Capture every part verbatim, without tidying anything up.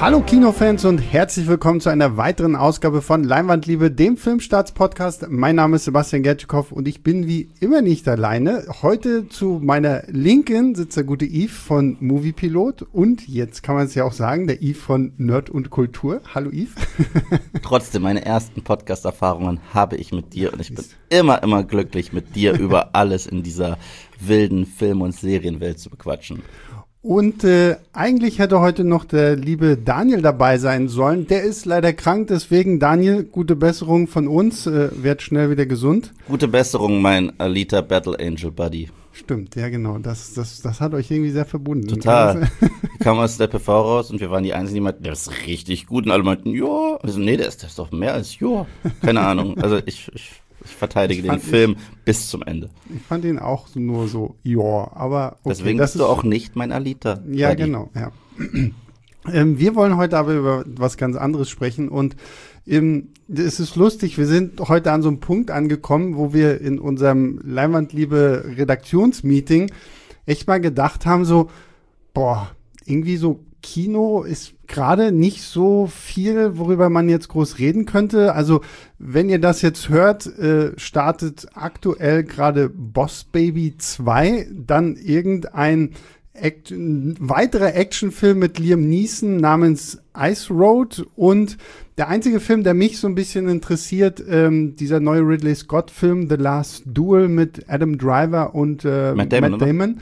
Hallo Kinofans und herzlich willkommen zu einer weiteren Ausgabe von Leinwandliebe, dem Filmstarts-Podcast. Mein Name ist Sebastian Gertschikow und ich bin wie immer nicht alleine. Heute zu meiner Linken sitzt der gute Yves von Moviepilot und jetzt kann man es ja auch sagen, der Yves von Nerd und Kultur. Hallo Yves. Trotzdem, meine ersten Podcast-Erfahrungen habe ich mit dir und ich bin immer, immer glücklich, mit dir über alles in dieser wilden Film- und Serienwelt zu bequatschen. Und äh, eigentlich hätte heute noch der liebe Daniel dabei sein sollen. Der ist leider krank, deswegen Daniel, gute Besserung von uns. Äh, werd schnell wieder gesund. Gute Besserung, mein Alita Battle Angel Buddy. Stimmt, ja genau. Das, das, das hat euch irgendwie sehr verbunden. Total. Wir kamen aus der P V raus und wir waren die Einzigen, die meinten, der ist richtig gut. Und alle meinten, ja. Also, nee, der ist, der ist doch mehr als ja. Keine Ahnung. Also ich... ich Ich verteidige ich den Film ich, bis zum Ende. Ich fand ihn auch nur so, ja, aber okay, deswegen das bist du auch nicht mein Alita. Ja, Buddy. Genau, ja. ähm, wir wollen heute aber über was ganz anderes sprechen und ähm, es ist lustig, wir sind heute an so einem Punkt angekommen, wo wir in unserem Leinwandliebe-Redaktionsmeeting echt mal gedacht haben, so, boah, irgendwie so Kino ist gerade nicht so viel, worüber man jetzt groß reden könnte. Also wenn ihr das jetzt hört, äh, startet aktuell gerade Boss Baby zwei, dann irgendein Act- ein weiterer Actionfilm mit Liam Neeson namens Ice Road und der einzige Film, der mich so ein bisschen interessiert, ähm, dieser neue Ridley Scott-Film The Last Duel mit Adam Driver und äh, Matt Damon. Matt Damon.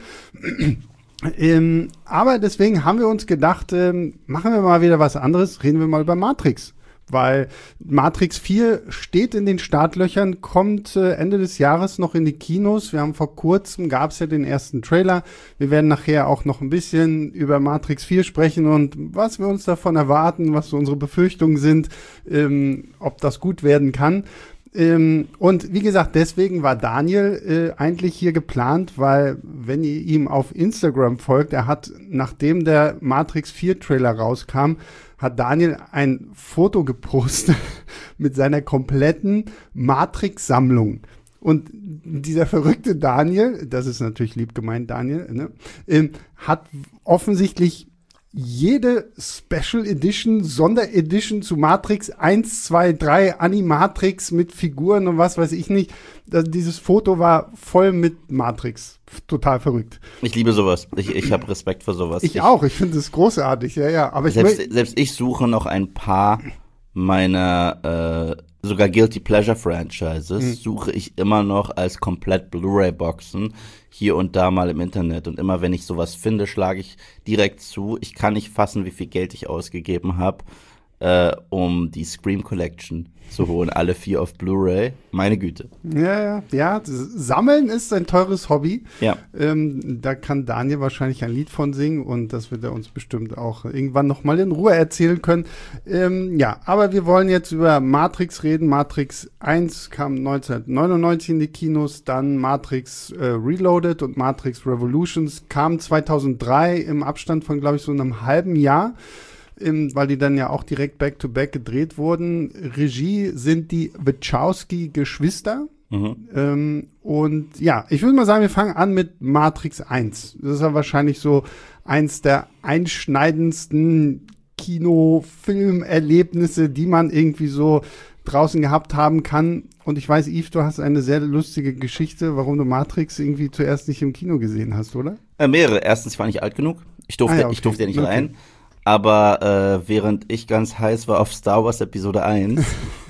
Ähm, aber deswegen haben wir uns gedacht, ähm, machen wir mal wieder was anderes, reden wir mal über Matrix. Weil Matrix vier steht in den Startlöchern, kommt äh, Ende des Jahres noch in die Kinos. Wir haben vor kurzem, gab es ja den ersten Trailer. Wir werden nachher auch noch ein bisschen über Matrix vier sprechen und was wir uns davon erwarten, was so unsere Befürchtungen sind, ähm, ob das gut werden kann. Ähm, und wie gesagt, deswegen war Daniel äh, eigentlich hier geplant, weil wenn ihr ihm auf Instagram folgt, er hat, nachdem der Matrix vier Trailer rauskam, hat Daniel ein Foto gepostet mit seiner kompletten Matrix-Sammlung. Und dieser verrückte Daniel, das ist natürlich lieb gemeint, Daniel, ne, ähm, hat offensichtlich jede Special Edition, Sonderedition zu Matrix eins, zwei, drei, Animatrix mit Figuren und was weiß ich nicht. Das, dieses Foto war voll mit Matrix. Total verrückt. Ich liebe sowas. Ich, ich habe Respekt für sowas. Ich, ich auch. Ich finde es großartig. Ja, ja. Aber ich selbst, selbst ich suche noch ein paar meiner äh, sogar Guilty Pleasure Franchises mhm. suche ich immer noch als komplett Blu-ray-Boxen hier und da mal im Internet. Und immer wenn ich sowas finde, schlage ich direkt zu. Ich kann nicht fassen, wie viel Geld ich ausgegeben habe, äh, um die Scream Collection zu holen. Alle vier auf Blu-ray. Meine Güte. Ja, ja, ja. Sammeln ist ein teures Hobby. Ja. Ähm, da kann Daniel wahrscheinlich ein Lied von singen und das wird er uns bestimmt auch irgendwann noch mal in Ruhe erzählen können. Ähm, ja, aber wir wollen jetzt über Matrix reden. Matrix eins kam neunzehnhundertneunundneunzig in die Kinos, dann Matrix äh, Reloaded und Matrix Revolutions kam zweitausenddrei im Abstand von, glaube ich, so einem halben Jahr. Im, weil die dann ja auch direkt back-to-back gedreht wurden. Regie sind die Wachowski-Geschwister. Mhm. Ähm, und ja, ich würde mal sagen, wir fangen an mit Matrix eins. Das ist ja wahrscheinlich so eins der einschneidendsten Kino-Film-Erlebnisse, die man irgendwie so draußen gehabt haben kann. Und ich weiß, Yves, du hast eine sehr lustige Geschichte, warum du Matrix irgendwie zuerst nicht im Kino gesehen hast, oder? Äh, mehrere. Erstens, ich war nicht alt genug. Ich durfte, ah, ja, okay. ich durfte ja nicht okay. rein. Aber äh, während ich ganz heiß war auf Star Wars Episode eins,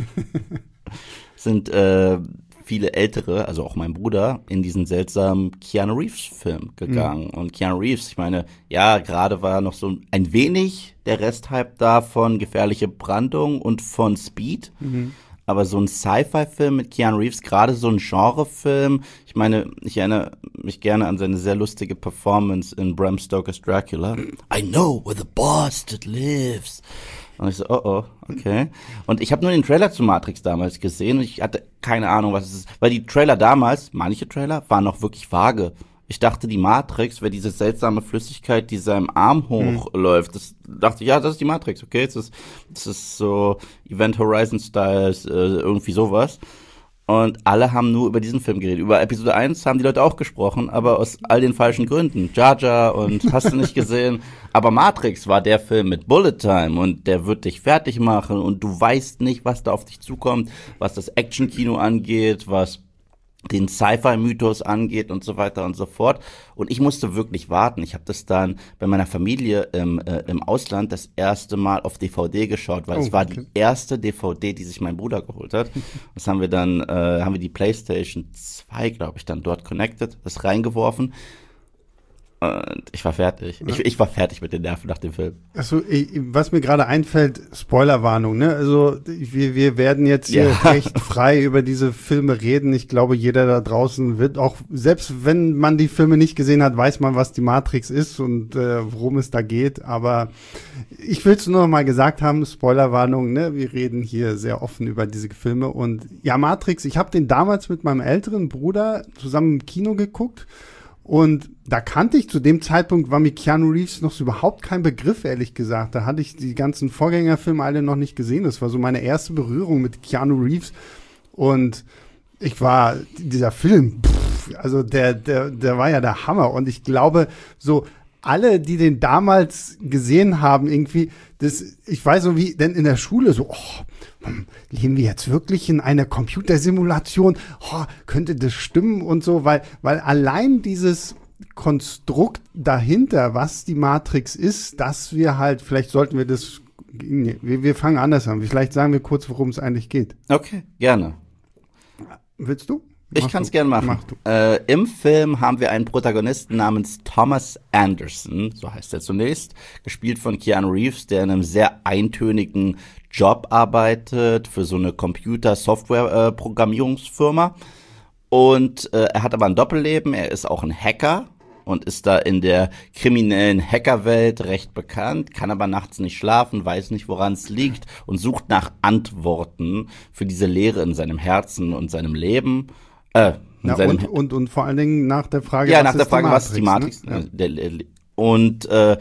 sind äh, viele Ältere, also auch mein Bruder, in diesen seltsamen Keanu Reeves-Film gegangen. Mhm. Und Keanu Reeves, ich meine, ja, gerade war noch so ein wenig der Resthype da von Gefährliche Brandung und von Speed. Mhm. Aber so ein Sci-Fi-Film mit Keanu Reeves, gerade so ein Genrefilm, ich meine, ich erinnere mich gerne an seine sehr lustige Performance in Bram Stokers Dracula. I know where the bastard lives. Und ich so, oh oh, okay. Und ich habe nur den Trailer zu Matrix damals gesehen und ich hatte keine Ahnung, was es ist. Weil die Trailer damals, manche Trailer, waren noch wirklich vage. Ich dachte, die Matrix wäre diese seltsame Flüssigkeit, die seinem Arm hochläuft. Das dachte ich, ja, das ist die Matrix, okay? Das ist, das ist so Event Horizon Styles, äh, irgendwie sowas. Und alle haben nur über diesen Film geredet. Über Episode eins haben die Leute auch gesprochen, aber aus all den falschen Gründen. Jar Jar und hast du nicht gesehen. Aber Matrix war der Film mit Bullet Time und der wird dich fertig machen und du weißt nicht, was da auf dich zukommt, was das Action-Kino angeht, was den Sci-Fi-Mythos angeht und so weiter und so fort. Und ich musste wirklich warten. Ich habe das dann bei meiner Familie im, äh, im Ausland das erste Mal auf D V D geschaut, weil oh, es war okay. die erste D V D, die sich mein Bruder geholt hat. Das haben wir dann, äh, haben wir die PlayStation zwei, glaube ich, dann dort connected, das reingeworfen. Und ich war fertig. Ich, ich war fertig mit den Nerven nach dem Film. Also, was mir gerade einfällt, Spoilerwarnung, ne? Also, wir, wir werden jetzt hier ja. recht frei über diese Filme reden. Ich glaube, jeder da draußen wird auch, selbst wenn man die Filme nicht gesehen hat, weiß man, was die Matrix ist und äh, worum es da geht. Aber ich will es nur noch mal gesagt haben, Spoilerwarnung, ne? Wir reden hier sehr offen über diese Filme. Und ja, Matrix, ich habe den damals mit meinem älteren Bruder zusammen im Kino geguckt. Und da kannte ich zu dem Zeitpunkt, war mir Keanu Reeves noch so überhaupt kein Begriff, ehrlich gesagt. Da hatte ich die ganzen Vorgängerfilme alle noch nicht gesehen. Das war so meine erste Berührung mit Keanu Reeves. Und ich war, dieser Film, pff, also der, der, der war ja der Hammer. Und ich glaube, so alle, die den damals gesehen haben, irgendwie, das, ich weiß so wie, denn in der Schule so, oh, leben wir jetzt wirklich in einer Computersimulation? Oh, könnte das stimmen und so, weil, weil allein dieses Konstrukt dahinter, was die Matrix ist, dass wir halt, vielleicht sollten wir das, nee, wir, wir fangen anders an. Vielleicht sagen wir kurz, worum es eigentlich geht. Okay, gerne. Willst du? Ich kann es gerne machen. Äh, Im Film haben wir einen Protagonisten namens Thomas Anderson, so heißt er zunächst, gespielt von Keanu Reeves, der in einem sehr eintönigen Job arbeitet für so eine Computer-Software-Programmierungsfirma. Äh, und äh, er hat aber ein Doppelleben, er ist auch ein Hacker und ist da in der kriminellen Hackerwelt recht bekannt, kann aber nachts nicht schlafen, weiß nicht, woran es liegt und sucht nach Antworten für diese Leere in seinem Herzen und seinem Leben. Äh, ja, und, und, und vor allen Dingen nach der Frage, ja, was nach der Frage, was ist die Matrix? Ne? Der, und äh,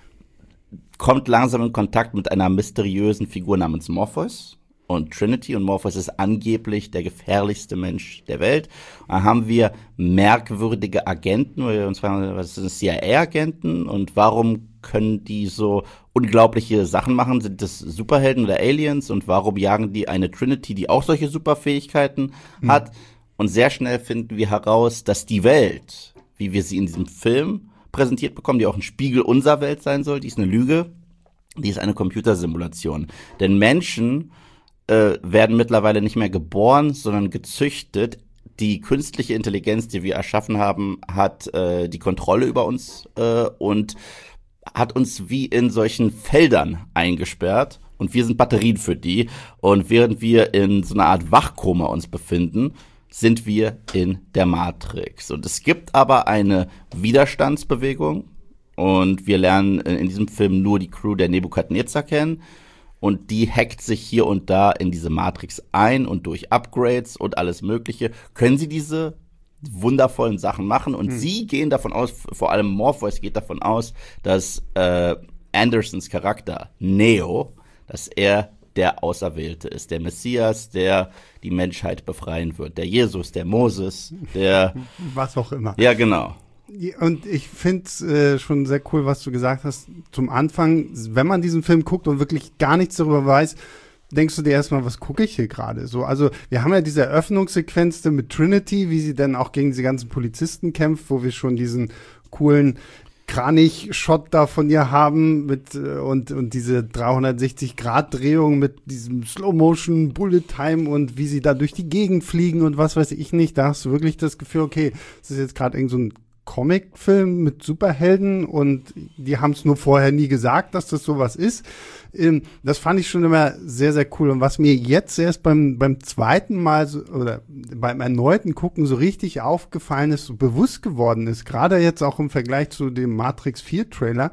kommt langsam in Kontakt mit einer mysteriösen Figur namens Morpheus und Trinity. Und Morpheus ist angeblich der gefährlichste Mensch der Welt. Da haben wir merkwürdige Agenten, wo wir uns fragen, was sind C I A-Agenten und warum können die so unglaubliche Sachen machen? Sind das Superhelden oder Aliens? Und warum jagen die eine Trinity, die auch solche Superfähigkeiten mhm. hat? Und sehr schnell finden wir heraus, dass die Welt, wie wir sie in diesem Film präsentiert bekommen, die auch ein Spiegel unserer Welt sein soll, die ist eine Lüge, die ist eine Computersimulation. Denn Menschen äh, werden mittlerweile nicht mehr geboren, sondern gezüchtet. Die künstliche Intelligenz, die wir erschaffen haben, hat äh, die Kontrolle über uns äh, und hat uns wie in solchen Feldern eingesperrt. Und wir sind Batterien für die. Und während wir in so einer Art Wachkoma uns befinden, sind wir in der Matrix. Und es gibt aber eine Widerstandsbewegung und wir lernen in diesem Film nur die Crew der Nebukadnezar kennen und die hackt sich hier und da in diese Matrix ein und durch Upgrades und alles Mögliche können sie diese wundervollen Sachen machen und mhm. sie gehen davon aus, vor allem Morpheus geht davon aus, dass äh, Andersons Charakter Neo, dass er der Auserwählte ist, der Messias, der die Menschheit befreien wird, der Jesus, der Moses, der was auch immer. Ja, genau. Und ich finde es äh, schon sehr cool, was du gesagt hast. Zum Anfang, wenn man diesen Film guckt und wirklich gar nichts darüber weiß, denkst du dir erstmal, was gucke ich hier gerade? So, also wir haben ja diese Eröffnungssequenz mit Trinity, wie sie dann auch gegen diese ganzen Polizisten kämpft, wo wir schon diesen coolen Kranich-Shot da von ihr haben mit und und diese dreihundertsechzig Grad Drehung mit diesem Slow-Motion Bullet Time und wie sie da durch die Gegend fliegen und was weiß ich nicht, da hast du wirklich das Gefühl, okay, das ist jetzt gerade irgend so ein Comic-Film mit Superhelden und die haben es nur vorher nie gesagt, dass das sowas ist. Ähm, das fand ich schon immer sehr, sehr cool. Und was mir jetzt erst beim beim zweiten Mal so, oder beim erneuten Gucken so richtig aufgefallen ist, so bewusst geworden ist, gerade jetzt auch im Vergleich zu dem Matrix vier Trailer,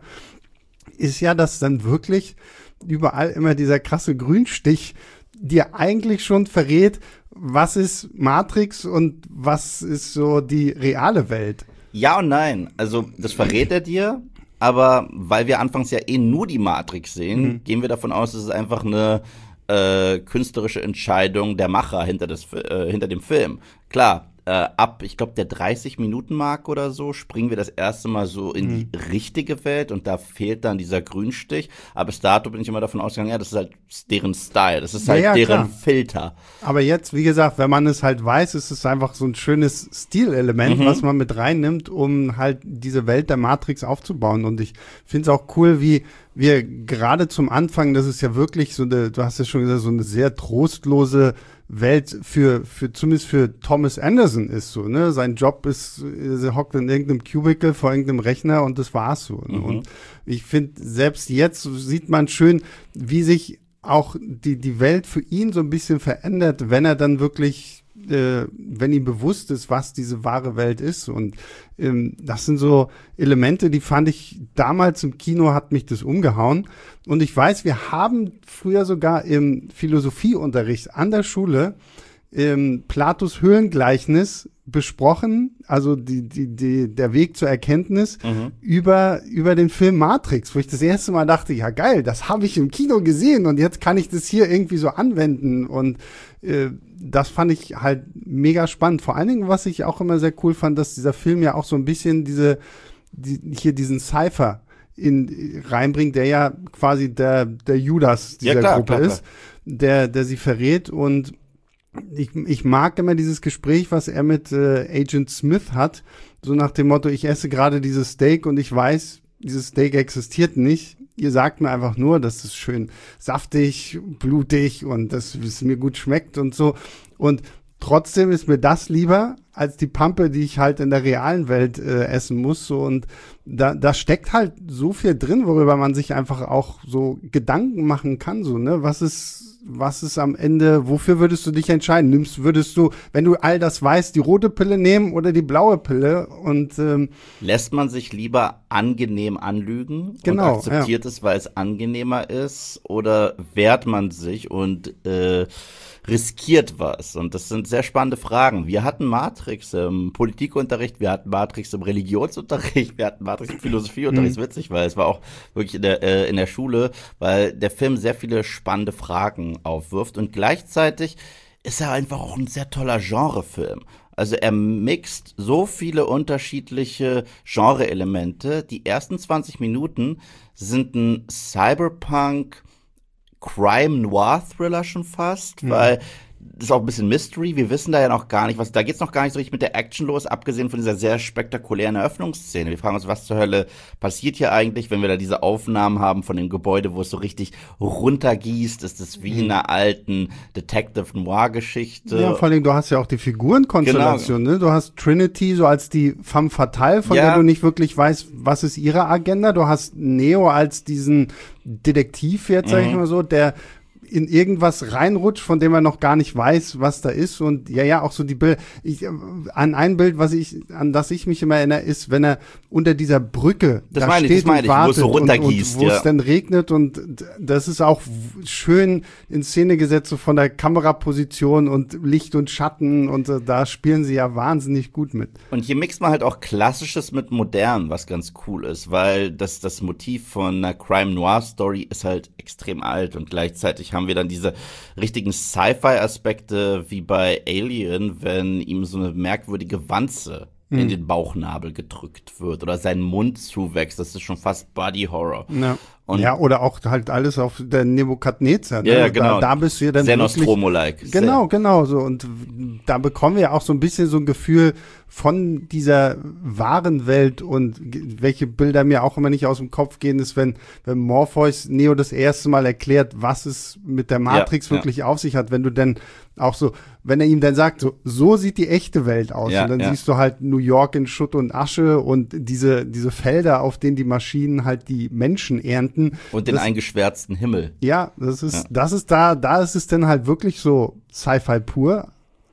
ist ja, dass dann wirklich überall immer dieser krasse Grünstich dir eigentlich schon verrät, was ist Matrix und was ist so die reale Welt. Ja und nein. Also das verrät er dir, aber weil wir anfangs ja eh nur die Matrix sehen, mhm. gehen wir davon aus, dass es einfach eine äh, künstlerische Entscheidung der Macher hinter, das, äh, hinter dem Film. Klar, äh, ab, ich glaube, der dreißig-Minuten-Mark oder so, springen wir das erste Mal so in die mhm. richtige Welt und da fehlt dann dieser Grünstich. Aber bis dato bin ich immer davon ausgegangen, ja, das ist halt deren Style, das ist halt ja, ja, deren klar. Filter. Aber jetzt, wie gesagt, wenn man es halt weiß, ist es einfach so ein schönes Stilelement, mhm. was man mit reinnimmt, um halt diese Welt der Matrix aufzubauen. Und ich finde es auch cool, wie wir gerade zum Anfang, das ist ja wirklich so eine, du hast ja schon gesagt, so eine sehr trostlose Welt für, für, zumindest für Thomas Anderson ist so, ne? Sein Job ist, er hockt in irgendeinem Cubicle vor irgendeinem Rechner und das war's so. Ne? Mhm. Und ich finde, selbst jetzt sieht man schön, wie sich auch die, die Welt für ihn so ein bisschen verändert, wenn er dann wirklich, äh, wenn ihm bewusst ist, was diese wahre Welt ist. Und ähm, das sind so Elemente, die fand ich damals im Kino, hat mich das umgehauen. Und ich weiß, wir haben früher sogar im Philosophieunterricht an der Schule ähm, Platos Höhlengleichnis besprochen, also die, die, die, der Weg zur Erkenntnis mhm. über, über den Film Matrix, wo ich das erste Mal dachte, ja geil, das habe ich im Kino gesehen und jetzt kann ich das hier irgendwie so anwenden und äh, das fand ich halt mega spannend. Vor allen Dingen, was ich auch immer sehr cool fand, dass dieser Film ja auch so ein bisschen diese, die, hier diesen Cypher in reinbringt, der ja quasi der der Judas dieser ja, klar, Gruppe klar, klar. ist, der der sie verrät und ich ich mag immer dieses Gespräch, was er mit äh, Agent Smith hat, so nach dem Motto, ich esse gerade dieses Steak und ich weiß, dieses Steak existiert nicht. Ihr sagt mir einfach nur, dass es schön saftig, blutig und dass es mir gut schmeckt und so und trotzdem ist mir das lieber als die Pampe, die ich halt in der realen Welt äh, essen muss. So, und da, da steckt halt so viel drin, worüber man sich einfach auch so Gedanken machen kann. So, ne? Was ist, was ist am Ende, wofür würdest du dich entscheiden? Nimmst, würdest du, wenn du all das weißt, die rote Pille nehmen oder die blaue Pille? Und ähm, lässt man sich lieber angenehm anlügen genau, und akzeptiert ja. es, weil es angenehmer ist? Oder wehrt man sich und äh, riskiert was? Und das sind sehr spannende Fragen. Wir hatten Matrix im Politikunterricht, wir hatten Matrix im Religionsunterricht, wir hatten Matrix im Philosophieunterricht. Mhm. Ist witzig, weil es war auch wirklich in der, äh, in der Schule, weil der Film sehr viele spannende Fragen aufwirft und gleichzeitig ist er einfach auch ein sehr toller Genrefilm. Also er mixt so viele unterschiedliche Genre-Elemente. Die ersten zwanzig Minuten sind ein Cyberpunk Crime-Noir-Thriller schon fast, mhm. weil das ist auch ein bisschen Mystery. Wir wissen da ja noch gar nicht, was, da geht's noch gar nicht so richtig mit der Action los, abgesehen von dieser sehr spektakulären Eröffnungsszene. Wir fragen uns, was zur Hölle passiert hier eigentlich, wenn wir da diese Aufnahmen haben von dem Gebäude, wo es so richtig runtergießt. Ist das wie in einer alten Detective-Noir-Geschichte? Ja, vor allem, du hast ja auch die Figurenkonstellation, genau. ne? Du hast Trinity so als die femme fatale, von ja. der du nicht wirklich weißt, was ist ihre Agenda. Du hast Neo als diesen Detektiv, jetzt sag mhm. ich mal so, der in irgendwas reinrutscht, von dem er noch gar nicht weiß, was da ist. Und ja, ja, auch so die Bilder. Ich, an ein Bild, was ich, an das ich mich immer erinnere, ist, wenn er unter dieser Brücke das da meine steht ich, das meine und wartet ich, wo es so runtergießt, und, und wo ja. es dann regnet. Und das ist auch schön in Szene gesetzt, so von der Kameraposition und Licht und Schatten. Und uh, da spielen sie ja wahnsinnig gut mit. Und hier mixt man halt auch Klassisches mit Modern, was ganz cool ist, weil das, das Motiv von einer Crime-Noir-Story ist halt extrem alt und gleichzeitig haben wir dann diese richtigen Sci-Fi-Aspekte wie bei Alien, wenn ihm so eine merkwürdige Wanze mhm. in den Bauchnabel gedrückt wird oder sein Mund zuwächst. Das ist schon fast Body-Horror. Ja. Und ja, oder auch halt alles auf der Nebukadnezar. Ne? Ja, ja, genau. Da, da bist du ja dann sehr Nostromo-like. Genau, sehr. genau so. Und da bekommen wir auch so ein bisschen so ein Gefühl von dieser wahren Welt und welche Bilder mir auch immer nicht aus dem Kopf gehen, ist, wenn, wenn Morpheus Neo das erste Mal erklärt, was es mit der Matrix ja, wirklich ja. auf sich hat, wenn du dann auch so, wenn er ihm dann sagt, so, so sieht die echte Welt aus. Ja, und dann ja. siehst du halt New York in Schutt und Asche und diese, diese Felder, auf denen die Maschinen halt die Menschen ernten. Und den das, eingeschwärzten Himmel. Ja, das ist, ja. das ist da, da ist es dann halt wirklich so Sci-Fi pur.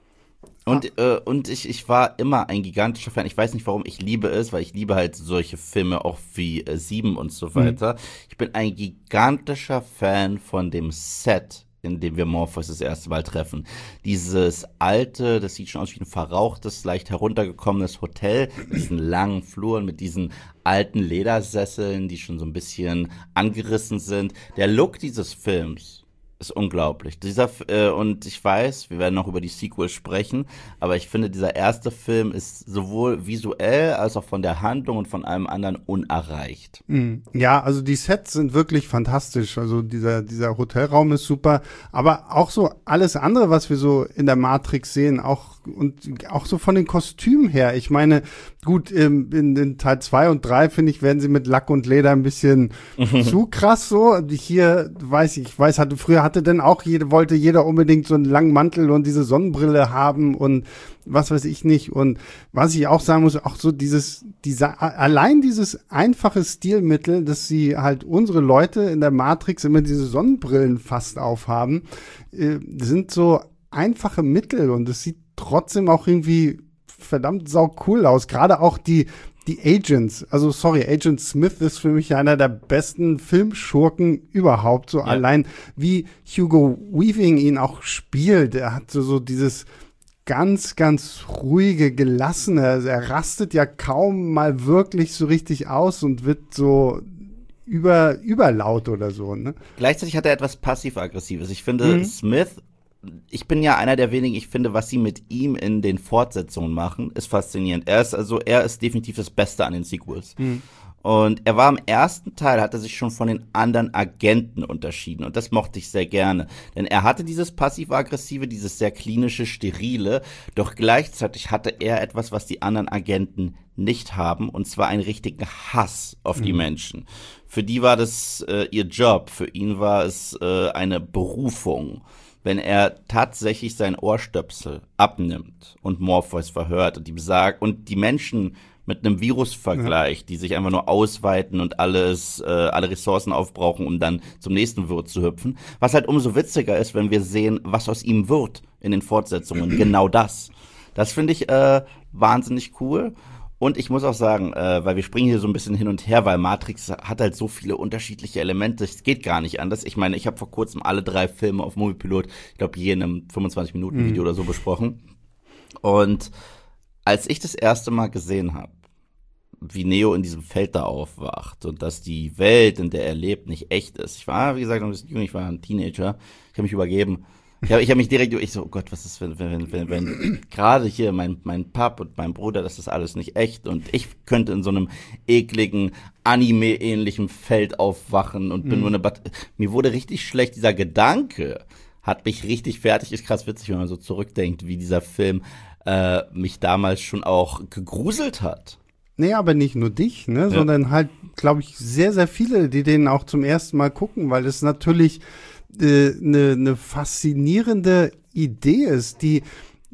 Und, ah. äh, und ich, ich war immer ein gigantischer Fan. Ich weiß nicht, warum ich liebe es, weil ich liebe halt solche Filme auch wie äh, Sieben und so weiter. Mhm. Ich bin ein gigantischer Fan von dem Set, in dem wir Morpheus das erste Mal treffen. Dieses alte, das sieht schon aus wie ein verrauchtes, leicht heruntergekommenes Hotel mit diesen langen Fluren, mit diesen alten Ledersesseln, die schon so ein bisschen angerissen sind. Der Look dieses Films ist unglaublich. Dieser F- äh, und ich weiß, wir werden noch über die Sequels sprechen, aber ich finde, dieser erste Film ist sowohl visuell als auch von der Handlung und von allem anderen unerreicht. Mhm. Ja, also die Sets sind wirklich fantastisch. Also dieser, dieser Hotelraum ist super. Aber auch so alles andere, was wir so in der Matrix sehen, auch, und auch so von den Kostümen her. Ich meine, gut, in, in Teil zwei und drei, finde ich, werden sie mit Lack und Leder ein bisschen zu krass so. Hier, weiß ich, ich weiß, hatte, früher hatte denn auch jede, wollte jeder unbedingt so einen langen Mantel und diese Sonnenbrille haben und was weiß ich nicht. Und was ich auch sagen muss, auch so dieses, dieser, allein dieses einfache Stilmittel, dass sie halt unsere Leute in der Matrix immer diese Sonnenbrillen fast aufhaben, äh, sind so einfache Mittel und es sieht trotzdem auch irgendwie verdammt sau cool aus. Gerade auch die, die Agents. Also sorry, Agent Smith ist für mich einer der besten Filmschurken überhaupt. So Ja. allein wie Hugo Weaving ihn auch spielt. Er hat so, so dieses ganz, ganz ruhige, gelassene. Also er rastet ja kaum mal wirklich so richtig aus und wird so über, überlaut oder so, ne? Gleichzeitig hat er etwas passiv-aggressives. Ich finde, Mhm. Smith, ich bin ja einer der wenigen, ich finde, was sie mit ihm in den Fortsetzungen machen, ist faszinierend. Er ist also, er ist definitiv das Beste an den Sequels. Mhm. Und er war im ersten Teil, hat er sich schon von den anderen Agenten unterschieden. Und das mochte ich sehr gerne. Denn er hatte dieses passiv-aggressive, dieses sehr klinische, sterile. Doch gleichzeitig hatte er etwas, was die anderen Agenten nicht haben. Und zwar einen richtigen Hass auf die Menschen. Für die war das äh, ihr Job. Für ihn war es äh, eine Berufung. Wenn er tatsächlich sein Ohrstöpsel abnimmt und Morpheus verhört und ihm sagt, und die Menschen mit einem Virus vergleicht, die sich einfach nur ausweiten und alles, äh, alle Ressourcen aufbrauchen, um dann zum nächsten Wirt zu hüpfen. Was halt umso witziger ist, wenn wir sehen, was aus ihm wird in den Fortsetzungen. Genau das. Das finde ich äh, wahnsinnig cool. Und ich muss auch sagen, äh, weil wir springen hier so ein bisschen hin und her, weil Matrix hat halt so viele unterschiedliche Elemente, es geht gar nicht anders. Ich meine, ich habe vor kurzem alle drei Filme auf Moviepilot, ich glaube, je in einem fünfundzwanzig-Minuten-Video oder so besprochen. Und als ich das erste Mal gesehen habe, wie Neo in diesem Feld da aufwacht und dass die Welt, in der er lebt, nicht echt ist. Ich war, wie gesagt, noch ein bisschen jung, ich war ein Teenager, ich habe mich übergeben. Ich habe ich hab mich direkt, ich so, oh Gott, was ist, wenn, wenn, wenn, wenn gerade hier mein, mein Pap und mein Bruder, das ist alles nicht echt und ich könnte in so einem ekligen, Anime-ähnlichen Feld aufwachen und bin mhm. nur eine Bat- Mir wurde richtig schlecht, dieser Gedanke hat mich richtig fertig, ist krass witzig, wenn man so zurückdenkt, wie dieser Film äh, mich damals schon auch gegruselt hat. Nee, aber nicht nur dich, ne, ja. sondern halt, glaube ich, sehr, sehr viele, die den auch zum ersten Mal gucken, weil es natürlich eine äh, ne, ne faszinierende Idee ist, die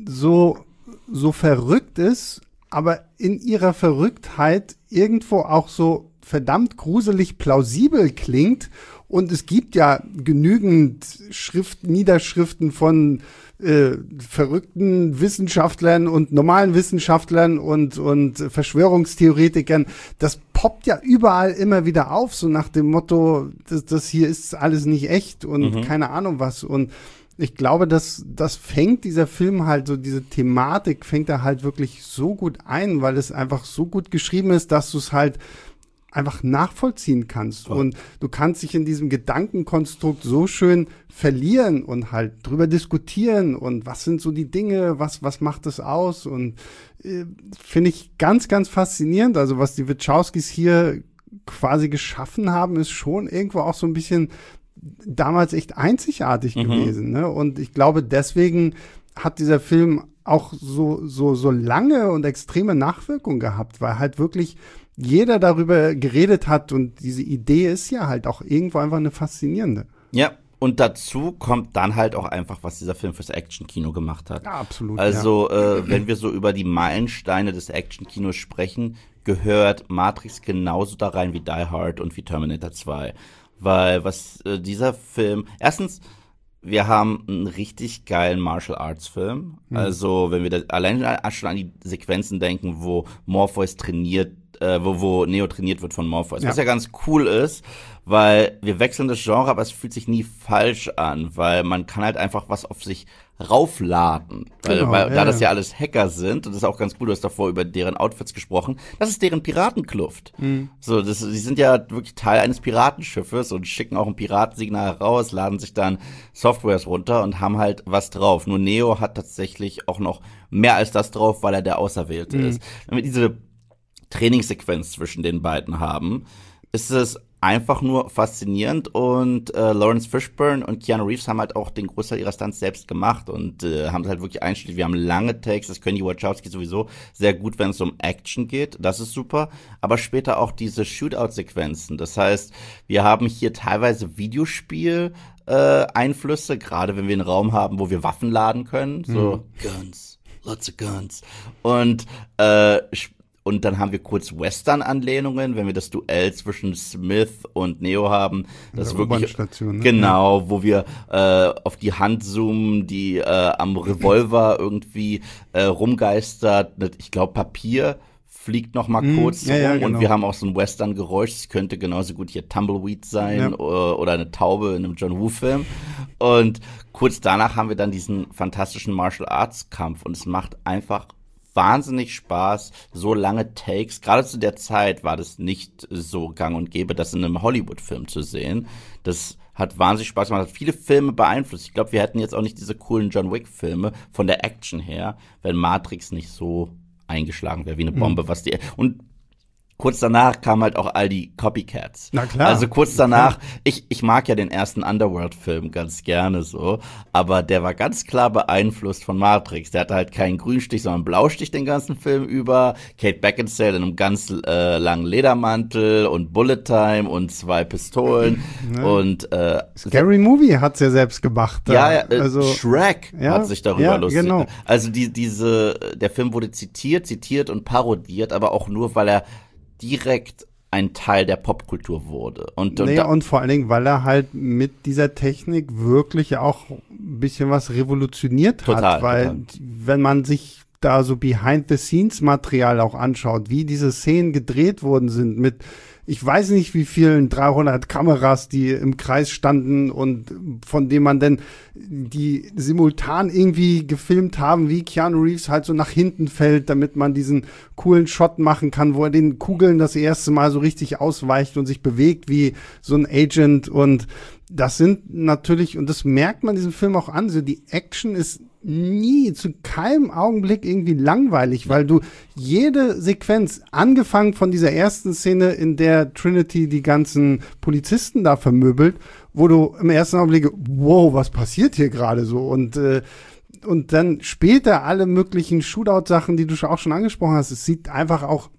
so, so verrückt ist, aber in ihrer Verrücktheit irgendwo auch so verdammt gruselig plausibel klingt. Und es gibt ja genügend Schrift, Niederschriften von äh, verrückten Wissenschaftlern und normalen Wissenschaftlern und, und Verschwörungstheoretikern. Das poppt ja überall immer wieder auf, so nach dem Motto, das, das hier ist alles nicht echt und mhm. keine Ahnung was. Und ich glaube, dass das fängt dieser Film halt, so diese Thematik fängt er halt wirklich so gut ein, weil es einfach so gut geschrieben ist, dass du es halt einfach nachvollziehen kannst. Und du kannst dich in diesem Gedankenkonstrukt so schön verlieren und halt drüber diskutieren und was sind so die Dinge, was, was macht es aus? Und äh, finde ich ganz, ganz faszinierend. Also was die Wachowskis hier quasi geschaffen haben, ist schon irgendwo auch so ein bisschen damals echt einzigartig mhm. gewesen. Ne? Und ich glaube, deswegen hat dieser Film auch so, so, so lange und extreme Nachwirkungen gehabt, weil halt wirklich jeder darüber geredet hat und diese Idee ist ja halt auch irgendwo einfach eine faszinierende. Ja, und dazu kommt dann halt auch einfach, was dieser Film fürs Action-Kino gemacht hat. Ja, absolut. Also, ja. äh, wenn wir so über die Meilensteine des Action-Kinos sprechen, gehört Matrix genauso da rein wie Die Hard und wie Terminator zwei. Weil was äh, dieser Film, erstens, wir haben einen richtig geilen Martial Arts Film. Mhm. Also, wenn wir da allein schon an die Sequenzen denken, wo Morpheus trainiert, äh, wo, wo Neo trainiert wird von Morpheus. Ja. Was ja ganz cool ist, weil wir wechseln das Genre, aber es fühlt sich nie falsch an, weil man kann halt einfach was auf sich raufladen. Weil, Genau, weil ja, da das ja. ja alles Hacker sind, und das ist auch ganz cool, du hast davor über deren Outfits gesprochen, das ist deren Piratenkluft. Mhm. So, das, die sind ja wirklich Teil eines Piratenschiffes und schicken auch ein Piratensignal raus, laden sich dann Softwares runter und haben halt was drauf. Nur Neo hat tatsächlich auch noch mehr als das drauf, weil er der Auserwählte Mhm. ist. Wenn wir diese Trainingssequenz zwischen den beiden haben, ist es einfach nur faszinierend und äh, Lawrence Fishburne und Keanu Reeves haben halt auch den Großteil ihrer Stunts selbst gemacht und äh, haben halt wirklich einstellig. Wir haben lange Takes, das können die Wachowski sowieso sehr gut, wenn es um Action geht, das ist super, aber später auch diese Shootout-Sequenzen. Das heißt, wir haben hier teilweise Videospiel äh, Einflüsse, gerade wenn wir einen Raum haben, wo wir Waffen laden können, so mhm. Guns, lots of guns und äh, Und dann haben wir kurz Western-Anlehnungen, wenn wir das Duell zwischen Smith und Neo haben. Das ist wirklich, ne? genau, ja. wo wir äh, auf die Hand zoomen, die äh, am Revolver irgendwie äh, rumgeistert. Ich glaube, Papier fliegt noch mal mm, kurz ja, rum. ja, genau. Und wir haben auch so ein Western-Geräusch. Es könnte genauso gut hier Tumbleweed sein ja. oder, oder eine Taube in einem John Woo-Film. Und kurz danach haben wir dann diesen fantastischen Martial-Arts-Kampf. Und es macht einfach wahnsinnig Spaß, so lange Takes. Gerade zu der Zeit war das nicht so gang und gäbe, das in einem Hollywood-Film zu sehen. Das hat wahnsinnig Spaß gemacht, hat viele Filme beeinflusst. Ich glaube, wir hätten jetzt auch nicht diese coolen John Wick-Filme von der Action her, wenn Matrix nicht so eingeschlagen wäre wie eine Bombe, mhm. was die und kurz danach kamen halt auch all die Copycats. Na klar. Also kurz danach, ich, ich mag ja den ersten Underworld-Film ganz gerne so, aber der war ganz klar beeinflusst von Matrix. Der hatte halt keinen Grünstich, sondern einen Blaustich den ganzen Film über. Kate Beckinsale in einem ganz äh, langen Ledermantel und Bullet Time und zwei Pistolen ja. und äh, Scary Movie hat's ja selbst gemacht. Ja, ja äh, also Shrek ja, hat sich darüber ja, lustig. Genau. Also die, diese, der Film wurde zitiert, zitiert und parodiert, aber auch nur, weil er direkt ein Teil der Popkultur wurde. Und, und, naja, und vor allen Dingen, weil er halt mit dieser Technik wirklich auch ein bisschen was revolutioniert total, hat. Weil total. wenn man sich da so Behind-the-Scenes-Material auch anschaut, wie diese Szenen gedreht worden sind mit ich weiß nicht, wie vielen dreihundert Kameras, die im Kreis standen und von denen man dann die simultan irgendwie gefilmt haben, wie Keanu Reeves halt so nach hinten fällt, damit man diesen coolen Shot machen kann, wo er den Kugeln das erste Mal so richtig ausweicht und sich bewegt wie so ein Agent. Und das sind natürlich, und das merkt man diesem Film auch an, so die Action ist nie, zu keinem Augenblick irgendwie langweilig, weil du jede Sequenz, angefangen von dieser ersten Szene, in der Trinity die ganzen Polizisten da vermöbelt, wo du im ersten Augenblick, wow, was passiert hier gerade so? Und äh, und dann später alle möglichen Shootout-Sachen, die du auch schon angesprochen hast, es sieht einfach auch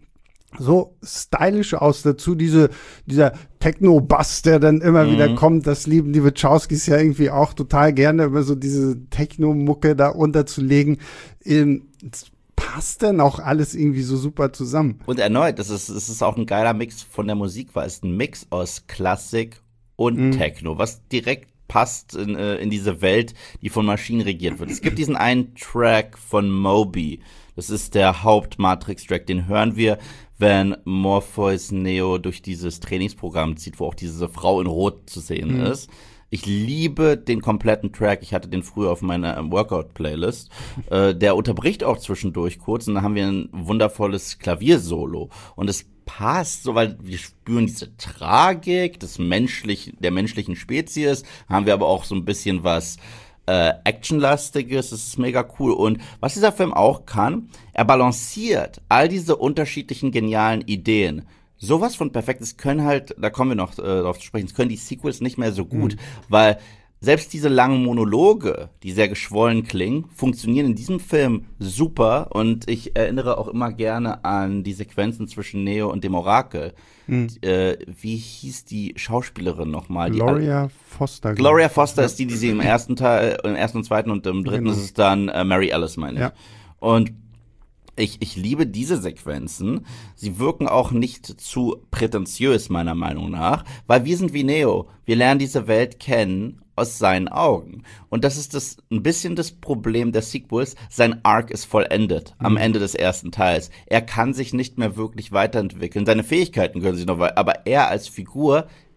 so stylisch aus. Dazu diese, dieser Techno-Bass, der dann immer mhm. wieder kommt. Das lieben die Wachowskis ja irgendwie auch total gerne, immer so diese Techno-Mucke da unterzulegen. Ähm, passt dann auch alles irgendwie so super zusammen. Und erneut, das ist, das ist auch ein geiler Mix von der Musik, weil es ist ein Mix aus Klassik und mhm. Techno, was direkt passt in, äh, in diese Welt, die von Maschinen regiert wird. Es gibt diesen einen Track von Moby. Das ist der Haupt-Matrix-Track. Den hören wir, wenn Morpheus Neo durch dieses Trainingsprogramm zieht, wo auch diese Frau in Rot zu sehen mhm. ist. Ich liebe den kompletten Track. Ich hatte den früher auf meiner Workout-Playlist. äh, der unterbricht auch zwischendurch kurz und dann haben wir ein wundervolles Klaviersolo. Und es passt, so, weil wir spüren diese Tragik des menschlichen, der menschlichen Spezies, haben wir aber auch so ein bisschen was Äh, Actionlastiges, das ist mega cool. Und was dieser Film auch kann, er balanciert all diese unterschiedlichen genialen Ideen. Sowas von Perfektes können halt, da kommen wir noch äh, darauf zu sprechen, das können die Sequels nicht mehr so gut, mhm. weil selbst diese langen Monologe, die sehr geschwollen klingen, funktionieren in diesem Film super. Und ich erinnere auch immer gerne an die Sequenzen zwischen Neo und dem Orakel. Hm. Äh, wie hieß die Schauspielerin nochmal? Gloria Foster. Gloria Foster ist die, die sie im ersten Teil, im ersten und zweiten und im dritten genau. ist es dann äh, Mary Alice, meine ich. Ja. Und ich, ich liebe diese Sequenzen. Sie wirken auch nicht zu prätentiös, meiner Meinung nach, weil wir sind wie Neo. Wir lernen diese Welt kennen aus seinen Augen. Und das ist das ein bisschen das Problem der Sequels. Sein Arc ist vollendet mhm. am Ende des ersten Teils. Er kann sich nicht mehr wirklich weiterentwickeln. Seine Fähigkeiten können sich noch weiter, aber er als Figur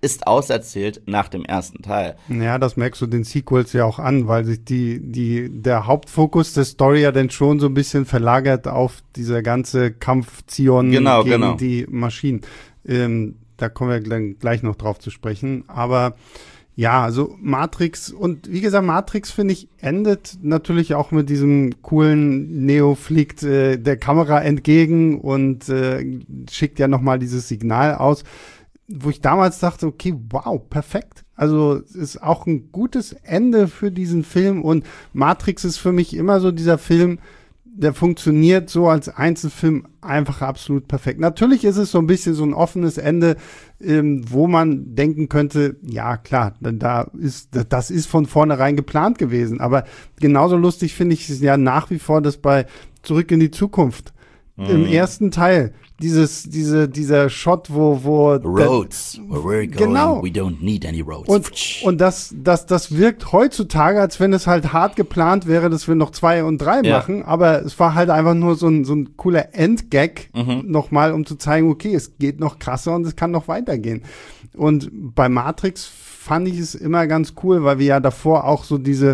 ist auserzählt nach dem ersten Teil. Ja, das merkst du den Sequels ja auch an, weil sich die, die, der Hauptfokus der Story ja dann schon so ein bisschen verlagert auf diese ganze Kampf Zion genau, gegen genau. die Maschinen. Ähm, da kommen wir gl- gleich noch drauf zu sprechen. Aber ja, also Matrix und wie gesagt, Matrix, finde ich, endet natürlich auch mit diesem coolen Neo fliegt äh, der Kamera entgegen und äh, schickt ja nochmal dieses Signal aus, wo ich damals dachte, okay, wow, perfekt. Also es ist auch ein gutes Ende für diesen Film und Matrix ist für mich immer so dieser Film, der funktioniert so als Einzelfilm einfach absolut perfekt. Natürlich ist es so ein bisschen so ein offenes Ende, ähm, wo man denken könnte, ja klar, da ist, das ist von vornherein geplant gewesen. Aber genauso lustig finde ich es ja nach wie vor, dass bei Zurück in die Zukunft mhm. im ersten Teil dieses, diese, dieser Shot, wo, wo Roads, der, where we're going, genau. we don't need any roads. Und, und das, das, das wirkt heutzutage, als wenn es halt hart geplant wäre, dass wir noch zwei und drei ja. machen, aber es war halt einfach nur so ein, so ein cooler Endgag mhm. nochmal, um zu zeigen, okay, es geht noch krasser und es kann noch weitergehen. Und bei Matrix fand ich es immer ganz cool, weil wir ja davor auch so diese,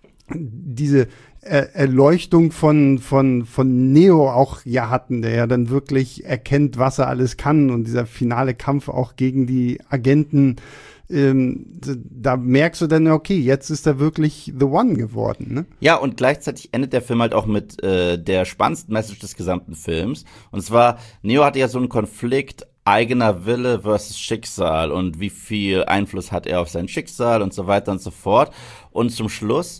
diese Erleuchtung von, von, von Neo auch ja hatten, der ja dann wirklich erkennt, was er alles kann und dieser finale Kampf auch gegen die Agenten, ähm, da merkst du dann, okay, jetzt ist er wirklich the one geworden, ne? Ja, und gleichzeitig endet der Film halt auch mit äh, der spannendsten Message des gesamten Films. Und zwar, Neo hatte ja so einen Konflikt, eigener Wille versus Schicksal und wie viel Einfluss hat er auf sein Schicksal und so weiter und so fort. Und zum Schluss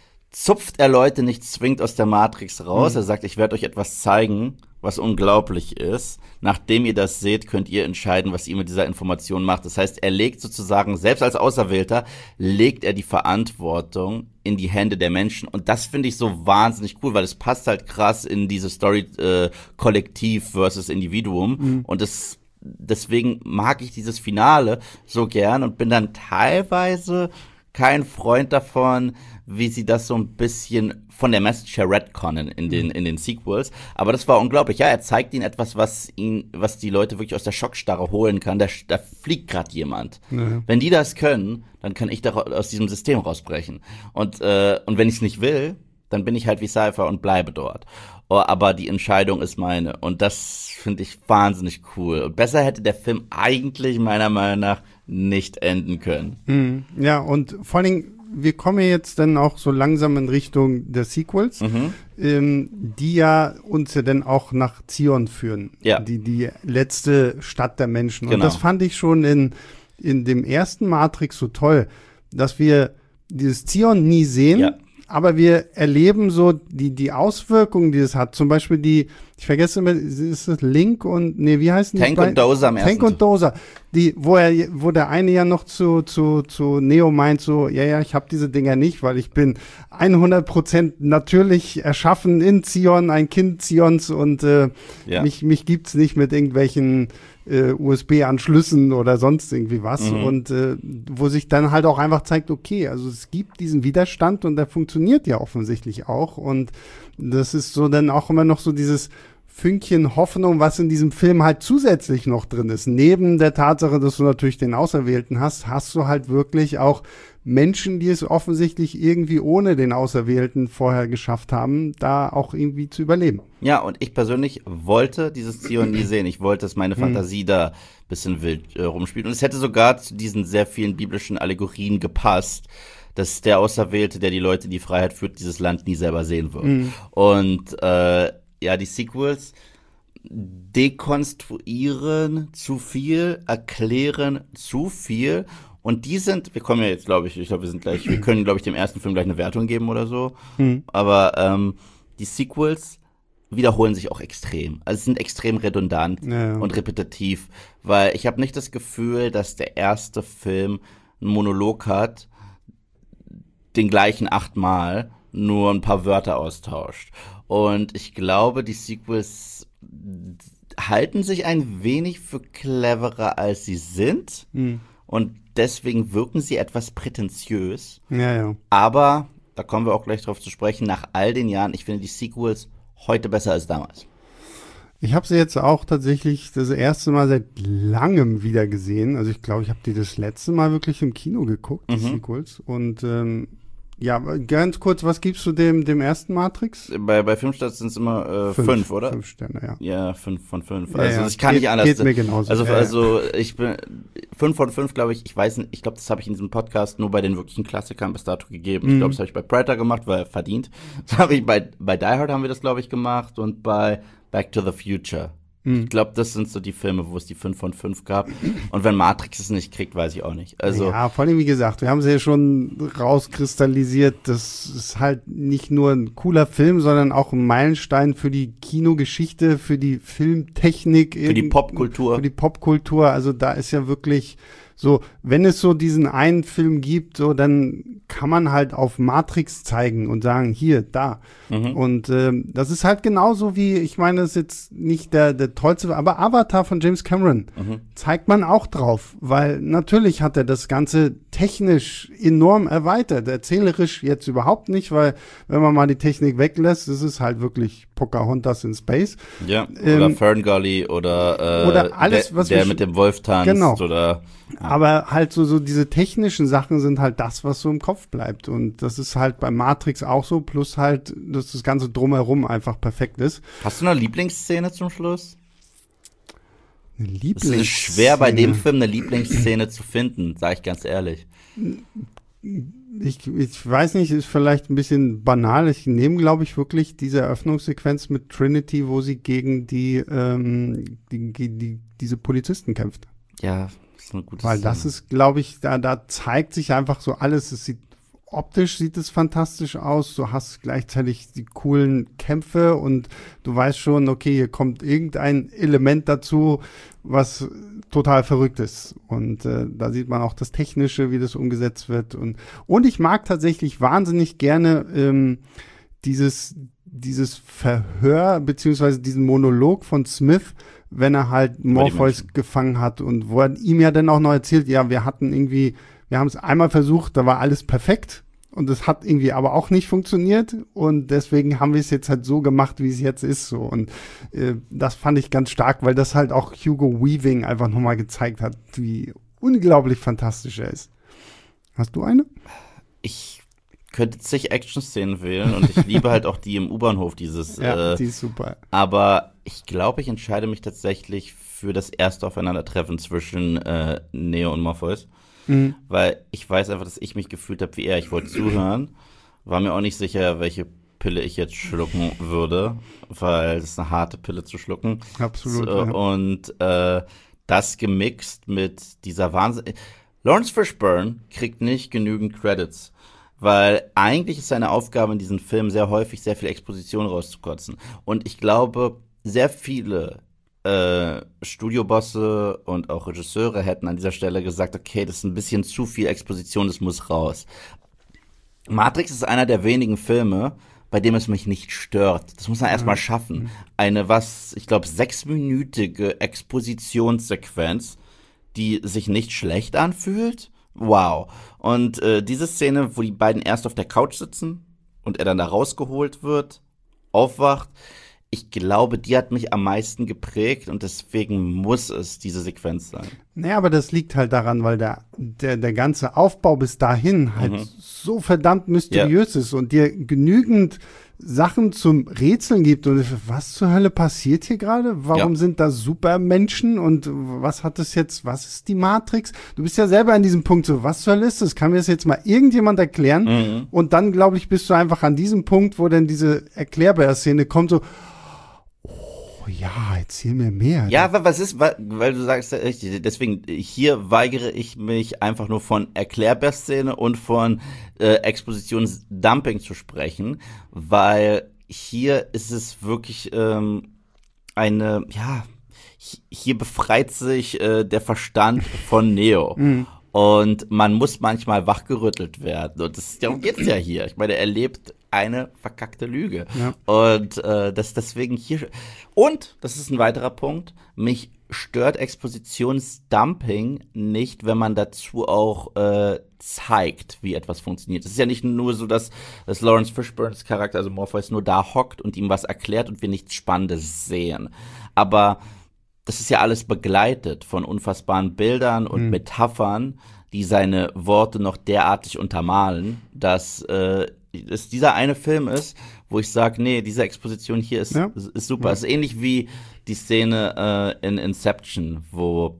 zupft er Leute nicht zwingend aus der Matrix raus. Mhm. Er sagt, ich werde euch etwas zeigen, was unglaublich ist. Nachdem ihr das seht, könnt ihr entscheiden, was ihr mit dieser Information macht. Das heißt, er legt sozusagen, selbst als Auserwählter, legt er die Verantwortung in die Hände der Menschen. Und das finde ich so wahnsinnig cool, weil es passt halt krass in diese Story äh, Kollektiv versus Individuum. Mhm. Und das, deswegen mag ich dieses Finale so gern und bin dann teilweise kein Freund davon, wie sie das so ein bisschen von der Message her retconnen in den, in den Sequels. Aber das war unglaublich. Ja, er zeigt ihnen etwas, was ihn, was die Leute wirklich aus der Schockstarre holen kann. Da, da fliegt gerade jemand. Ja. Wenn die das können, dann kann ich da aus diesem System rausbrechen. Und, äh, und wenn ich es nicht will, dann bin ich halt wie Cypher und bleibe dort. Oh, aber die Entscheidung ist meine. Und das finde ich wahnsinnig cool. Und besser hätte der Film eigentlich meiner Meinung nach nicht enden können. Mhm. Ja, und vor allen Dingen, wir kommen ja jetzt dann auch so langsam in Richtung der Sequels, mhm. ähm, die ja uns ja dann auch nach Zion führen. Ja. Die, die letzte Stadt der Menschen. Genau. Und das fand ich schon in, in dem ersten Matrix so toll, dass wir dieses Zion nie sehen, ja. aber wir erleben so die, die Auswirkungen, die es hat. Zum Beispiel die, ich vergesse immer, ist es Link und, nee, wie heißen die? Tank und Dozer am ersten. Tank und Dozer. Die, wo er, wo der eine ja noch zu, zu, zu Neo meint so, ja, ja, ich habe diese Dinger nicht, weil ich bin hundert Prozent natürlich erschaffen in Zion, ein Kind Zions und äh, ja. mich, mich gibt's nicht mit irgendwelchen äh, U S B-Anschlüssen oder sonst irgendwie was. Mhm. Und äh, wo sich dann halt auch einfach zeigt, okay, also es gibt diesen Widerstand und der funktioniert ja offensichtlich auch. Und das ist so dann auch immer noch so dieses Fünkchen Hoffnung, was in diesem Film halt zusätzlich noch drin ist. Neben der Tatsache, dass du natürlich den Auserwählten hast, hast du halt wirklich auch Menschen, die es offensichtlich irgendwie ohne den Auserwählten vorher geschafft haben, da auch irgendwie zu überleben. Ja, und ich persönlich wollte dieses Zion nie sehen. Ich wollte, dass meine Fantasie hm. da ein bisschen wild äh, rumspielt. Und es hätte sogar zu diesen sehr vielen biblischen Allegorien gepasst, dass der Auserwählte, der die Leute in die Freiheit führt, dieses Land nie selber sehen wird. Hm. Und äh, ja, die Sequels dekonstruieren zu viel, erklären zu viel. Und die sind, wir kommen ja jetzt, glaube ich, ich glaube, wir sind gleich, wir können, glaube ich, dem ersten Film gleich eine Wertung geben oder so. Mhm. Aber ähm, die Sequels wiederholen sich auch extrem. Also es sind extrem redundant ja, ja. und repetitiv, weil ich habe nicht das Gefühl, dass der erste Film einen Monolog hat, den gleichen achtmal, nur ein paar Wörter austauscht. Und ich glaube, die Sequels halten sich ein wenig für cleverer, als sie sind. Mhm. Und deswegen wirken sie etwas prätentiös. Ja, ja. Aber, da kommen wir auch gleich drauf zu sprechen, nach all den Jahren, ich finde die Sequels heute besser als damals. Ich habe sie jetzt auch tatsächlich das erste Mal seit langem wieder gesehen. Also ich glaube, ich habe die das letzte Mal wirklich im Kino geguckt, die Mhm. Sequels. Und ähm, ja, ganz kurz, was gibst du dem, dem ersten Matrix? Bei, bei Filmstarts sind es immer äh, fünf, fünf, oder? Fünf Sterne, ja. Ja, fünf von fünf. Ja, Also ja. ich kann geht, nicht anders. Geht mir genauso. Also, ja, ja. also ich bin fünf von fünf, glaube ich. Ich weiß nicht, ich glaube, das habe ich in diesem Podcast nur bei den wirklichen Klassikern bis dato gegeben. Mhm. Ich glaube, das habe ich bei Predator gemacht, weil verdient. Das habe ich bei bei Die Hard haben wir das, glaube ich, gemacht und bei Back to the Future. Ich glaube, das sind so die Filme, wo es die fünf von fünf gab. Und wenn Matrix es nicht kriegt, weiß ich auch nicht. Also ja, vor allem, wie gesagt, wir haben es ja schon rauskristallisiert, das ist halt nicht nur ein cooler Film, sondern auch ein Meilenstein für die Kinogeschichte, für die Filmtechnik. für die irgend- Popkultur. Für die Popkultur, also da ist ja wirklich so, wenn es so diesen einen Film gibt, so, dann kann man halt auf Matrix zeigen und sagen, hier, da. Mhm. Und ähm, das ist halt genauso wie, ich meine, das ist jetzt nicht der, der tollste, aber Avatar von James Cameron Mhm. zeigt man auch drauf, weil natürlich hat er das Ganze technisch enorm erweitert, erzählerisch jetzt überhaupt nicht, weil wenn man mal die Technik weglässt, ist es halt wirklich Pocahontas in Space. Ja, oder Ähm, Ferngully oder, äh, oder alles, der, was der wir mit dem Wolf tanzt Genau. oder Aber halt so, so diese technischen Sachen sind halt das, was so im Kopf bleibt. Und das ist halt bei Matrix auch so, plus halt, dass das Ganze drumherum einfach perfekt ist. Hast du eine Lieblingsszene zum Schluss? Eine Es Lieblingsszene. ist schwer bei dem Film eine Lieblingsszene zu finden, sage ich ganz ehrlich. Ich, ich weiß nicht, ist vielleicht ein bisschen banal. Ich nehme, glaube ich, wirklich diese Eröffnungssequenz mit Trinity, wo sie gegen die, ähm, die, die, die diese Polizisten kämpft. Ja, das ist eine gute Weil Szene. das ist, glaube ich, da, da zeigt sich einfach so alles. Es sieht optisch sieht es fantastisch aus. Du hast gleichzeitig die coolen Kämpfe und du weißt schon, okay, hier kommt irgendein Element dazu, was total verrückt ist. Und äh, da sieht man auch das Technische, wie das umgesetzt wird. Und, und ich mag tatsächlich wahnsinnig gerne ähm, dieses, dieses Verhör, beziehungsweise diesen Monolog von Smith, wenn er halt Morpheus Menschen. gefangen hat und wo er ihm ja dann auch noch erzählt, ja, wir hatten irgendwie, wir haben es einmal versucht, da war alles perfekt und es hat irgendwie aber auch nicht funktioniert und deswegen haben wir es jetzt halt so gemacht, wie es jetzt ist so und äh, das fand ich ganz stark, weil das halt auch Hugo Weaving einfach nochmal gezeigt hat, wie unglaublich fantastisch er ist. Hast du eine? Ich könnte zig Action-Szenen wählen und ich liebe halt auch die im U-Bahnhof, dieses Ja, äh, die ist super. aber ich glaube, ich entscheide mich tatsächlich für das erste Aufeinandertreffen zwischen äh, Neo und Morpheus. Mhm. Weil ich weiß einfach, dass ich mich gefühlt habe wie er. Ich wollte zuhören, war mir auch nicht sicher, welche Pille ich jetzt schlucken würde, weil es ist eine harte Pille zu schlucken. Absolut. So, ja. und äh, das gemixt mit dieser Wahnsinn. Lawrence Fishburne kriegt nicht genügend Credits, weil eigentlich ist seine Aufgabe in diesem Film sehr häufig sehr viel Exposition rauszukotzen. Und ich glaube, sehr viele äh, Studiobosse und auch Regisseure hätten an dieser Stelle gesagt, okay, das ist ein bisschen zu viel Exposition, das muss raus. Matrix ist einer der wenigen Filme, bei dem es mich nicht stört. Das muss man erstmal schaffen. Eine, was, ich glaube, sechsminütige Expositionssequenz, die sich nicht schlecht anfühlt. Wow. Und äh, diese Szene, wo die beiden erst auf der Couch sitzen und er dann da rausgeholt wird, aufwacht, ich glaube, die hat mich am meisten geprägt und deswegen muss es diese Sequenz sein. Naja, aber das liegt halt daran, weil der, der, der ganze Aufbau bis dahin halt Mhm. so verdammt mysteriös ist und dir genügend Sachen zum Rätseln gibt. Und was zur Hölle passiert hier gerade? Warum Ja. sind da Supermenschen? Und was hat das jetzt, was ist die Matrix? Du bist ja selber an diesem Punkt so, was zur Hölle ist das? Kann mir das jetzt mal irgendjemand erklären? Mhm. Und dann, glaube ich, bist du einfach an diesem Punkt, wo dann diese Erklärbär-Szene kommt, so, oh ja, erzähl mir mehr. Ja, aber was ist, weil, weil du sagst, ja richtig, deswegen, hier weigere ich mich einfach nur von Erklärbär-Szene und von äh, Expositionsdumping zu sprechen, weil hier ist es wirklich ähm, eine, ja, hi- hier befreit sich äh, der Verstand von Neo. Mhm. Und man muss manchmal wachgerüttelt werden. Und das, darum geht's ja hier. Ich meine, er lebt eine verkackte Lüge. Ja. Und äh, das deswegen hier. Und, das ist ein weiterer Punkt, mich stört Expositionsdumping nicht, wenn man dazu auch äh, zeigt, wie etwas funktioniert. Es ist ja nicht nur so, dass, dass Lawrence Fishburnes Charakter, also Morpheus, nur da hockt und ihm was erklärt und wir nichts Spannendes sehen. Aber das ist ja alles begleitet von unfassbaren Bildern und mhm. Metaphern, die seine Worte noch derartig untermalen, dass äh, es dieser eine Film ist, wo ich sage, nee, diese Exposition hier ist, ja. ist, ist super. Ja. Es ist ähnlich wie die Szene äh, in Inception, wo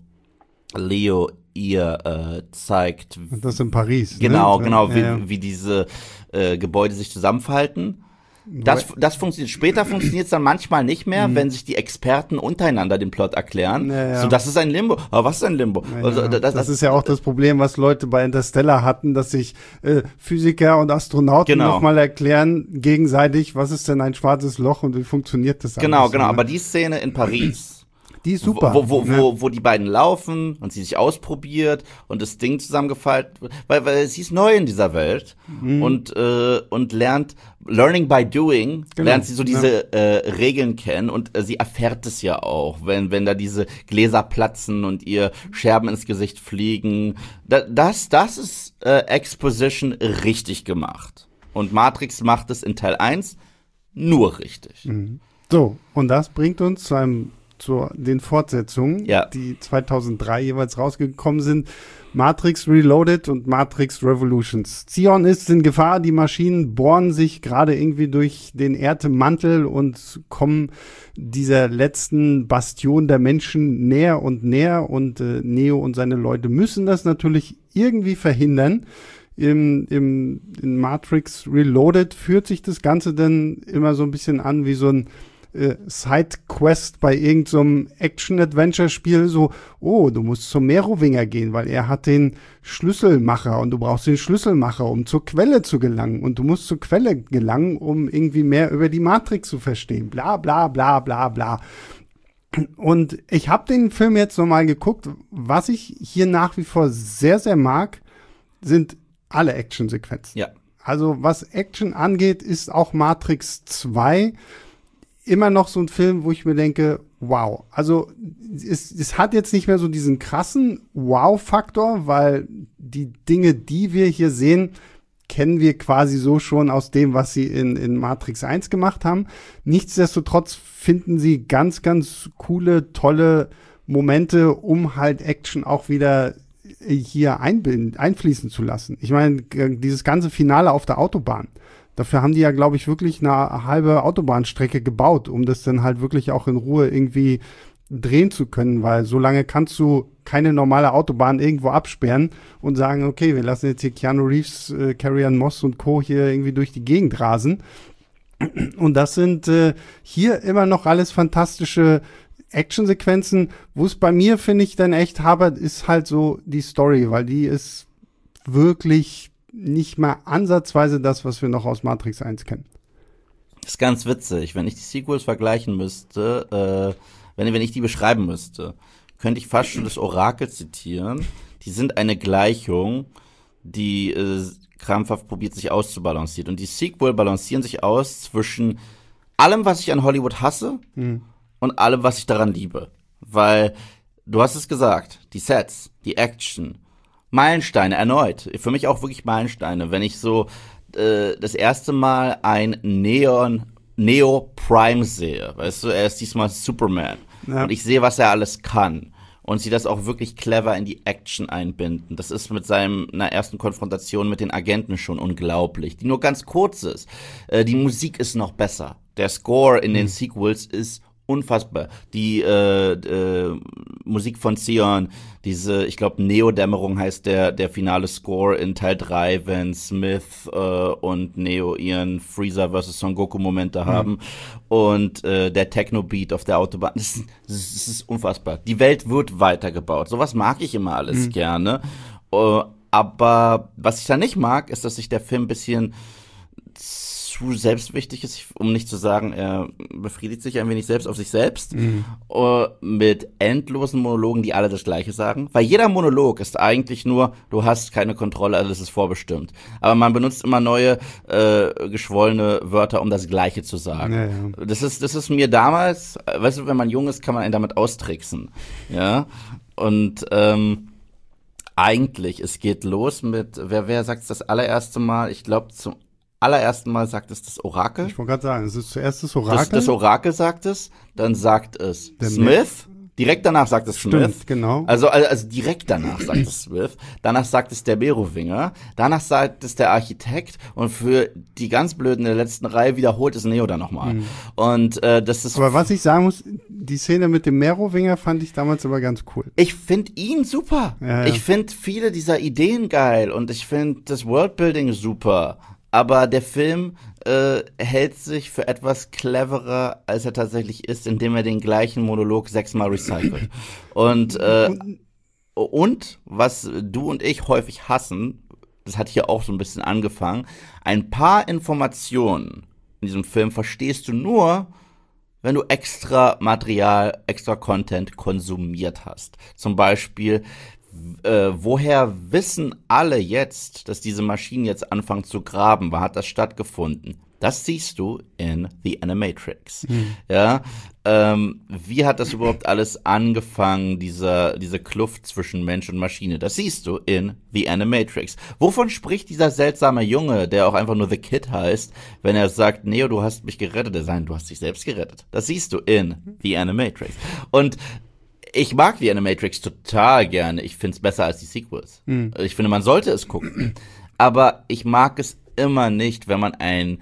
Leo ihr äh, zeigt. Das in Paris. Genau, ne? genau, wie, ja, ja. wie diese äh, Gebäude sich zusammenfalten. Das, das funktioniert. Später funktioniert es dann manchmal nicht mehr, mhm. wenn sich die Experten untereinander den Plot erklären. Ja, ja. So, das ist ein Limbo. Aber was ist ein Limbo? Ja, also, ja. das, das, das ist ja auch das Problem, was Leute bei Interstellar hatten, dass sich äh, Physiker und Astronauten genau. nochmal erklären gegenseitig, was ist denn ein schwarzes Loch und wie funktioniert das Genau, alles, genau. ne? Aber die Szene in Paris. Die ist super. Wo, wo, ne? wo, wo die beiden laufen und sie sich ausprobiert und das Ding zusammengefaltet wird, weil, weil sie ist neu in dieser Welt mhm. und, äh, und lernt, learning by doing, genau. lernt sie so diese ja. äh, Regeln kennen und äh, sie erfährt es ja auch, wenn, wenn da diese Gläser platzen und ihr Scherben ins Gesicht fliegen. Da, das, das ist äh, Exposition richtig gemacht. Und Matrix macht es in Teil eins nur richtig. Mhm. So, und das bringt uns zu einem zu den Fortsetzungen, ja. die zweitausenddrei jeweils rausgekommen sind. Matrix Reloaded und Matrix Revolutions. Zion ist in Gefahr, die Maschinen bohren sich gerade irgendwie durch den Erdmantel und kommen dieser letzten Bastion der Menschen näher und näher und äh, Neo und seine Leute müssen das natürlich irgendwie verhindern. Im, im, in Matrix Reloaded führt sich das Ganze dann immer so ein bisschen an wie so ein Sidequest bei irgendeinem so Action-Adventure-Spiel, so, oh, du musst zum Merowinger gehen, weil er hat den Schlüsselmacher und du brauchst den Schlüsselmacher, um zur Quelle zu gelangen und du musst zur Quelle gelangen, um irgendwie mehr über die Matrix zu verstehen, bla bla bla bla bla. Und ich habe den Film jetzt nochmal geguckt, was ich hier nach wie vor sehr, sehr mag, sind alle Action-Sequenzen. Ja. Also was Action angeht, ist auch Matrix zwei immer noch so ein Film, wo ich mir denke, wow. Also es, es hat jetzt nicht mehr so diesen krassen Wow-Faktor, weil die Dinge, die wir hier sehen, kennen wir quasi so schon aus dem, was sie in, in Matrix eins gemacht haben. Nichtsdestotrotz finden sie ganz, ganz coole, tolle Momente, um halt Action auch wieder hier einbinden, einfließen zu lassen. Ich meine, dieses ganze Finale auf der Autobahn, dafür haben die ja, glaube ich, wirklich eine halbe Autobahnstrecke gebaut, um das dann halt wirklich auch in Ruhe irgendwie drehen zu können, weil so lange kannst du keine normale Autobahn irgendwo absperren und sagen, okay, wir lassen jetzt hier Keanu Reeves, äh, Carrie-Anne Moss und Co. hier irgendwie durch die Gegend rasen. Und das sind äh, hier immer noch alles fantastische Actionsequenzen. Wo es bei mir, finde ich, dann echt habert, ist halt so die Story, weil die ist wirklich nicht mal ansatzweise das, was wir noch aus Matrix eins kennen. Das ist ganz witzig. Wenn ich die Sequels vergleichen müsste, äh, wenn, wenn ich die beschreiben müsste, könnte ich fast schon das Orakel zitieren. Die sind eine Gleichung, die äh, krampfhaft probiert, sich auszubalancieren. Und die Sequel balancieren sich aus zwischen allem, was ich an Hollywood hasse, hm. und allem, was ich daran liebe. Weil, du hast es gesagt, die Sets, die Action, Meilensteine, erneut. Für mich auch wirklich Meilensteine. Wenn ich so äh, das erste Mal ein Neon, Neo Prime sehe, weißt du, er ist diesmal Superman. Ja. Und ich sehe, was er alles kann. Und sie das auch wirklich clever in die Action einbinden. Das ist mit seinem, einer ersten Konfrontation mit den Agenten schon unglaublich, die nur ganz kurz ist. Äh, die Musik ist noch besser. Der Score in mhm. den Sequels ist unfassbar. Die äh, äh, Musik von Zion, diese, ich glaube, Neo-Dämmerung heißt der der finale Score in Teil drei, wenn Smith äh, und Neo ihren Freezer versus Son Goku-Momente mhm. haben. Und äh, der Techno-Beat auf der Autobahn. Das ist, das ist unfassbar. Die Welt wird weitergebaut. Sowas mag ich immer alles mhm. gerne. Uh, aber was ich da nicht mag, ist, dass sich der Film ein bisschen zu selbstwichtig ist, um nicht zu sagen, er befriedigt sich ein wenig selbst auf sich selbst, mhm. uh, mit endlosen Monologen, die alle das Gleiche sagen. Weil jeder Monolog ist eigentlich nur, du hast keine Kontrolle, alles ist vorbestimmt. Aber man benutzt immer neue, äh, geschwollene Wörter, um das Gleiche zu sagen. Ja, ja. Das ist, das ist mir damals, weißt du, wenn man jung ist, kann man einen damit austricksen. Ja, und, ähm, eigentlich, es geht los mit, wer, wer sagt es das allererste Mal? Ich glaube, zum allerersten Mal sagt es das Orakel. Ich wollte gerade sagen, es ist zuerst das Orakel. Das, das Orakel sagt es, dann sagt es Der Smith. Direkt danach sagt es Stimmt, Smith. genau. Also, also direkt danach sagt es Smith. Danach sagt es der Merowinger. Danach sagt es der Architekt. Und für die ganz Blöden in der letzten Reihe wiederholt es Neo dann nochmal. Mhm. Und äh, das ist. Aber was ich sagen muss, die Szene mit dem Merowinger fand ich damals aber ganz cool. Ich finde ihn super. Ja, ja. Ich finde viele dieser Ideen geil. Und ich finde das Worldbuilding super. Aber der Film äh, hält sich für etwas cleverer, als er tatsächlich ist, indem er den gleichen Monolog sechsmal recycelt. Und, äh, und was du und ich häufig hassen, das hat hier auch so ein bisschen angefangen, ein paar Informationen in diesem Film verstehst du nur, wenn du extra Material, extra Content konsumiert hast. Zum Beispiel, Äh, woher wissen alle jetzt, dass diese Maschinen jetzt anfangen zu graben? Wann hat das stattgefunden? Das siehst du in The Animatrix. Mhm. Ja, ähm, wie hat das überhaupt alles angefangen, dieser, diese Kluft zwischen Mensch und Maschine? Das siehst du in The Animatrix. Wovon spricht dieser seltsame Junge, der auch einfach nur The Kid heißt, wenn er sagt, Neo, du hast mich gerettet? Er sagt, du hast dich selbst gerettet. Das siehst du in The Animatrix. Und ich mag die Animatrix total gerne. Ich find's besser als die Sequels. Mhm. Ich finde, man sollte es gucken. Aber ich mag es immer nicht, wenn man ein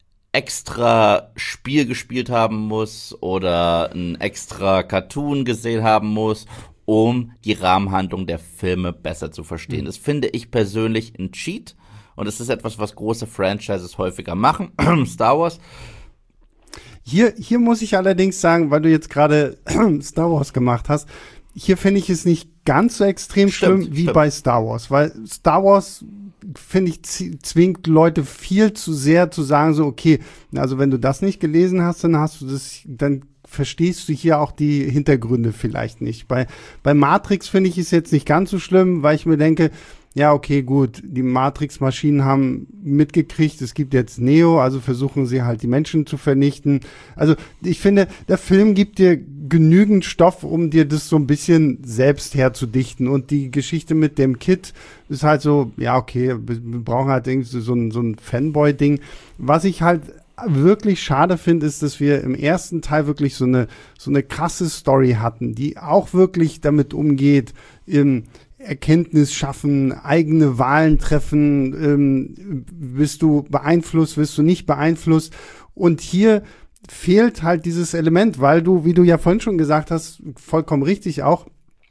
extra Spiel gespielt haben muss oder ein extra Cartoon gesehen haben muss, um die Rahmenhandlung der Filme besser zu verstehen. Mhm. Das finde ich persönlich ein Cheat. Und es ist etwas, was große Franchises häufiger machen. Star Wars. Hier, hier muss ich allerdings sagen, weil du jetzt gerade Star Wars gemacht hast, hier finde ich es nicht ganz so extrem stimmt, schlimm wie stimmt. bei Star Wars, weil Star Wars, finde ich, zwingt Leute viel zu sehr zu sagen so, okay, also wenn du das nicht gelesen hast, dann hast du das, dann verstehst du hier auch die Hintergründe vielleicht nicht. Bei, bei Matrix finde ich es jetzt nicht ganz so schlimm, weil ich mir denke, ja, okay, gut, die Matrix-Maschinen haben mitgekriegt, es gibt jetzt Neo, also versuchen sie halt die Menschen zu vernichten. Also ich finde, der Film gibt dir genügend Stoff, um dir das so ein bisschen selbst herzudichten. Und die Geschichte mit dem Kid ist halt so, ja, okay, wir brauchen halt irgendwie so ein, so ein Fanboy-Ding. Was ich halt wirklich schade finde, ist, dass wir im ersten Teil wirklich so eine, so eine krasse Story hatten, die auch wirklich damit umgeht, im Erkenntnis schaffen, eigene Wahlen treffen, ähm, bist du beeinflusst, wirst du nicht beeinflusst. Und hier fehlt halt dieses Element, weil du, wie du ja vorhin schon gesagt hast, vollkommen richtig auch,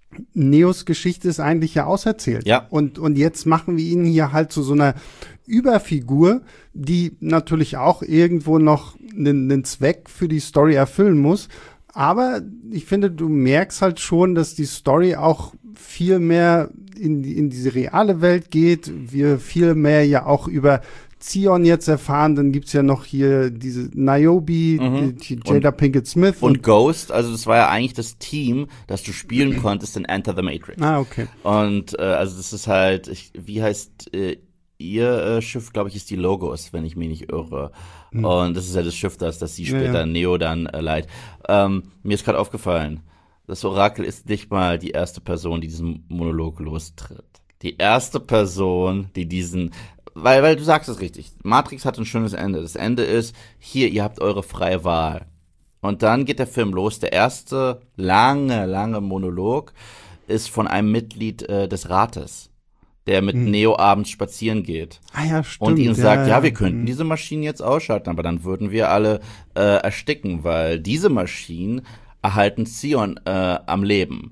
Neos Geschichte ist eigentlich ja auserzählt. Ja. Und, und jetzt machen wir ihn hier halt zu so einer Überfigur, die natürlich auch irgendwo noch einen, einen Zweck für die Story erfüllen muss. Aber ich finde, du merkst halt schon, dass die Story auch viel mehr in, in diese reale Welt geht. Wir viel mehr ja auch über Zion jetzt erfahren. Dann gibt's ja noch hier diese Niobe, mhm. die Jada Pinkett Smith. Und, und Ghost, also das war ja eigentlich das Team, das du spielen konntest in Enter the Matrix. Ah, okay. Und äh, also das ist halt, ich, wie heißt äh, ihr äh, Schiff, glaube ich, ist die Logos, wenn ich mich nicht irre. Mhm. Und das ist ja das Schiff, das, das sie später ja, ja. Neo dann äh, leiht. Ähm, mir ist gerade aufgefallen, das Orakel ist nicht mal die erste Person, die diesen Monolog lostritt. Die erste Person, die diesen, weil, weil du sagst es richtig, Matrix hat ein schönes Ende. Das Ende ist, hier, ihr habt eure freie Wahl. Und dann geht der Film los. Der erste lange, lange Monolog ist von einem Mitglied äh, des Rates, der mit hm. Neo abends spazieren geht. Ah ja, stimmt. Und ihm sagt, ja, ja, wir könnten hm. diese Maschinen jetzt ausschalten, aber dann würden wir alle äh, ersticken, weil diese Maschinen erhalten Zion äh, am Leben.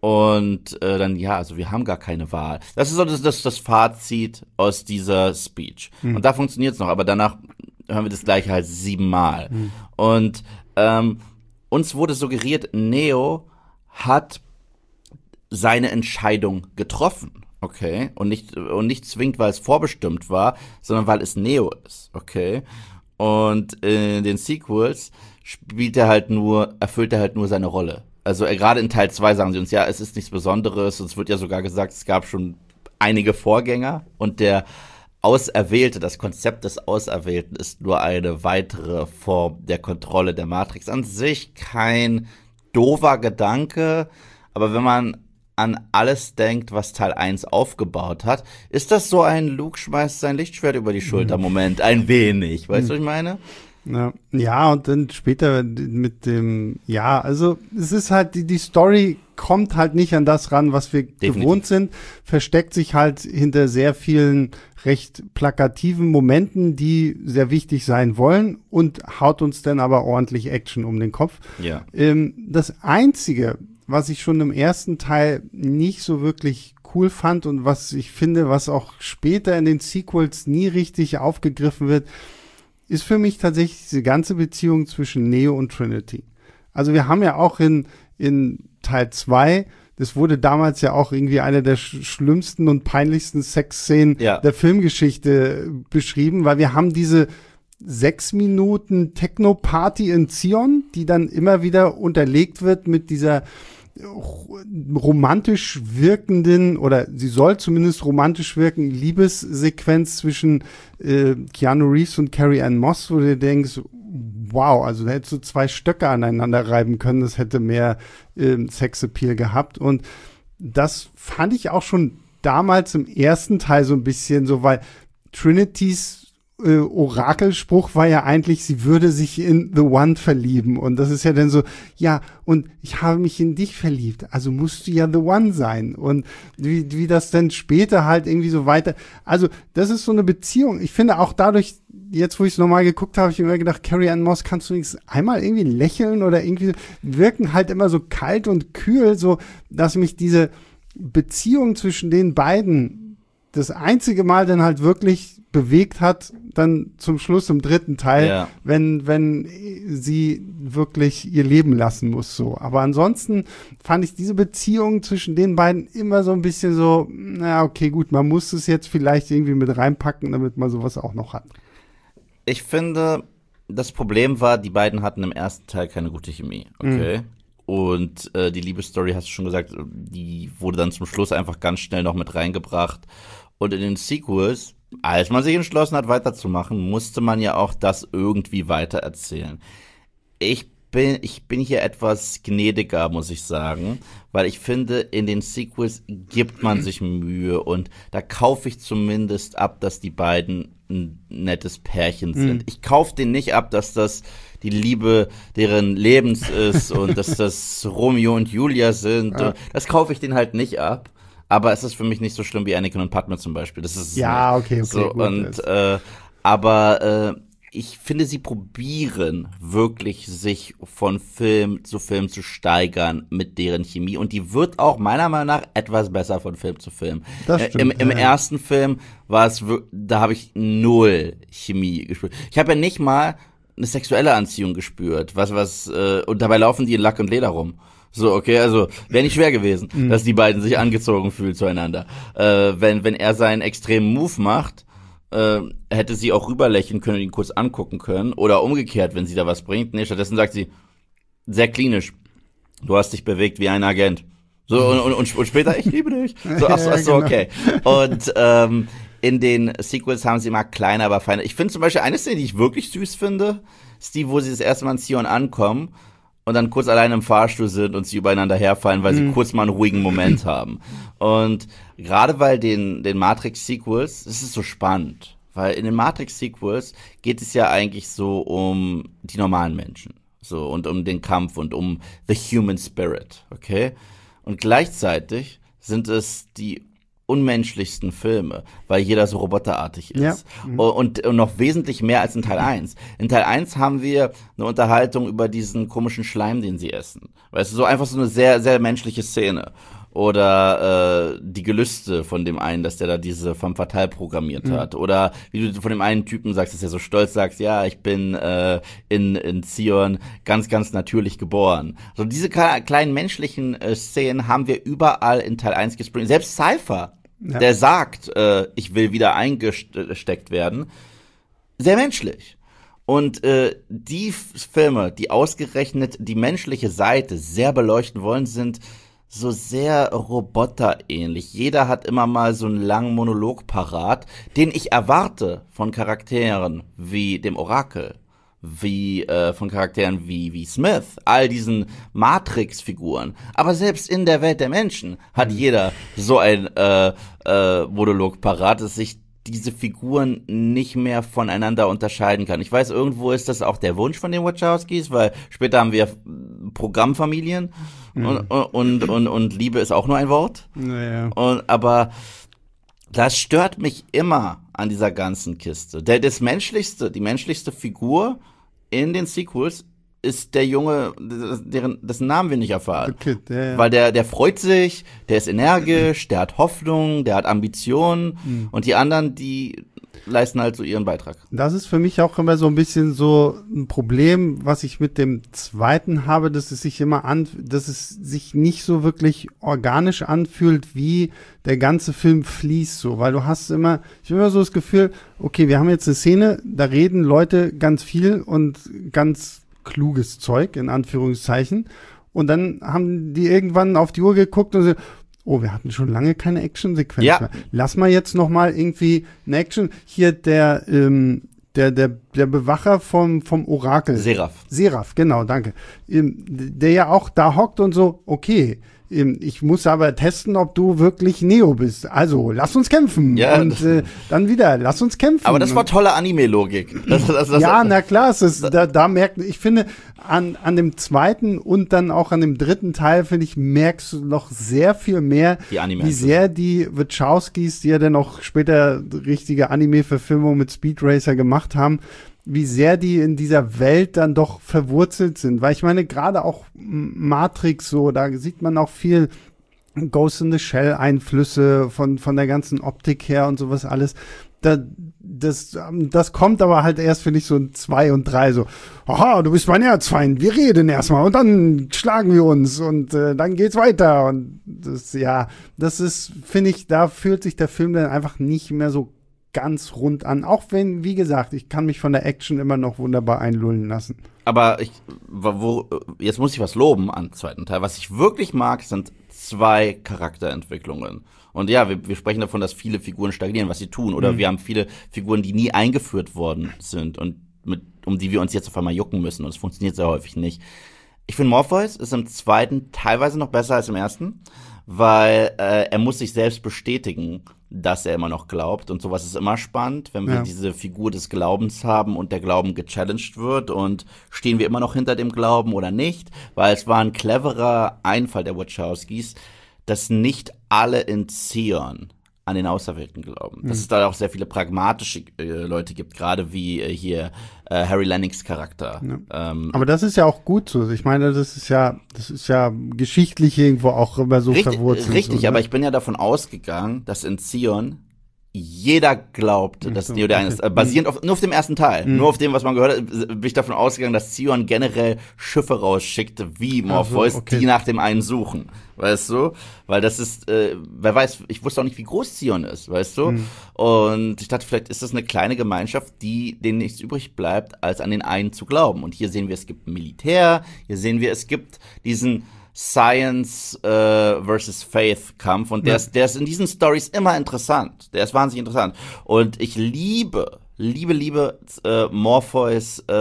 Und äh, dann, ja, also wir haben gar keine Wahl. Das ist so das, das, das Fazit aus dieser Speech. Hm. Und da funktioniert's noch, aber danach hören wir das gleiche halt siebenmal. Hm. Und ähm, uns wurde suggeriert, Neo hat seine Entscheidung getroffen. Okay, und nicht und nicht zwingend, weil es vorbestimmt war, sondern weil es Neo ist, okay? Und in den Sequels spielt er halt nur, erfüllt er halt nur seine Rolle. Also äh, gerade in Teil zwei sagen sie uns, ja, es ist nichts Besonderes. Es wird ja sogar gesagt, es gab schon einige Vorgänger. Und der Auserwählte, das Konzept des Auserwählten ist nur eine weitere Form der Kontrolle der Matrix. An sich kein doofer Gedanke, aber wenn man an alles denkt, was Teil eins aufgebaut hat, ist das so ein Luke schmeißt sein Lichtschwert über die Schulter Moment, ein wenig, weißt du, was ich meine? Ja. ja, und dann später mit dem, ja, also es ist halt, die, die Story kommt halt nicht an das ran, was wir Definitiv. gewohnt sind, versteckt sich halt hinter sehr vielen recht plakativen Momenten, die sehr wichtig sein wollen und haut uns dann aber ordentlich Action um den Kopf. Ja. Ähm, das Einzige, was ich schon im ersten Teil nicht so wirklich cool fand und was ich finde, was auch später in den Sequels nie richtig aufgegriffen wird, ist für mich tatsächlich diese ganze Beziehung zwischen Neo und Trinity. Also wir haben ja auch in, in Teil zwei, das wurde damals ja auch irgendwie eine der sch- schlimmsten und peinlichsten Sexszenen ja. der Filmgeschichte beschrieben, weil wir haben diese sechs Minuten Techno-Party in Zion, die dann immer wieder unterlegt wird mit dieser romantisch wirkenden, oder sie soll zumindest romantisch wirken, Liebessequenz zwischen äh, Keanu Reeves und Carrie-Anne Moss, wo du denkst, wow, also da hättest du zwei Stöcke aneinander reiben können, das hätte mehr äh, Sexappeal gehabt. Und das fand ich auch schon damals im ersten Teil so ein bisschen so, weil Trinitys Äh, Orakelspruch war ja eigentlich, sie würde sich in The One verlieben. Und das ist ja dann so, ja, und ich habe mich in dich verliebt, also musst du ja The One sein. Und wie, wie das dann später halt irgendwie so weiter, also das ist so eine Beziehung. Ich finde auch dadurch, jetzt wo ich es nochmal geguckt habe, habe ich immer gedacht, Carrie-Anne Moss, kannst du wenigstens einmal irgendwie lächeln oder irgendwie wirken halt immer so kalt und kühl, so dass mich diese Beziehung zwischen den beiden das einzige Mal dann halt wirklich bewegt hat, dann zum Schluss im dritten Teil, ja. wenn wenn sie wirklich ihr Leben lassen muss, so. Aber ansonsten fand ich diese Beziehung zwischen den beiden immer so ein bisschen so, na okay, gut, man muss es jetzt vielleicht irgendwie mit reinpacken, damit man sowas auch noch hat. Ich finde, das Problem war, die beiden hatten im ersten Teil keine gute Chemie, okay? Mhm. Und äh, die Liebesstory, hast du schon gesagt, die wurde dann zum Schluss einfach ganz schnell noch mit reingebracht. Und in den Sequels, als man sich entschlossen hat, weiterzumachen, musste man ja auch das irgendwie weitererzählen. Ich bin, ich bin hier etwas gnädiger, muss ich sagen, weil ich finde, in den Sequels gibt man sich Mühe und da kaufe ich zumindest ab, dass die beiden ein nettes Pärchen sind. Mhm. Ich kaufe denen nicht ab, dass das die Liebe deren Lebens ist und dass das Romeo und Julia sind. Ja. Das kaufe ich denen halt nicht ab. Aber es ist für mich nicht so schlimm wie Anakin und Padme zum Beispiel. Das ist ja, okay, okay. So, gut, und, äh, aber äh, ich finde, sie probieren wirklich, sich von Film zu Film zu steigern mit deren Chemie. Und die wird auch meiner Meinung nach etwas besser von Film zu Film. Das stimmt, äh, Im im ja. ersten Film war es, da habe ich null Chemie gespürt. Ich habe ja nicht mal eine sexuelle Anziehung gespürt. Was, was, äh, und dabei laufen die in Lack und Leder rum. So, okay, also wäre nicht schwer gewesen, mhm. dass die beiden sich angezogen fühlen zueinander. Äh, wenn wenn er seinen extremen Move macht, äh, hätte sie auch rüberlächeln können und ihn kurz angucken können. Oder umgekehrt, wenn sie da was bringt. Nee, stattdessen sagt sie, sehr klinisch, du hast dich bewegt wie ein Agent. So, und, und, und später, ich liebe dich. So, ach so, ach so, okay. Und ähm, in den Sequels haben sie immer kleiner, aber feiner. Ich finde zum Beispiel eine Szene, die ich wirklich süß finde, ist die, wo sie das erste Mal in Zion ankommen und dann kurz alleine im Fahrstuhl sind und sie übereinander herfallen, weil mhm. sie kurz mal einen ruhigen Moment haben. Und gerade weil den den Matrix-Sequels, das ist so spannend, weil in den Matrix-Sequels geht es ja eigentlich so um die normalen Menschen, so, und um den Kampf und um the human spirit, okay? Und gleichzeitig sind es die unmenschlichsten Filme, weil jeder so roboterartig ist. Ja. Mhm. Und, und noch wesentlich mehr als in Teil eins. In Teil eins haben wir eine Unterhaltung über diesen komischen Schleim, den sie essen. Weißt du, so einfach so eine sehr, sehr menschliche Szene. Oder äh, die Gelüste von dem einen, dass der da diese Femme Fatale programmiert mhm. hat. Oder wie du von dem einen Typen sagst, dass er so stolz sagt, ja, ich bin äh, in in Zion ganz, ganz natürlich geboren. So diese k- kleinen menschlichen äh, Szenen haben wir überall in Teil eins gespringt. Selbst Cypher, ja. der sagt, äh, ich will wieder eingesteckt werden. Sehr menschlich. Und äh, die F- Filme, die ausgerechnet die menschliche Seite sehr beleuchten wollen, sind so sehr roboterähnlich. Jeder hat immer mal so einen langen Monolog parat, den ich erwarte von Charakteren wie dem Orakel, wie äh, von Charakteren wie wie Smith, all diesen Matrix-Figuren. Aber selbst in der Welt der Menschen hat jeder so ein äh, äh, Monolog parat, dass sich diese Figuren nicht mehr voneinander unterscheiden kann. Ich weiß, irgendwo ist das auch der Wunsch von den Wachowskis, weil später haben wir Programmfamilien mhm. und, und, und, und Liebe ist auch nur ein Wort. Naja. Und, aber das stört mich immer an dieser ganzen Kiste. Der, das menschlichste, die menschlichste Figur in den Sequels ist der Junge, deren, dessen Namen wir nicht erfahren. Okay, der, ja. Weil der, der freut sich, der ist energisch, der hat Hoffnung, der hat Ambitionen mhm. und die anderen, die leisten halt so ihren Beitrag. Das ist für mich auch immer so ein bisschen so ein Problem, was ich mit dem zweiten habe, dass es sich immer an, dass es sich nicht so wirklich organisch anfühlt, wie der ganze Film fließt so, weil du hast immer, ich habe immer so das Gefühl, okay, wir haben jetzt eine Szene, da reden Leute ganz viel und ganz kluges Zeug, in Anführungszeichen. Und dann haben die irgendwann auf die Uhr geguckt und so, oh, wir hatten schon lange keine Action-Sequenz ja. mehr. Lass mal jetzt noch mal irgendwie eine Action. Hier der, ähm, der, der, der Bewacher vom, vom Orakel. Seraph. Seraph, genau, danke. Ähm, der ja auch da hockt und so, okay, ähm, ich muss aber testen, ob du wirklich Neo bist. Also, lass uns kämpfen. Ja, und äh, dann wieder, lass uns kämpfen. Aber das war tolle Anime-Logik. Das, das, das, ja, na klar, es ist, da, da merkt, ich finde, an, an dem zweiten und dann auch an dem dritten Teil, finde ich, merkst du noch sehr viel mehr, die wie sehr die Wachowskis, die ja dann auch später richtige Anime-Verfilmung mit Speed Racer gemacht haben, wie sehr die in dieser Welt dann doch verwurzelt sind. Weil ich meine, gerade auch Matrix so, da sieht man auch viel Ghost in the Shell Einflüsse von, von der ganzen Optik her und sowas alles. Da, das, das kommt aber halt erst, finde ich, so in zwei und drei so, aha, du bist mein Erzfeind, wir reden erstmal und dann schlagen wir uns und äh, dann geht's weiter. Und das, ja, das ist, finde ich, da fühlt sich der Film dann einfach nicht mehr so ganz rund an. Auch wenn, wie gesagt, ich kann mich von der Action immer noch wunderbar einlullen lassen. Aber ich, wo, jetzt muss ich was loben am zweiten Teil. Was ich wirklich mag, sind zwei Charakterentwicklungen. Und ja, wir, wir sprechen davon, dass viele Figuren stagnieren, was sie tun. Oder mhm. wir haben viele Figuren, die nie eingeführt worden sind und mit, um die wir uns jetzt auf einmal jucken müssen. Und es funktioniert sehr häufig nicht. Ich finde, Morpheus ist im zweiten teilweise noch besser als im ersten, weil äh, er muss sich selbst bestätigen, dass er immer noch glaubt. Und sowas ist immer spannend, wenn wir ja. diese Figur des Glaubens haben und der Glauben gechallenged wird. Und stehen wir immer noch hinter dem Glauben oder nicht? Weil es war ein cleverer Einfall der Wachowskis, dass nicht alle in Zion an den Auserwählten glauben. Mhm. Dass es da auch sehr viele pragmatische äh, Leute gibt, gerade wie äh, hier äh, Harry Lennings Charakter. Ja. Ähm, Aber das ist ja auch gut so. Ich meine, das ist ja, das ist ja geschichtlich irgendwo auch immer so richtig, verwurzelt. Richtig, so, aber ne? ich bin ja davon ausgegangen, dass in Zion jeder glaubt, dass so, Neo der okay. eine ist. Äh, basierend auf, nur auf dem ersten Teil. Mhm. Nur auf dem, was man gehört hat, bin ich davon ausgegangen, dass Zion generell Schiffe rausschickt, wie Morpheus, so, okay. die nach dem einen suchen. Weißt du? Weil das ist, äh, wer weiß, ich wusste auch nicht, wie groß Zion ist, weißt du? Mhm. Und ich dachte, vielleicht ist das eine kleine Gemeinschaft, die denen nichts übrig bleibt, als an den einen zu glauben. Und hier sehen wir, es gibt Militär, hier sehen wir, es gibt diesen Science äh, versus Faith Kampf und der ja. ist der ist in diesen Stories immer interessant. Der ist wahnsinnig interessant und ich liebe liebe liebe äh, Morpheus äh,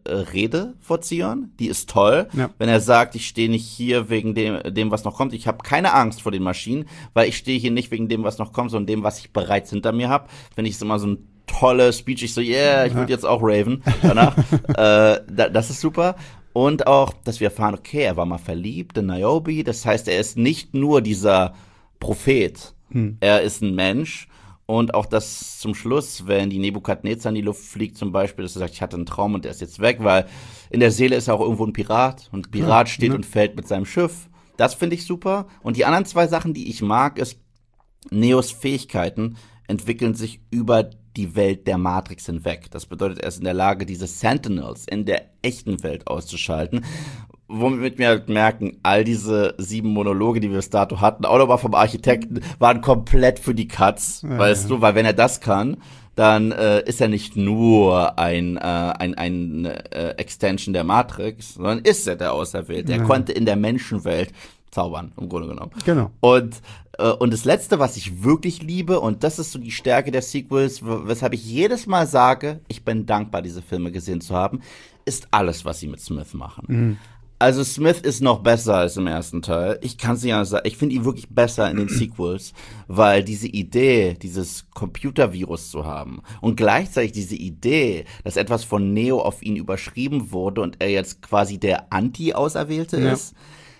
Rede vor Zion, die ist toll, ja. wenn er sagt, ich stehe nicht hier wegen dem dem was noch kommt. Ich habe keine Angst vor den Maschinen, weil ich stehe hier nicht wegen dem was noch kommt, sondern dem was ich bereits hinter mir habe. Finde ich es immer so ein tolle Speech. Ich so, yeah, ich würde jetzt auch raven danach. äh, da, das ist super. Und auch, dass wir erfahren, okay, er war mal verliebt in Niobe. Das heißt, er ist nicht nur dieser Prophet. Hm. Er ist ein Mensch. Und auch das zum Schluss, wenn die Nebukadnezar in die Luft fliegt zum Beispiel, dass er sagt, ich hatte einen Traum und der ist jetzt weg, weil in der Seele ist er auch irgendwo ein Pirat. Und ein Pirat ja, steht ja. und fällt mit seinem Schiff. Das finde ich super. Und die anderen zwei Sachen, die ich mag, ist, Neos Fähigkeiten entwickeln sich über die Welt der Matrix hinweg. Das bedeutet, er ist in der Lage, diese Sentinels in der echten Welt auszuschalten. womit wir halt merken, all diese sieben Monologe, die wir bis dato hatten, auch nochmal vom Architekten, waren komplett für die Katz, ja, weißt ja. du, weil wenn er das kann, dann äh, ist er nicht nur ein äh, ein ein äh, Extension der Matrix, sondern ist er der Auserwählte. Er ja. konnte in der Menschenwelt zaubern, im Grunde genommen. Genau. Und äh, und das Letzte, was ich wirklich liebe, und das ist so die Stärke der Sequels, weshalb ich jedes Mal sage, ich bin dankbar, diese Filme gesehen zu haben, ist alles, was sie mit Smith machen. Mhm. Also Smith ist noch besser als im ersten Teil. Ich kann es nicht anders sagen. Ich finde ihn wirklich besser in den Sequels, weil diese Idee, dieses Computervirus zu haben und gleichzeitig diese Idee, dass etwas von Neo auf ihn überschrieben wurde und er jetzt quasi der Anti-Auserwählte ja. ist,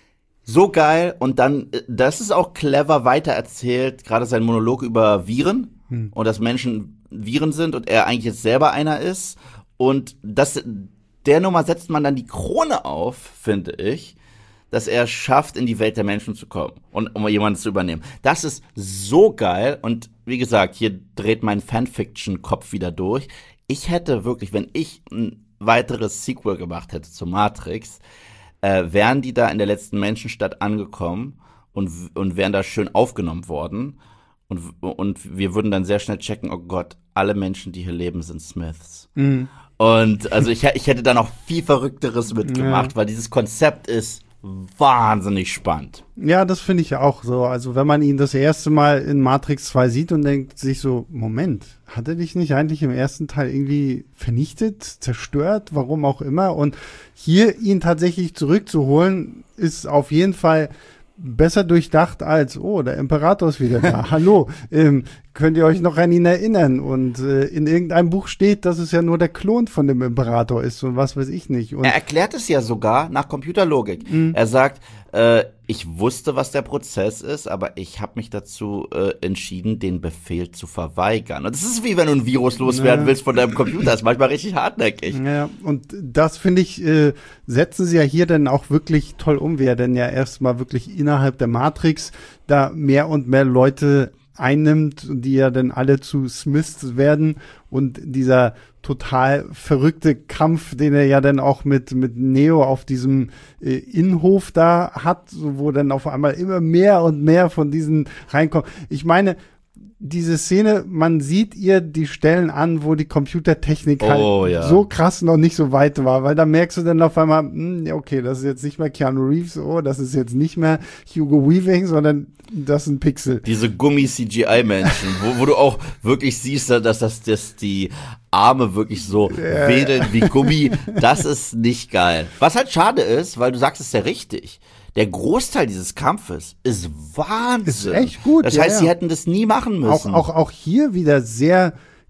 so geil. Und dann, das ist auch clever weitererzählt, gerade sein Monolog über Viren hm. und dass Menschen Viren sind und er eigentlich jetzt selber einer ist. Und das der Nummer setzt man dann die Krone auf, finde ich, dass er schafft, in die Welt der Menschen zu kommen und um jemanden zu übernehmen. Das ist so geil und wie gesagt, hier dreht mein Fanfiction-Kopf wieder durch. Ich hätte wirklich, wenn ich ein weiteres Sequel gemacht hätte zu Matrix, äh, wären die da in der letzten Menschenstadt angekommen und, und wären da schön aufgenommen worden und, und wir würden dann sehr schnell checken, oh Gott, alle Menschen, die hier leben, sind Smiths. Mhm. Und also ich, ich hätte da noch viel Verrückteres mitgemacht, ja. weil dieses Konzept ist wahnsinnig spannend. Ja, das finde ich ja auch so. Also wenn man ihn das erste Mal in Matrix zwei sieht und denkt sich so, Moment, hat er dich nicht eigentlich im ersten Teil irgendwie vernichtet, zerstört, warum auch immer? Und hier ihn tatsächlich zurückzuholen, ist auf jeden Fall besser durchdacht als, oh, der Imperator ist wieder da. Hallo, ähm, könnt ihr euch noch an ihn erinnern? Und äh, in irgendeinem Buch steht, dass es ja nur der Klon von dem Imperator ist und was weiß ich nicht. Und er erklärt es ja sogar nach Computerlogik. Mhm. Er sagt, äh, ich wusste, was der Prozess ist, aber ich habe mich dazu äh, entschieden, den Befehl zu verweigern. Und das ist wie wenn du ein Virus loswerden ja. willst von deinem Computer. Das ist manchmal richtig hartnäckig. Ja, und das, finde ich, äh, setzen sie ja hier dann auch wirklich toll um, wie er denn ja erstmal wirklich innerhalb der Matrix da mehr und mehr Leute einnimmt, die ja dann alle zu Smiths werden und dieser total verrückte Kampf, den er ja dann auch mit mit Neo auf diesem äh, Innenhof da hat, so, wo dann auf einmal immer mehr und mehr von diesen reinkommen. Ich meine, diese Szene, man sieht ihr die Stellen an, wo die Computertechnik oh, halt ja. so krass noch nicht so weit war, weil da merkst du dann auf einmal, mh, okay, das ist jetzt nicht mehr Keanu Reeves, oh, das ist jetzt nicht mehr Hugo Weaving, sondern das sind Pixel. Diese Gummi-C G I-Menschen, wo, wo du auch wirklich siehst, dass das dass die Arme wirklich so yeah. wedeln wie Gummi, das ist nicht geil. Was halt schade ist, weil du sagst es ja richtig, der Großteil dieses Kampfes ist Wahnsinn. Ist echt gut. Das ja, heißt, ja. sie hätten das nie machen müssen. Auch, auch, auch hier wieder sehr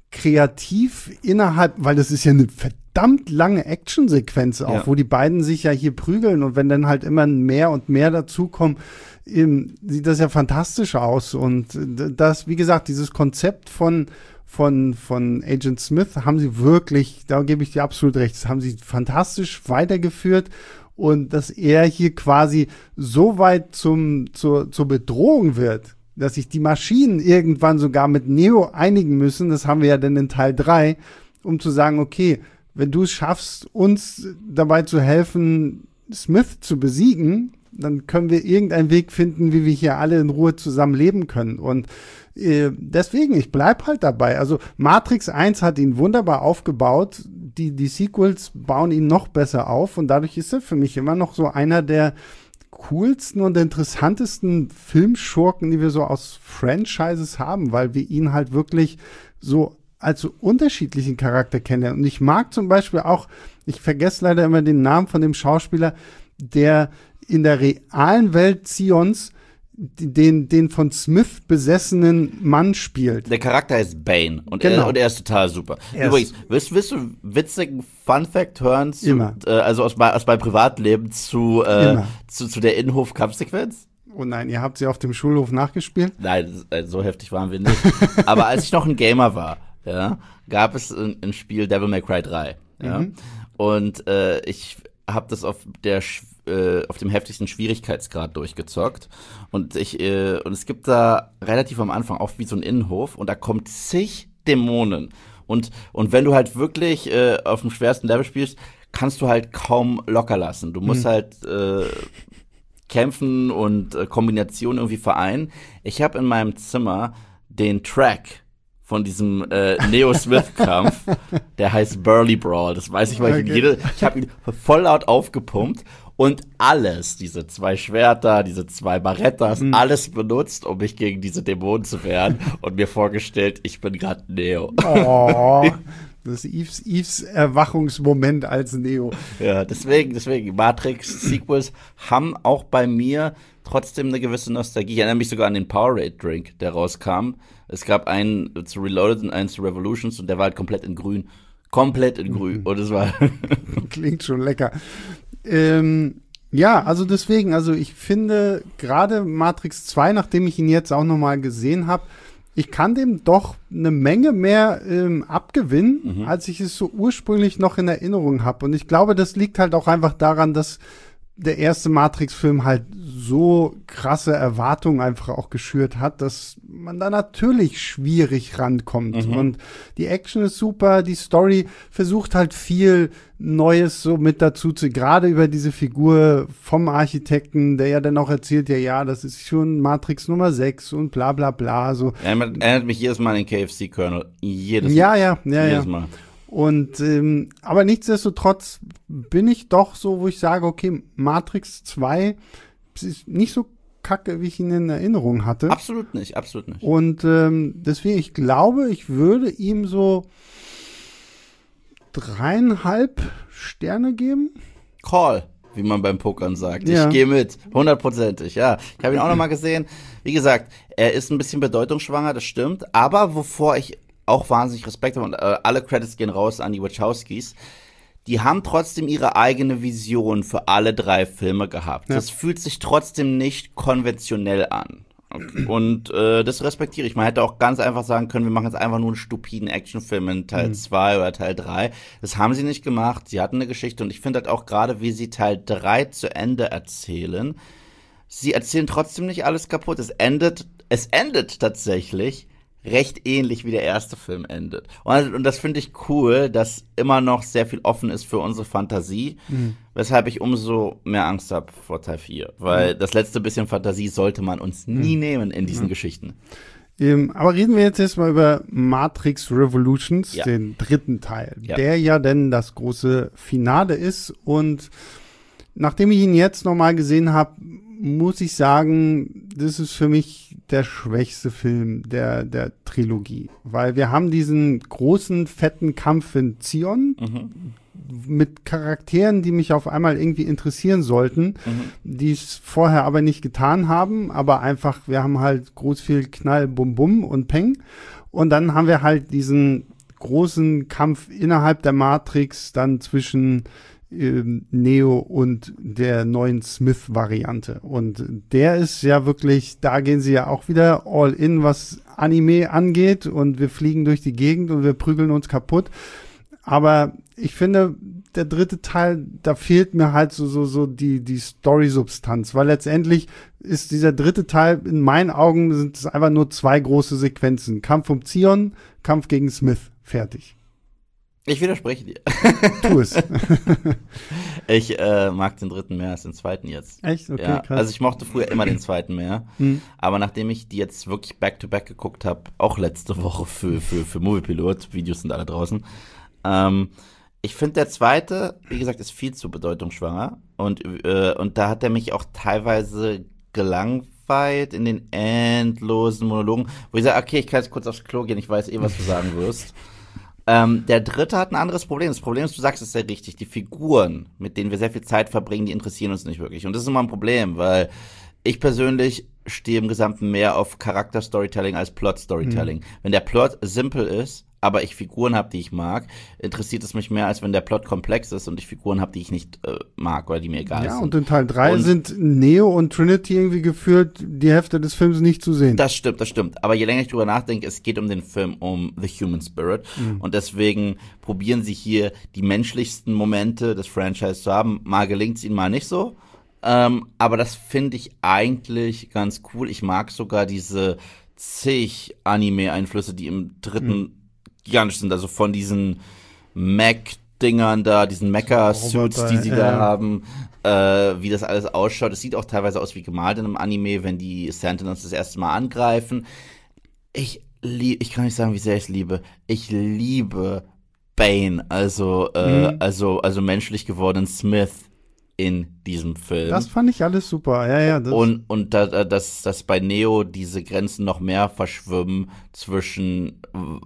kreativ innerhalb, weil das ist ja eine verdammt lange Actionsequenz auch, ja. wo die beiden sich ja hier prügeln und wenn dann halt immer mehr und mehr dazukommen, ähm, sieht das ja fantastisch aus und das, wie gesagt, dieses Konzept von von von Agent Smith haben sie wirklich, da gebe ich dir absolut recht, das haben sie fantastisch weitergeführt. Und dass er hier quasi so weit zum, zur, zur Bedrohung wird, dass sich die Maschinen irgendwann sogar mit Neo einigen müssen, das haben wir ja dann in Teil drei, um zu sagen, okay, wenn du es schaffst, uns dabei zu helfen, Smith zu besiegen, dann können wir irgendeinen Weg finden, wie wir hier alle in Ruhe zusammen leben können. Und äh, deswegen, ich bleib halt dabei. Also Matrix eins hat ihn wunderbar aufgebaut. Die, die Sequels bauen ihn noch besser auf. Und dadurch ist er für mich immer noch so einer der coolsten und interessantesten Filmschurken, die wir so aus Franchises haben, weil wir ihn halt wirklich so als so unterschiedlichen Charakter kennenlernen. Und ich mag zum Beispiel auch, ich vergesse leider immer den Namen von dem Schauspieler, der in der realen Welt Zions den, den von Smith besessenen Mann spielt. Der Charakter heißt Bane und, genau. er, und er ist total super. Er Übrigens, willst, willst du witzigen Fun-Fact hören? Zu, Immer. Äh, also aus, aus meinem Privatleben zu, äh, zu, zu der Innenhof-Kampfsequenz? Oh nein, ihr habt sie auf dem Schulhof nachgespielt? Nein, so heftig waren wir nicht. Aber als ich noch ein Gamer war, ja, gab es ein, ein Spiel Devil May Cry drei. Ja? Mhm. Und äh, ich habe das auf der äh, auf dem heftigsten Schwierigkeitsgrad durchgezockt und ich äh, und es gibt da relativ am Anfang auch wie so ein Innenhof und da kommt zig Dämonen und und wenn du halt wirklich äh, auf dem schwersten Level spielst, kannst du halt kaum locker lassen. Du musst mhm. halt äh, kämpfen und äh, Kombinationen irgendwie vereinen. Ich habe in meinem Zimmer den Track von diesem äh, Neo-Smith-Kampf, der heißt Burly Brawl. Das weiß ich, weil ich ihn jede, ich habe ihn voll laut aufgepumpt und alles, diese zwei Schwerter, diese zwei Barettas, mhm. alles benutzt, um mich gegen diese Dämonen zu wehren und mir vorgestellt, ich bin gerade Neo. Oh, das ist Eves, Eves Erwachungsmoment als Neo. Ja, deswegen, deswegen, Matrix-Sequels haben auch bei mir trotzdem eine gewisse Nostalgie. Ich erinnere mich sogar an den Powerade-Drink, der rauskam. Es gab einen zu Reloaded und einen zu Revolutions und der war halt komplett in grün. Komplett in grün. Und es war klingt schon lecker. Ähm, ja, also deswegen, also ich finde gerade Matrix zwei, nachdem ich ihn jetzt auch nochmal gesehen habe, ich kann dem doch eine Menge mehr ähm, abgewinnen, mhm. als ich es so ursprünglich noch in Erinnerung habe. Und ich glaube, das liegt halt auch einfach daran, dass der erste Matrix-Film halt so krasse Erwartungen einfach auch geschürt hat, dass man da natürlich schwierig rankommt. Mhm. Und die Action ist super, die Story versucht halt viel Neues so mit dazu zu, gerade über diese Figur vom Architekten, der ja dann auch erzählt, ja, ja, das ist schon Matrix Nummer sechs und bla bla bla. So. Erinnert, erinnert mich jedes Mal an den K F C-Colonel. Jedes ja, Mal. Ja, ja, jedes ja. Mal. Und ähm, aber nichtsdestotrotz bin ich doch so, wo ich sage, okay, Matrix zwei ist nicht so kacke, wie ich ihn in Erinnerung hatte. Absolut nicht, absolut nicht. Und ähm, deswegen, ich glaube, ich würde ihm so dreieinhalb Sterne geben. Call, wie man beim Pokern sagt. Ja. Ich gehe mit, hundertprozentig, ja. Ich habe ihn auch noch mal gesehen. Wie gesagt, er ist ein bisschen bedeutungsschwanger, das stimmt. Aber wovor ich auch wahnsinnig Respekt habe und äh, alle Credits gehen raus an die Wachowskis, die haben trotzdem ihre eigene Vision für alle drei Filme gehabt. Ja. Das fühlt sich trotzdem nicht konventionell an. Okay. Und äh, das respektiere ich. Man hätte auch ganz einfach sagen können, wir machen jetzt einfach nur einen stupiden Actionfilm in Teil zwei mhm. oder Teil drei. Das haben sie nicht gemacht. Sie hatten eine Geschichte und ich finde halt auch gerade, wie sie Teil drei zu Ende erzählen, sie erzählen trotzdem nicht alles kaputt. Es endet, es endet tatsächlich recht ähnlich wie der erste Film endet. Und, und das finde ich cool, dass immer noch sehr viel offen ist für unsere Fantasie, mhm. weshalb ich umso mehr Angst habe vor Teil vier. Weil mhm. das letzte bisschen Fantasie sollte man uns nie mhm. nehmen in diesen mhm. Geschichten. Ähm, aber reden wir jetzt erstmal über Matrix Revolutions, ja. den dritten Teil, ja. der ja denn das große Finale ist. Und nachdem ich ihn jetzt nochmal gesehen habe, muss ich sagen, das ist für mich der schwächste Film der, der Trilogie. Weil wir haben diesen großen, fetten Kampf in Zion mhm. mit Charakteren, die mich auf einmal irgendwie interessieren sollten, mhm. die es vorher aber nicht getan haben. Aber einfach, wir haben halt groß viel Knall, Bum Bum und Peng. Und dann haben wir halt diesen großen Kampf innerhalb der Matrix dann zwischen Neo und der neuen Smith-Variante. Und der ist ja wirklich, da gehen sie ja auch wieder all in, was Anime angeht und wir fliegen durch die Gegend und wir prügeln uns kaputt. Aber ich finde, der dritte Teil, da fehlt mir halt so, so, so die, die Story-Substanz, weil letztendlich ist dieser dritte Teil, in meinen Augen sind es einfach nur zwei große Sequenzen. Kampf um Zion, Kampf gegen Smith. Fertig. Ich widerspreche dir. Tu es. Ich äh, mag den dritten mehr als den zweiten jetzt. Echt? Okay, ja, krass. Also ich mochte früher immer den zweiten mehr. Mhm. Aber nachdem ich die jetzt wirklich back-to-back geguckt habe, auch letzte Woche für, für, für Moviepilot, Videos sind alle draußen, ähm, ich finde der zweite, wie gesagt, ist viel zu bedeutungsschwanger. Und, äh, und da hat er mich auch teilweise gelangweilt in den endlosen Monologen, wo ich sage, okay, ich kann jetzt kurz aufs Klo gehen, ich weiß eh, was du sagen wirst. Ähm, der dritte hat ein anderes Problem. Das Problem ist, du sagst es sehr richtig, die Figuren, mit denen wir sehr viel Zeit verbringen, die interessieren uns nicht wirklich. Und das ist immer ein Problem, weil ich persönlich stehe im Gesamten mehr auf Charakter-Storytelling als Plot-Storytelling. Mhm. Wenn der Plot simpel ist, aber ich Figuren habe, die ich mag, interessiert es mich mehr, als wenn der Plot komplex ist und ich Figuren habe, die ich nicht äh, mag oder die mir egal ja, sind. Ja, und in Teil drei sind Neo und Trinity irgendwie geführt, die Hälfte des Films nicht zu sehen. Das stimmt, das stimmt. Aber je länger ich drüber nachdenke, es geht um den Film, um The Human Spirit. Mhm. Und deswegen probieren sie hier die menschlichsten Momente des Franchise zu haben. Mal gelingt es ihnen, mal nicht so. Ähm, aber das finde ich eigentlich ganz cool. Ich mag sogar diese zig Anime-Einflüsse, die im dritten mhm. gigantisch sind, also von diesen Mac Dingern da, diesen Mecha-Suits, die sie äh, da haben, äh, wie das alles ausschaut. Es sieht auch teilweise aus wie gemalt in einem Anime, wenn die Sentinels das erste Mal angreifen. Ich lieb, ich kann nicht sagen, wie sehr ich es liebe. Ich liebe Bane, also, äh, mhm. also, also menschlich gewordenen Smith in diesem Film. Das fand ich alles super, ja, ja. Das und und da, dass, dass bei Neo diese Grenzen noch mehr verschwimmen zwischen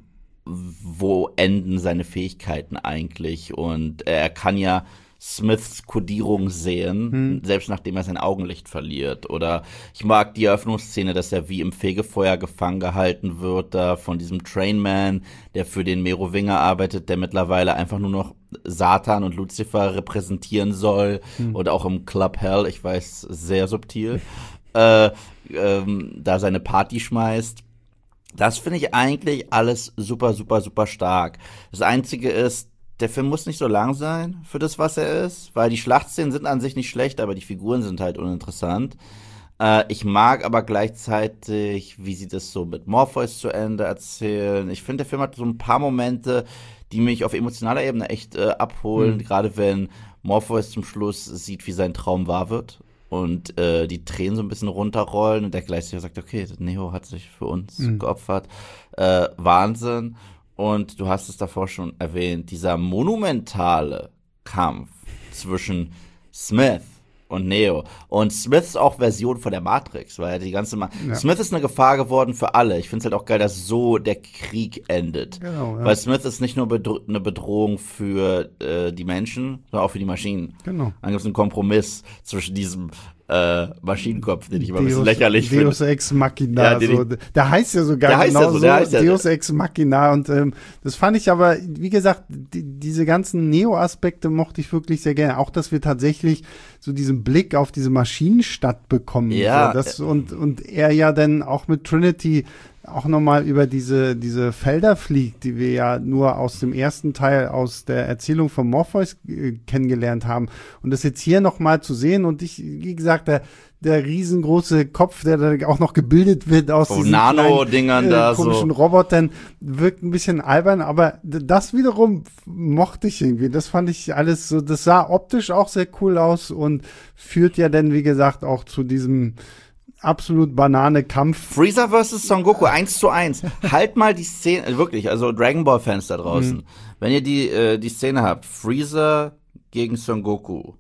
wo enden seine Fähigkeiten eigentlich und er kann ja Smiths Kodierung sehen, hm. selbst nachdem er sein Augenlicht verliert. Oder ich mag die Eröffnungsszene, dass er wie im Fegefeuer gefangen gehalten wird, da von diesem Trainman, der für den Merowinger arbeitet, der mittlerweile einfach nur noch Satan und Lucifer repräsentieren soll. Hm. Oder auch im Club Hell, ich weiß, sehr subtil, äh, ähm, da seine Party schmeißt. Das finde ich eigentlich alles super, super, super stark. Das Einzige ist, der Film muss nicht so lang sein für das, was er ist, weil die Schlachtszenen sind an sich nicht schlecht, aber die Figuren sind halt uninteressant. Äh, ich mag aber gleichzeitig, wie sie das so mit Morpheus zu Ende erzählen. Ich finde, der Film hat so ein paar Momente, die mich auf emotionaler Ebene echt äh, abholen, mhm. gerade wenn Morpheus zum Schluss sieht, wie sein Traum wahr wird und äh, die Tränen so ein bisschen runterrollen und der gleichzeitig sagt, okay, Neo hat sich für uns mhm. geopfert. Äh, Wahnsinn. Und du hast es davor schon erwähnt, dieser monumentale Kampf zwischen Smith und Neo. Und Smith ist auch Version von der Matrix, weil die ganze Ma- ja. Smith ist eine Gefahr geworden für alle. Ich finde es halt auch geil, dass so der Krieg endet. Genau, ja. Weil Smith ist nicht nur bedro- eine Bedrohung für äh, die Menschen, sondern auch für die Maschinen. Genau. Dann gibt es einen Kompromiss zwischen diesem äh, Maschinenkopf, den ich immer Deus, ein bisschen lächerlich finde. Deus Ex Machina. So. Der heißt ja sogar der genau heißt ja so, der heißt ja Deus Ex Machina. Und ähm, das fand ich aber, wie gesagt, die, diese ganzen Neo-Aspekte mochte ich wirklich sehr gerne. Auch, dass wir tatsächlich so diesen Blick auf diese Maschinenstadt bekommen. Ja. So, das, und, und er ja dann auch mit Trinity auch nochmal über diese, diese Felder fliegt, die wir ja nur aus dem ersten Teil aus der Erzählung von Morpheus äh, kennengelernt haben. Und das jetzt hier nochmal zu sehen und ich, wie gesagt, der, der riesengroße Kopf, der da auch noch gebildet wird aus oh, diesen Nano-Dingern äh, da komischen so. Robotern, wirkt ein bisschen albern, aber das wiederum mochte ich irgendwie. Das fand ich alles so, das sah optisch auch sehr cool aus und führt ja dann, wie gesagt, auch zu diesem absolut Banane-Kampf. Freezer versus Son Goku, eins zu eins. Halt mal die Szene, wirklich, also Dragon Ball-Fans da draußen. Mhm. Wenn ihr die, äh, die Szene habt, Freezer gegen Son Goku,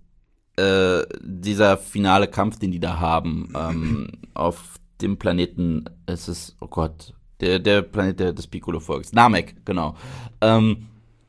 äh, dieser finale Kampf, den die da haben, ähm, auf dem Planeten, es ist, oh Gott, der, der Planet der, des Piccolo-Volks, Namek, genau. Ähm,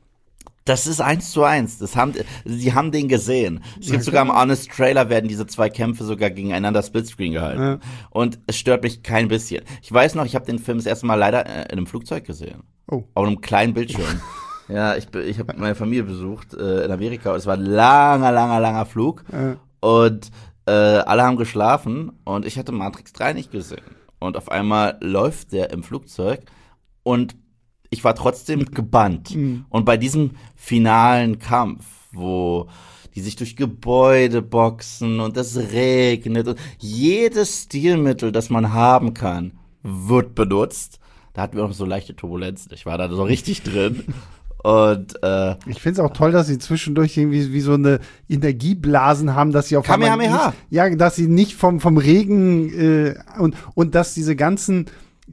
Das ist eins zu eins. Das haben, sie haben den gesehen. Es gibt okay. sogar im Honest Trailer werden diese zwei Kämpfe sogar gegeneinander Splitscreen gehalten. Ja. Und es stört mich kein bisschen. Ich weiß noch, ich habe den Film das erste Mal leider in einem Flugzeug gesehen. Oh. Auf einem kleinen Bildschirm. ja, ich, ich habe meine Familie besucht äh, in Amerika. Und es war ein langer, langer, langer Flug. Ja. Und äh, alle haben geschlafen. Und ich hatte Matrix drei nicht gesehen. Und auf einmal läuft der im Flugzeug. Und ich war trotzdem gebannt. Mhm. Und bei diesem finalen Kampf, wo die sich durch Gebäude boxen und es regnet und jedes Stilmittel, das man haben kann, wird benutzt. Da hatten wir auch so leichte Turbulenzen. Ich war da so richtig drin. Und äh, ich finde es auch toll, dass sie zwischendurch irgendwie wie so eine Energieblasen haben, dass sie auf einmal nicht, ja, dass sie nicht vom vom Regen äh, und und dass diese ganzen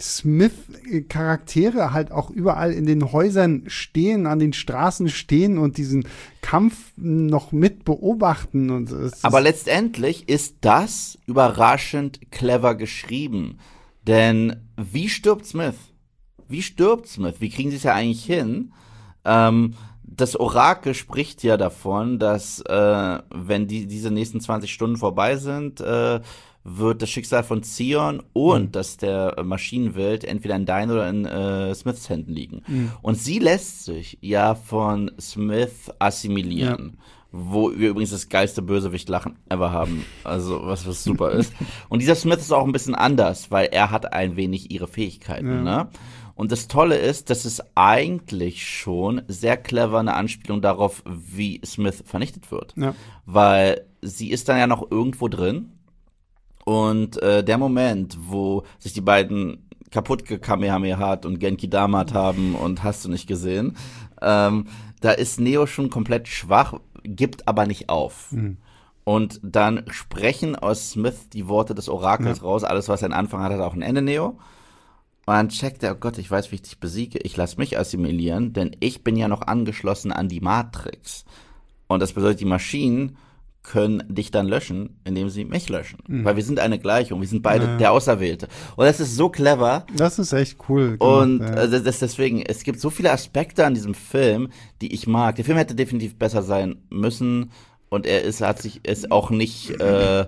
Smith-Charaktere halt auch überall in den Häusern stehen, an den Straßen stehen und diesen Kampf noch mit beobachten. Und es Aber letztendlich ist das überraschend clever geschrieben. Denn wie stirbt Smith? Wie stirbt Smith? Wie kriegen sie es ja eigentlich hin? Ähm, das Orakel spricht ja davon, dass äh, wenn die diese nächsten zwanzig Stunden vorbei sind, äh, wird das Schicksal von Zion und mhm. das der Maschinenwelt entweder in deinen oder in äh, Smiths Händen liegen. Mhm. Und sie lässt sich ja von Smith assimilieren. Ja. Wo wir übrigens das geilste Bösewicht-Lachen ever haben. Also, was, was super ist. Und dieser Smith ist auch ein bisschen anders, weil er hat ein wenig ihre Fähigkeiten, ja. ne? Und das Tolle ist, dass es eigentlich schon sehr clever eine Anspielung darauf, wie Smith vernichtet wird. Ja. Weil sie ist dann ja noch irgendwo drin. Und äh, der Moment, wo sich die beiden kaputt gekamehamehat und Genki Damat haben und hast du nicht gesehen. Ähm, da ist Neo schon komplett schwach, gibt aber nicht auf. Mhm. Und dann sprechen aus Smith die Worte des Orakels ja. raus. Alles, was ein Anfang hat, hat auch ein Ende, Neo. Und dann checkt er, oh Gott, ich weiß, wie ich dich besiege. Ich lasse mich assimilieren, denn ich bin ja noch angeschlossen an die Matrix. Und das bedeutet, die Maschinen können dich dann löschen, indem sie mich löschen. Mhm. Weil wir sind eine Gleichung, wir sind beide ja. der Auserwählte. Und das ist so clever. Das ist echt cool. Gemacht, und ja. das, das deswegen, es gibt so viele Aspekte an diesem Film, die ich mag. Der Film hätte definitiv besser sein müssen. Und er ist, hat sich, ist auch nicht, äh, äh,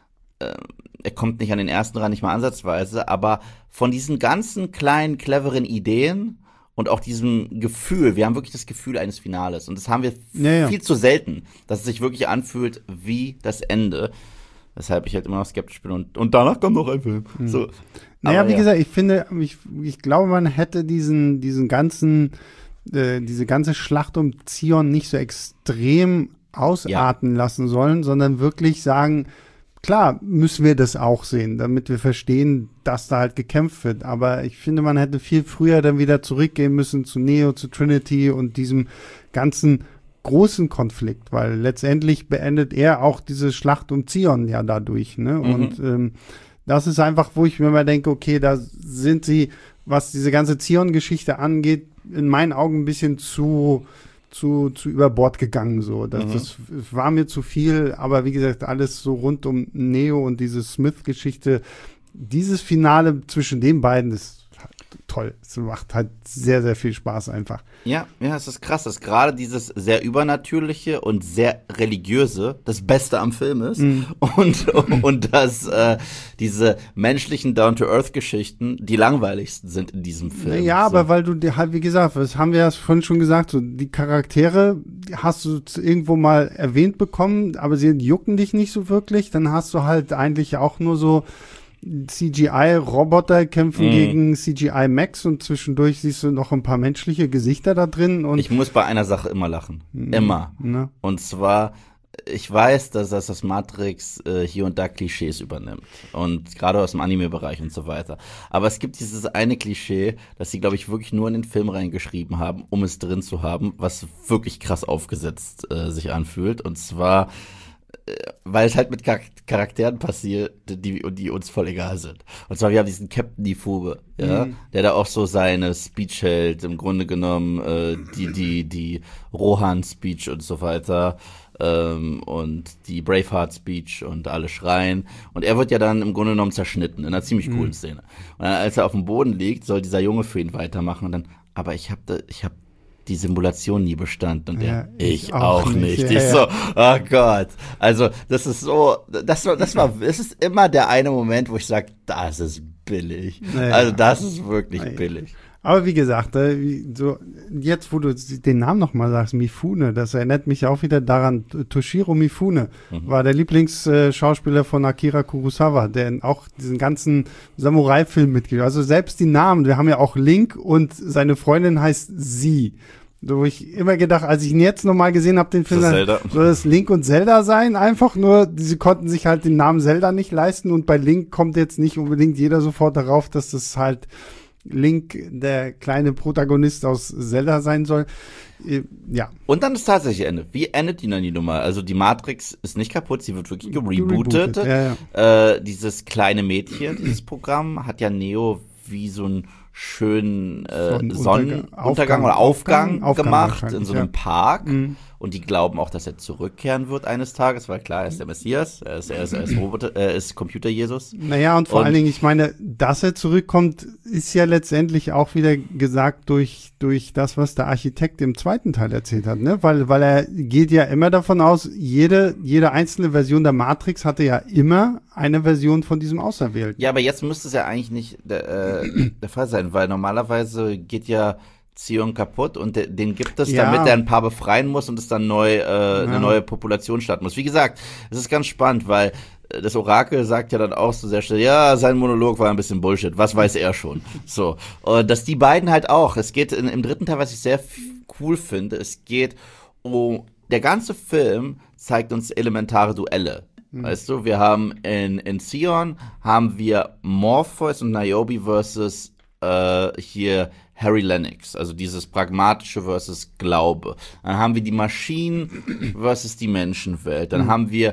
er kommt nicht an den ersten ran, nicht mal ansatzweise. Aber von diesen ganzen kleinen, cleveren Ideen und auch diesem Gefühl, wir haben wirklich das Gefühl eines Finales. Und das haben wir ja, ja. viel zu selten, dass es sich wirklich anfühlt wie das Ende. Weshalb ich halt immer noch skeptisch bin. Und, und danach kommt noch ein Film. Mhm. So. Naja, Aber, wie ja. gesagt, ich finde, ich, ich glaube, man hätte diesen, diesen ganzen, äh, diese ganze Schlacht um Zion nicht so extrem ausarten ja. lassen sollen, sondern wirklich sagen, klar, müssen wir das auch sehen, damit wir verstehen, dass da halt gekämpft wird. Aber ich finde, man hätte viel früher dann wieder zurückgehen müssen zu Neo, zu Trinity und diesem ganzen großen Konflikt, weil letztendlich beendet er auch diese Schlacht um Zion ja dadurch. Ne? Mhm. Und ähm, das ist einfach, wo ich mir mal denke, okay, da sind sie, was diese ganze Zion-Geschichte angeht, in meinen Augen ein bisschen zu zu zu über Bord gegangen, so. Das, mhm. das war mir zu viel, aber wie gesagt, alles so rund um Neo und diese Smith-Geschichte, dieses Finale zwischen den beiden ist halt toll. Es macht halt sehr, sehr viel Spaß einfach. Ja, ja, es ist krass, dass gerade dieses sehr Übernatürliche und sehr Religiöse das Beste am Film ist mhm. und, und dass äh, diese menschlichen Down-to-Earth-Geschichten die langweiligsten sind in diesem Film. Ja, so. Aber weil du dir halt, wie gesagt, das haben wir ja vorhin schon gesagt, so die Charaktere hast du irgendwo mal erwähnt bekommen, aber sie jucken dich nicht so wirklich. Dann hast du halt eigentlich auch nur so C G I-Roboter kämpfen mm. gegen C G I-Max und zwischendurch siehst du noch ein paar menschliche Gesichter da drin. Und ich muss bei einer Sache immer lachen. Mm. Immer. Ne? Und zwar, ich weiß, dass das, das Matrix äh, hier und da Klischees übernimmt. Und gerade aus dem Anime-Bereich und so weiter. Aber es gibt dieses eine Klischee, das sie, glaube ich, wirklich nur in den Film reingeschrieben haben, um es drin zu haben, was wirklich krass aufgesetzt äh, sich anfühlt. Und zwar weil es halt mit Charakteren passiert, die, die uns voll egal sind. Und zwar, wir haben diesen Captain Nifube, ja, mhm. der da auch so seine Speech hält, im Grunde genommen, äh, die, die, die Rohan-Speech und so weiter, ähm, und die Braveheart-Speech und alle schreien. Und er wird ja dann im Grunde genommen zerschnitten, in einer ziemlich coolen mhm. Szene. Und dann, als er auf dem Boden liegt, soll dieser Junge für ihn weitermachen und dann, aber ich hab da, ich hab die Simulation nie bestanden und ja, der, ich, ich auch, auch nicht. Ja, ich ja. so, oh Gott. Also, das ist so, das war, das war, es ist immer der eine Moment, wo ich sage, das ist billig. Ja, also, das ist wirklich ja. billig. Aber wie gesagt, so jetzt, wo du den Namen nochmal sagst, Mifune, das erinnert mich auch wieder daran, Toshiro Mifune mhm. war der Lieblingsschauspieler von Akira Kurosawa, der auch diesen ganzen Samurai-Film mitgespielt hat. Also selbst die Namen, wir haben ja auch Link und seine Freundin heißt Sie. So, wo ich immer gedacht, als ich ihn jetzt nochmal gesehen habe, den Film, dann soll das Link und Zelda sein, einfach nur, sie konnten sich halt den Namen Zelda nicht leisten und bei Link kommt jetzt nicht unbedingt jeder sofort darauf, dass das halt Link, der kleine Protagonist aus Zelda sein soll. Ja. Und dann das tatsächliche Ende. Wie endet die dann die Nummer? Also die Matrix ist nicht kaputt, sie wird wirklich gerebootet. Ja, ja. Äh, dieses kleine Mädchen, dieses Programm, hat ja Neo wie so ein schönen äh, Sonnenuntergang oder Aufgang, Aufgang gemacht in so einem ja. Park. Mhm. Und die glauben auch, dass er zurückkehren wird eines Tages, weil klar, er ist der Messias, er ist, er ist, er ist, Roboter, er ist Computer-Jesus. Naja, und vor und, allen Dingen, ich meine, dass er zurückkommt, ist ja letztendlich auch wieder gesagt durch durch das, was der Architekt im zweiten Teil erzählt hat, ne? Weil weil er geht ja immer davon aus, jede jede einzelne Version der Matrix hatte ja immer eine Version von diesem Auserwählten. Ja, aber jetzt müsste es ja eigentlich nicht der, äh, der Fall sein, weil normalerweise geht ja Zion kaputt und de, den gibt es, ja. damit er ein paar befreien muss und es dann neu äh, ja. eine neue Population starten muss. Wie gesagt, es ist ganz spannend, weil das Orakel sagt ja dann auch so sehr schnell, ja, sein Monolog war ein bisschen Bullshit, was weiß er schon. So, und dass die beiden halt auch, es geht in, im dritten Teil, was ich sehr cool finde, es geht um, der ganze Film zeigt uns elementare Duelle. Mhm. Weißt du, wir haben in, in Sion haben wir Morpheus und Niobe versus äh, hier Harry Lennox, also dieses Pragmatische versus Glaube. Dann haben wir die Maschinen versus die Menschenwelt. Dann mhm. haben wir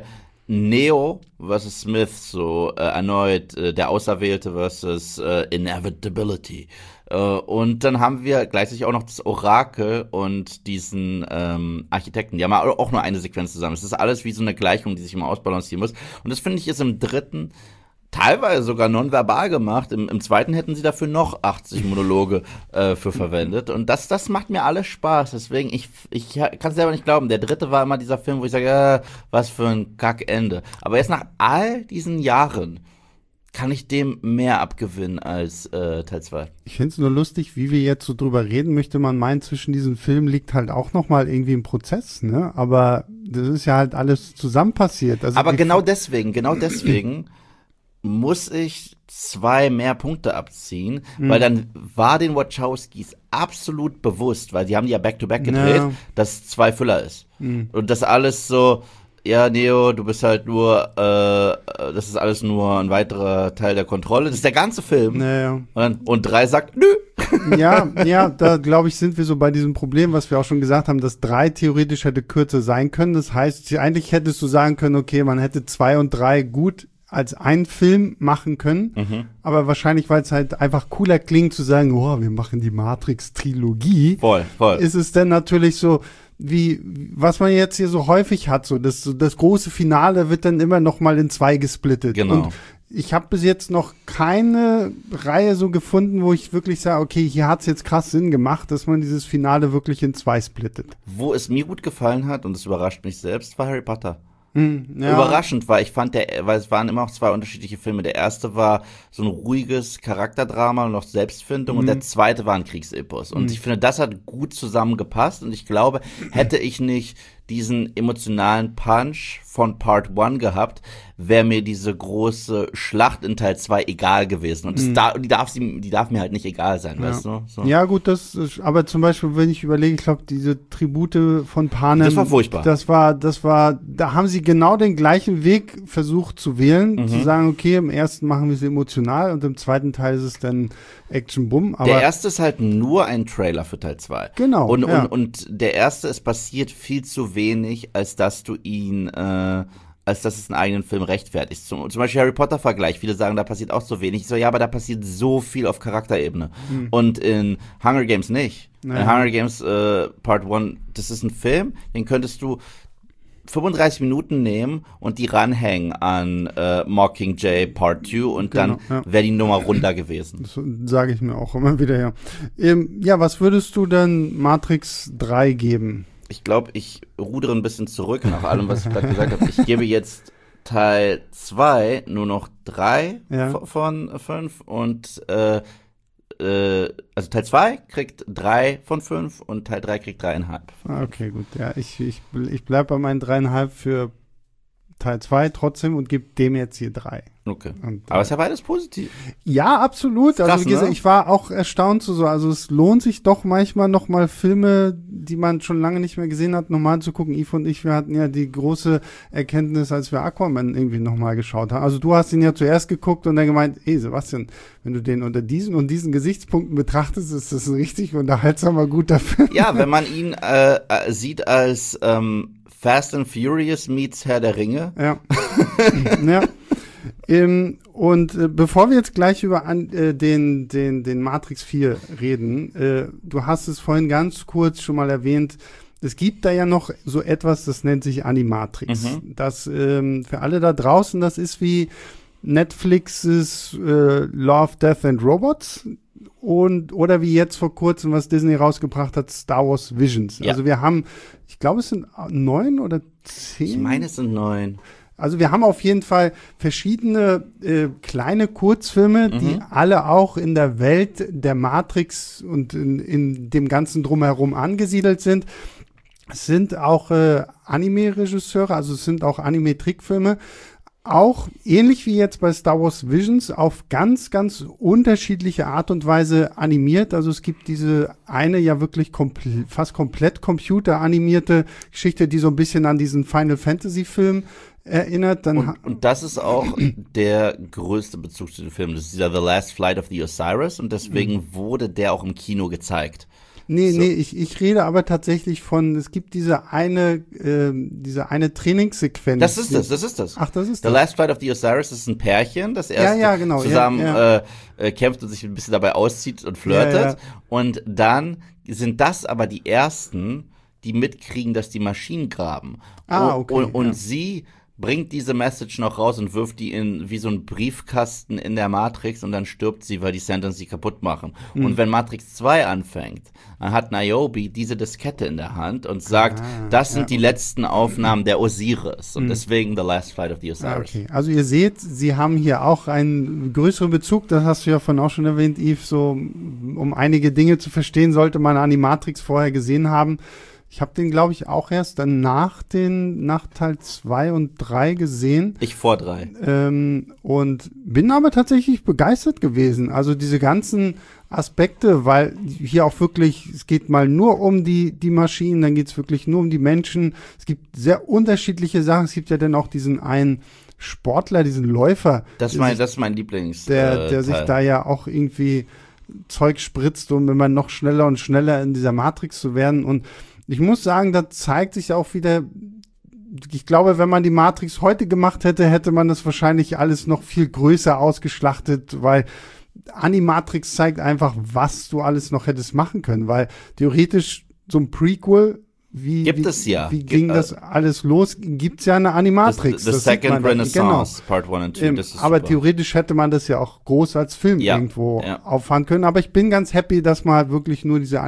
Neo versus Smith, so äh, erneut äh, der Auserwählte versus äh, Inevitability. Äh, und dann haben wir gleichzeitig auch noch das Orakel und diesen ähm, Architekten. Die haben auch nur eine Sequenz zusammen. Es ist alles wie so eine Gleichung, die sich immer ausbalancieren muss. Und das finde ich ist im dritten teilweise sogar nonverbal gemacht. Im, im zweiten hätten sie dafür noch achtzig Monologe äh, für verwendet. Und das, das macht mir alles Spaß. Deswegen, ich, ich kann es selber nicht glauben. Der dritte war immer dieser Film, wo ich sage, äh, was für ein Kackende. Aber jetzt nach all diesen Jahren kann ich dem mehr abgewinnen als äh, Teil zwei. Ich finde es nur lustig, wie wir jetzt so drüber reden, möchte man meinen, zwischen diesen Filmen liegt halt auch noch mal irgendwie ein Prozess, ne? Aber das ist ja halt alles zusammen passiert. Also aber genau deswegen, genau deswegen muss ich zwei mehr Punkte abziehen, mhm. weil dann war den Wachowskis absolut bewusst, weil die haben die ja Back-to-Back gedreht, ja. dass zwei Füller ist. Mhm. Und das alles so, ja, Neo, du bist halt nur, äh, das ist alles nur ein weiterer Teil der Kontrolle. Das ist der ganze Film. Ja. Und, dann, und drei sagt, nö. Ja, ja, da glaube ich, sind wir so bei diesem Problem, was wir auch schon gesagt haben, dass drei theoretisch hätte kürzer sein können. Das heißt, eigentlich hättest du sagen können, okay, man hätte zwei und drei gut als einen Film machen können, mhm. aber wahrscheinlich, weil es halt einfach cooler klingt zu sagen, oh, wir machen die Matrix-Trilogie, voll, voll. ist es dann natürlich so, wie, was man jetzt hier so häufig hat, so das, so das große Finale wird dann immer noch mal in zwei gesplittet. Genau. Und ich habe bis jetzt noch keine Reihe so gefunden, wo ich wirklich sage, okay, hier hat's jetzt krass Sinn gemacht, dass man dieses Finale wirklich in zwei splittet. Wo es mir gut gefallen hat, und es überrascht mich selbst, war Harry Potter. Hm, ja. Überraschend war, ich fand der, weil es waren immer auch zwei unterschiedliche Filme. Der erste war so ein ruhiges Charakterdrama und noch Selbstfindung, mhm. und der zweite war ein Kriegsepos. Und mhm. ich finde, das hat gut zusammengepasst, und ich glaube, hätte ich nicht diesen emotionalen Punch von Part One gehabt, wäre mir diese große Schlacht in Teil zwei egal gewesen. Und das mhm. da, die, darf sie, die darf mir halt nicht egal sein, ja. weißt du? So. Ja gut, das ist, aber zum Beispiel, wenn ich überlege, ich glaube, diese Tribute von Panem. Das war furchtbar. Das war, das war, da haben sie genau den gleichen Weg versucht zu wählen, mhm. zu sagen, okay, im ersten machen wir es emotional und im zweiten Teil ist es dann Action-Bumm. Der erste ist halt nur ein Trailer für Teil zwei. Genau. Und, ja. und, und der erste, es passiert viel zu wenig, als dass du ihn, äh, als dass es einen eigenen Film rechtfertigt. Zum, zum Beispiel Harry Potter-Vergleich. Viele sagen, da passiert auch so wenig. Ich so, ja, aber da passiert so viel auf Charakterebene. Hm. Und in Hunger Games nicht. Naja. In Hunger Games äh, Part One, das ist ein Film, den könntest du fünfunddreißig Minuten nehmen und die ranhängen an äh, Mockingjay Part zwei und genau, dann ja. wäre die Nummer runter gewesen. Das sage ich mir auch immer wieder, ja. Ähm, ja, was würdest du denn Matrix drei geben? Ich glaube, ich rudere ein bisschen zurück nach allem, was ich gerade gesagt habe. Ich gebe jetzt Teil zwei nur noch drei ja. von fünf und äh, äh, also Teil zwei kriegt drei von fünf und Teil drei kriegt dreieinhalb. Okay, gut. Ja, ich, ich, ich bleib bei meinen dreieinhalb für Teil zwei trotzdem und gebe dem jetzt hier drei. Okay. Und, aber es ist ja beides positiv. Ja, absolut. Krass, also wie gesagt, ne? ich war auch erstaunt zu so. Also es lohnt sich doch manchmal noch mal Filme, die man schon lange nicht mehr gesehen hat, nochmal zu gucken. Yves und ich, wir hatten ja die große Erkenntnis, als wir Aquaman irgendwie nochmal geschaut haben. Also du hast ihn ja zuerst geguckt und dann gemeint, ey Sebastian, wenn du den unter diesen und diesen Gesichtspunkten betrachtest, ist das ein richtig unterhaltsamer, guter Film. Ja, wenn man ihn äh, sieht als ähm, Fast and Furious meets Herr der Ringe. Ja. ja. Ähm, und äh, bevor wir jetzt gleich über an, äh, den, den, den Matrix vier reden, äh, du hast es vorhin ganz kurz schon mal erwähnt, es gibt da ja noch so etwas, das nennt sich Animatrix. Mhm. Das ähm, für alle da draußen, das ist wie Netflixes äh, Love, Death and Robots. Und, oder wie jetzt vor kurzem, was Disney rausgebracht hat, Star Wars Visions. Ja. Also wir haben, ich glaube, es sind neun oder zehn. Ich meine, es sind neun. Also wir haben auf jeden Fall verschiedene äh, kleine Kurzfilme, mhm. die alle auch in der Welt der Matrix und in, in dem ganzen Drumherum angesiedelt sind. Es sind auch äh, Anime-Regisseure, also es sind auch Anime-Trickfilme. Auch ähnlich wie jetzt bei Star Wars Visions auf ganz, ganz unterschiedliche Art und Weise animiert. Also es gibt diese eine ja wirklich komple- fast komplett computeranimierte Geschichte, die so ein bisschen an diesen Final Fantasy Film erinnert. Dann Und, und das ist auch der größte Bezug zu dem Film. Das ist dieser The Last Flight of the Osiris und deswegen mhm. wurde der auch im Kino gezeigt. Nee, so. nee, ich, ich rede aber tatsächlich von, es gibt diese eine, äh, diese eine Trainingssequenz. Das ist das, das ist das. Ach, das ist The das. Last Flight of the Osiris ist ein Pärchen, das erst ja, ja, genau, zusammen ja, ja. Äh, äh, kämpft und sich ein bisschen dabei auszieht und flirtet. Ja, ja. Und dann sind das aber die ersten, die mitkriegen, dass die Maschinen graben. Ah, okay. Und, und ja. sie bringt diese Message noch raus und wirft die in wie so einen Briefkasten in der Matrix und dann stirbt sie, weil die Sentinels sie kaputt machen. Mhm. Und wenn Matrix zwei anfängt, dann hat Niobe diese Diskette in der Hand und sagt, ah, das sind ja, die okay. letzten Aufnahmen der Osiris und mhm. deswegen The Last Flight of the Osiris. Okay, also ihr seht, sie haben hier auch einen größeren Bezug, das hast du ja vorhin auch schon erwähnt, Yves, so um einige Dinge zu verstehen, sollte man Animatrix vorher gesehen haben. Ich habe den, glaube ich, auch erst dann nach den, nach Teil zwei und drei gesehen. Ich vor drei. Ähm, und bin aber tatsächlich begeistert gewesen. Also diese ganzen Aspekte, weil hier auch wirklich, es geht mal nur um die, die Maschinen, dann geht es wirklich nur um die Menschen. Es gibt sehr unterschiedliche Sachen. Es gibt ja dann auch diesen einen Sportler, diesen Läufer. Das ist mein, sich, das ist mein Lieblings. Der, der äh, sich da ja auch irgendwie Zeug spritzt, um immer noch schneller und schneller in dieser Matrix zu werden. Und ich muss sagen, da zeigt sich auch wieder, ich glaube, wenn man die Matrix heute gemacht hätte, hätte man das wahrscheinlich alles noch viel größer ausgeschlachtet, weil Animatrix zeigt einfach, was du alles noch hättest machen können, weil theoretisch so ein Prequel, wie, Gibt wie, es ja. wie ging Gibt, das alles los? Gibt's ja eine Animatrix. The, the Second Renaissance, genau. Part one and two. Ähm, das ist aber super. Theoretisch hätte man das ja auch groß als Film ja. irgendwo ja. auffahren können. Aber ich bin ganz happy, dass man halt wirklich nur diese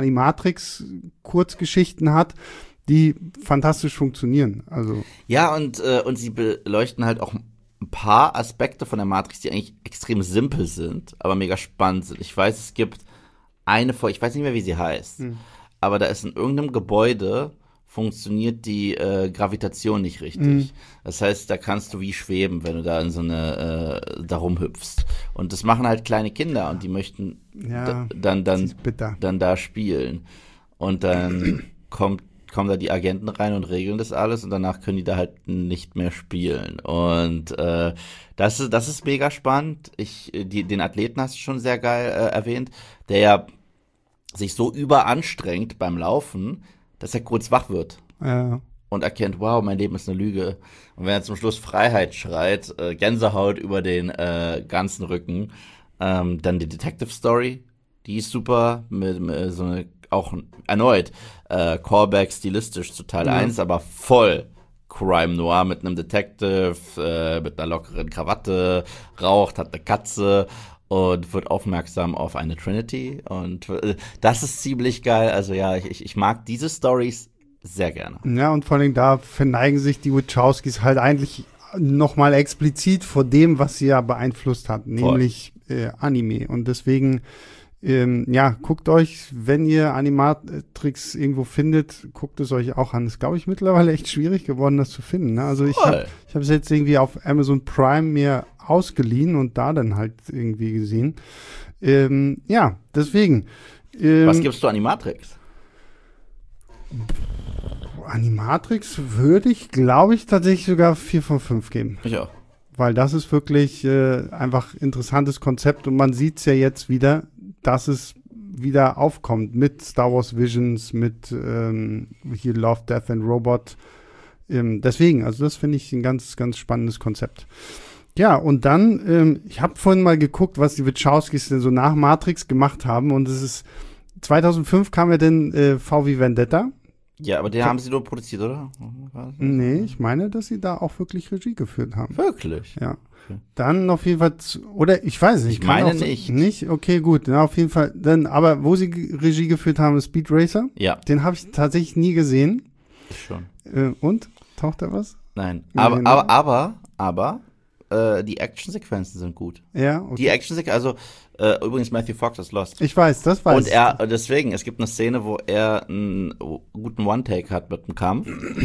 Animatrix-Kurzgeschichten hat, die fantastisch funktionieren. Also ja, und, äh, und sie beleuchten halt auch ein paar Aspekte von der Matrix, die eigentlich extrem simpel sind, aber mega spannend sind. Ich weiß, es gibt eine Folge, ich weiß nicht mehr, wie sie heißt, hm. aber da ist in irgendeinem Gebäude funktioniert die äh, Gravitation nicht richtig. Mhm. Das heißt, da kannst du wie schweben, wenn du da in so eine äh, da rumhüpfst. Und das machen halt kleine Kinder und die möchten ja, dann dann dann da spielen. Und dann kommt kommen da die Agenten rein und regeln das alles und danach können die da halt nicht mehr spielen. Und äh, das ist das ist mega spannend. Ich die den Athleten hast du schon sehr geil äh, erwähnt, der ja sich so überanstrengt beim Laufen, dass er kurz wach wird ja. und erkennt, wow, mein Leben ist eine Lüge. Und wenn er zum Schluss Freiheit schreit, äh, Gänsehaut über den äh, ganzen Rücken, ähm, dann die Detective Story, die ist super, mit, mit so eine, auch erneut äh, Callback stilistisch zu Teil ja. eins, aber voll Crime Noir mit einem Detective, äh, mit einer lockeren Krawatte, raucht, hat eine Katze und wird aufmerksam auf eine Trinity und äh, das ist ziemlich geil. Also ja, ich, ich mag diese Storys sehr gerne. Ja, und vor allem da verneigen sich die Wachowskis halt eigentlich nochmal explizit vor dem, was sie ja beeinflusst hat, nämlich äh, Anime. Und deswegen, ähm, ja, guckt euch, wenn ihr Animatrix irgendwo findet, guckt es euch auch an. Ist, glaube ich, mittlerweile echt schwierig geworden, das zu finden. Ne? Also ich habe ich habe es jetzt irgendwie auf Amazon Prime mir ausgeliehen und da dann halt irgendwie gesehen. Ähm, ja, deswegen. Ähm, Was gibst du Animatrix? Animatrix würde ich, glaube ich, tatsächlich sogar vier von fünf geben. Ich auch. Weil das ist wirklich äh, einfach interessantes Konzept und man sieht es ja jetzt wieder, dass es wieder aufkommt mit Star Wars Visions, mit ähm, hier Love, Death and Robot. Ähm, deswegen, also das finde ich ein ganz, ganz spannendes Konzept. Ja, und dann, ähm, ich habe vorhin mal geguckt, was die Wachowskis denn so nach Matrix gemacht haben und es ist, zweitausendfünf kam ja dann äh, V wie Vendetta. Ja, aber den haben sie nur produziert, oder? Nee, ich meine, dass sie da auch wirklich Regie geführt haben. Wirklich? Ja. Okay. Dann auf jeden Fall, oder ich weiß nicht. Ich meine so, nicht. Nicht? Okay, gut. Na, auf jeden Fall. Dann, aber wo sie g- Regie geführt haben, ist Speed Racer. Ja. Den habe ich tatsächlich nie gesehen. Ich schon. Äh, und? Taucht da was? Nein. Aber, aber, aber, aber, äh, die Actionsequenzen sind gut. Ja, okay. Die Actionsequenzen, also, äh, übrigens Matthew Fox ist Lost. Ich weiß, das weiß ich. Und er, deswegen, es gibt eine Szene, wo er einen guten One-Take hat mit dem Kampf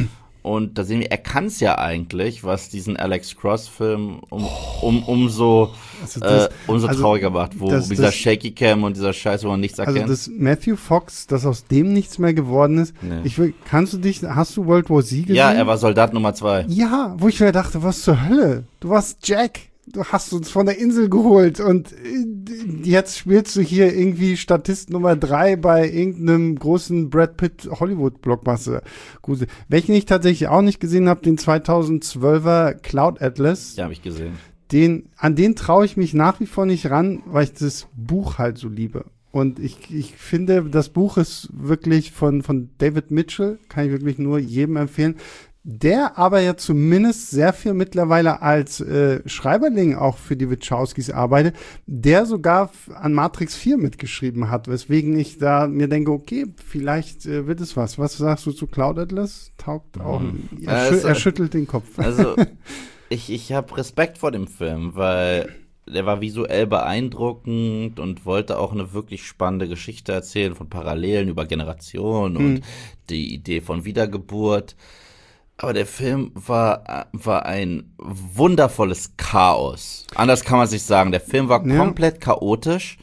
und da sehen wir, er kann es ja eigentlich, was diesen Alex Cross-Film um, um, umso, Also das, äh, umso also trauriger macht, wo das, dieser das, Shaky Cam und dieser Scheiß, wo man nichts erkennt. Also das Matthew Fox, dass aus dem nichts mehr geworden ist. Nee. Ich will, kannst du dich, hast du World War Z gesehen? Ja, er war Soldat Nummer zwei. Ja, wo ich mir dachte, was zur Hölle? Du warst Jack. Du hast uns von der Insel geholt und jetzt spielst du hier irgendwie Statist Nummer drei bei irgendeinem großen Brad Pitt Hollywood-Blockbuster. Welchen ich tatsächlich auch nicht gesehen habe, den zweitausendzwölfer Cloud Atlas. Ja, habe ich gesehen. Den, an den traue ich mich nach wie vor nicht ran, weil ich das Buch halt so liebe. Und ich, ich finde, das Buch ist wirklich von, von David Mitchell, kann ich wirklich nur jedem empfehlen. Der aber ja zumindest sehr viel mittlerweile als äh, Schreiberling auch für die Wachowskis arbeitet, der sogar an Matrix vier mitgeschrieben hat, weswegen ich da mir denke, okay, vielleicht äh, wird es was. Was sagst du zu Cloud Atlas? Taugt auch. Mhm. Er, äh, schü also, er schüttelt den Kopf. Also, ich, ich habe Respekt vor dem Film, weil der war visuell beeindruckend und wollte auch eine wirklich spannende Geschichte erzählen von Parallelen über Generationen und mhm. die Idee von Wiedergeburt. Aber der Film war, war ein wundervolles Chaos. Anders kann man sich sagen. Der Film war ja. komplett chaotisch,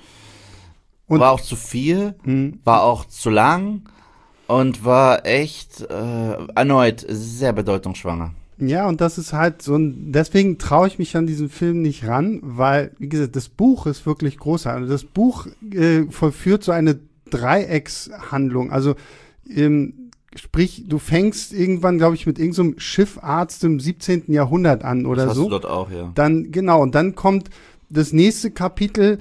und war auch zu viel, mh. war auch zu lang und war echt äh, erneut sehr bedeutungsschwanger. Ja, und das ist halt so ein, deswegen traue ich mich an diesen Film nicht ran, weil, wie gesagt, das Buch ist wirklich großartig. Das Buch äh, vollführt so eine Dreieckshandlung. Also, ähm, Sprich, du fängst irgendwann, glaube ich, mit irgendeinem so Schiffarzt im siebzehnten Jahrhundert an oder das hast so. Du dort auch, ja. Dann, genau, und dann kommt das nächste Kapitel,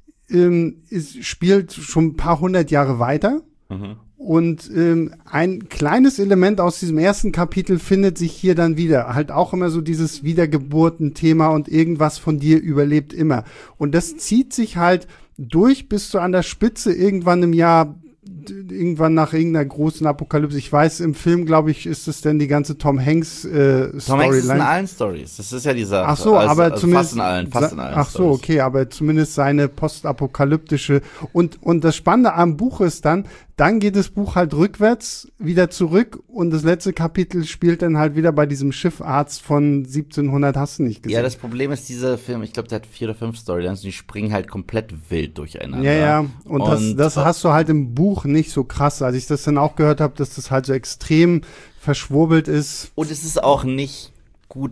ähm, ist, spielt schon ein paar hundert Jahre weiter. Mhm. Und ähm, ein kleines Element aus diesem ersten Kapitel findet sich hier dann wieder. Halt auch immer so dieses Wiedergeburten-Thema und irgendwas von dir überlebt immer. Und das zieht sich halt durch bis zu an der Spitze irgendwann im Jahr irgendwann nach irgendeiner großen Apokalypse. Ich weiß, im Film, glaube ich, ist es denn die ganze Tom Hanks äh, Storyline. Tom Hanks ist in allen Stories. Das ist ja die Sache. Ach so, also, aber also zumindest fast in allen, fast in allen Ach so, Stories. okay, aber zumindest seine postapokalyptische und und das Spannende am Buch ist dann, dann geht das Buch halt rückwärts wieder zurück und das letzte Kapitel spielt dann halt wieder bei diesem Schiffarzt von siebzehnhundert, hast du nicht gesehen. Ja, das Problem ist, dieser Film, ich glaube, der hat vier oder fünf Storylines und die springen halt komplett wild durcheinander. Ja, ja, und, und das, das äh, hast du halt im Buch nicht so krass. Als ich das dann auch gehört habe, dass das halt so extrem verschwurbelt ist. Und es ist auch nicht gut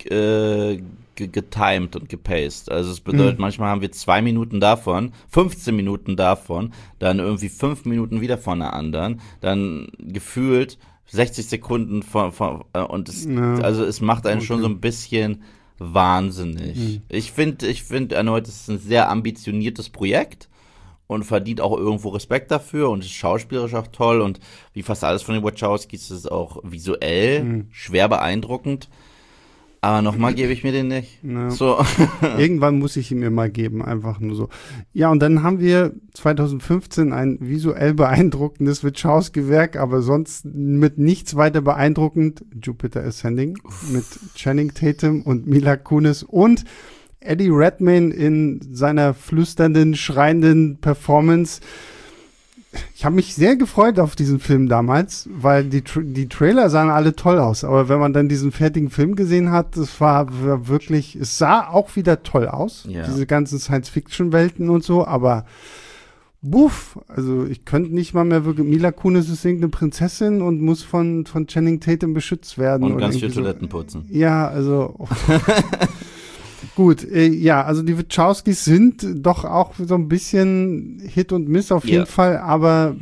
äh, getimed und gepaced. Also es bedeutet, mhm. manchmal haben wir zwei Minuten davon, fünfzehn Minuten davon, dann irgendwie fünf Minuten wieder von der anderen, dann gefühlt sechzig Sekunden von, von äh, und es, ja. also es macht einen okay. schon so ein bisschen wahnsinnig. Mhm. Ich finde, ich finde erneut, es ist ein sehr ambitioniertes Projekt und verdient auch irgendwo Respekt dafür und ist schauspielerisch auch toll und wie fast alles von den Wachowskis ist es auch visuell mhm. schwer beeindruckend. Aber nochmal gebe ich mir den nicht. Ja. So. Irgendwann muss ich ihn mir mal geben, einfach nur so. Ja, und dann haben wir zweitausendfünfzehn ein visuell beeindruckendes Wachowski-Werk, aber sonst mit nichts weiter beeindruckend. Jupiter Ascending mit Channing Tatum und Mila Kunis und Eddie Redmayne in seiner flüsternden, schreienden Performance. Ich habe mich sehr gefreut auf diesen Film damals, weil die, die Trailer sahen alle toll aus. Aber wenn man dann diesen fertigen Film gesehen hat, das war, war wirklich, es sah auch wieder toll aus. Ja. Diese ganzen Science-Fiction-Welten und so, aber buff, also ich könnte nicht mal mehr wirklich, Mila Kunis ist irgendeine Prinzessin und muss von, von Channing Tatum beschützt werden. Und ganz viel so. Toiletten putzen. Ja, also oh. Gut, äh, ja, also die Wachowskis sind doch auch so ein bisschen Hit und Miss auf jeden yeah. Fall, aber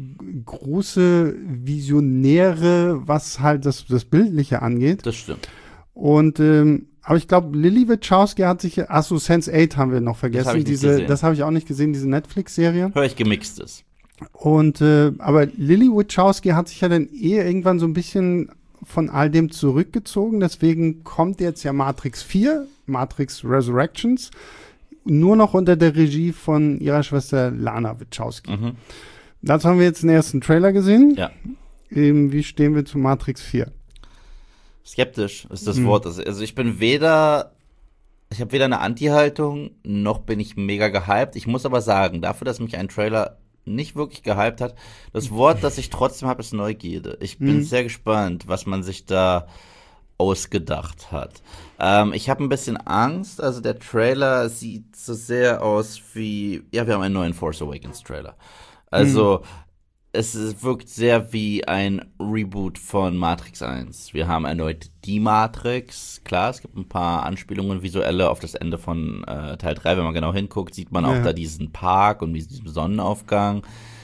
große Visionäre, was halt das, das Bildliche angeht. Das stimmt. Und, ähm, aber ich glaube, Lily Wachowski hat sich, ach so, sense eight haben wir noch vergessen. Das habe ich, diese, das hab ich auch nicht gesehen, diese Netflix-Serie. Hör ich gemixtes. Und, äh, aber Lily Wachowski hat sich ja dann eh irgendwann so ein bisschen von all dem zurückgezogen, deswegen kommt jetzt ja Matrix vier, Matrix Resurrections, nur noch unter der Regie von ihrer Schwester Lana Wachowski. Mhm. Dazu haben wir jetzt den ersten Trailer gesehen. Ja. Ähm, wie stehen wir zu Matrix vier? Skeptisch ist das mhm. Wort. Also ich bin weder, ich habe weder eine Anti-Haltung, noch bin ich mega gehypt. Ich muss aber sagen, dafür, dass mich ein Trailer nicht wirklich gehypt hat. Das Wort, das ich trotzdem habe, ist Neugierde. Ich bin mhm. sehr gespannt, was man sich da ausgedacht hat. Ähm, ich habe ein bisschen Angst. Also der Trailer sieht so sehr aus wie, ja, wir haben einen neuen Force Awakens Trailer. Also mhm. es ist, wirkt sehr wie ein Reboot von Matrix eins. Wir haben erneut die Matrix. Klar, es gibt ein paar Anspielungen visuelle auf das Ende von äh, Teil drei. Wenn man genau hinguckt, sieht man ja. auch da diesen Park und diesen Sonnenaufgang.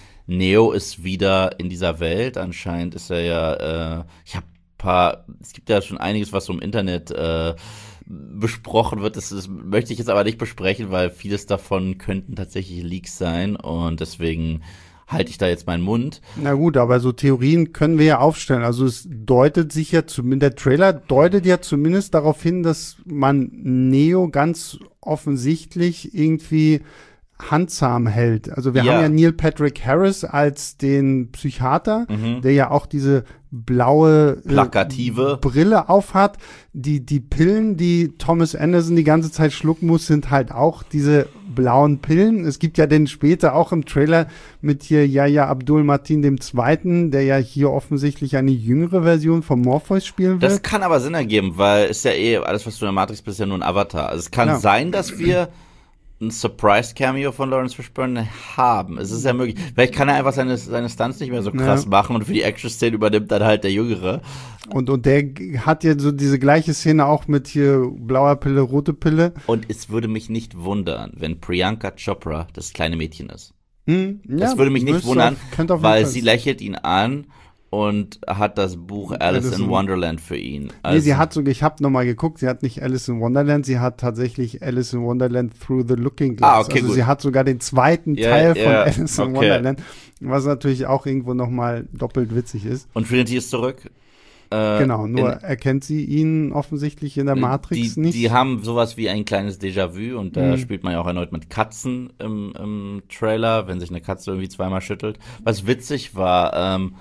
Neo ist wieder in dieser Welt. Anscheinend ist er ja, äh, ich habe paar, es gibt ja schon einiges, was so im Internet äh, besprochen wird. Das, das möchte ich jetzt aber nicht besprechen, weil vieles davon könnten tatsächlich Leaks sein und deswegen halte ich da jetzt meinen Mund. Na gut, aber so Theorien können wir ja aufstellen. Also es deutet sich ja zumindest, der Trailer deutet ja zumindest darauf hin, dass man Neo ganz offensichtlich irgendwie handsam hält. Also wir ja. haben ja Neil Patrick Harris als den Psychiater, mhm. der ja auch diese blaue plakative äh, Brille aufhat. Die die Pillen, die Thomas Anderson die ganze Zeit schlucken muss, sind halt auch diese blauen Pillen. Es gibt ja den später auch im Trailer mit hier Yahya Abdul-Mateen dem Zweiten, der ja hier offensichtlich eine jüngere Version von Morpheus spielen wird. Das kann aber Sinn ergeben, weil ist ja eh alles, was du in der Matrix bist, ja nur ein Avatar. Also es kann ja. sein, dass wir ein Surprise-Cameo von Lawrence Fishburne haben. Es ist ja möglich. Vielleicht kann er einfach seine, seine Stunts nicht mehr so krass ja. machen und für die Action-Szene übernimmt dann halt der Jüngere. Und, und der hat ja so diese gleiche Szene auch mit hier blauer Pille, rote Pille. Und es würde mich nicht wundern, wenn Priyanka Chopra das kleine Mädchen ist. Hm, ja, das würde mich nicht wundern, auf, weil sie lächelt ihn an und hat das Buch Alice, Alice in Wonderland für ihn. Also nee, sie hat sogar, ich habe nochmal geguckt, sie hat nicht Alice in Wonderland, sie hat tatsächlich Alice in Wonderland Through the Looking Glass. Ah, okay, also gut. sie hat sogar den zweiten yeah, Teil yeah, von Alice in okay. Wonderland, was natürlich auch irgendwo nochmal doppelt witzig ist. Und Trinity ist zurück. Äh, genau, nur in, erkennt sie ihn offensichtlich in der Matrix die, nicht. Die haben sowas wie ein kleines Déjà-vu und da mhm. spielt man ja auch erneut mit Katzen im, im Trailer, wenn sich eine Katze irgendwie zweimal schüttelt. Was witzig war, ähm,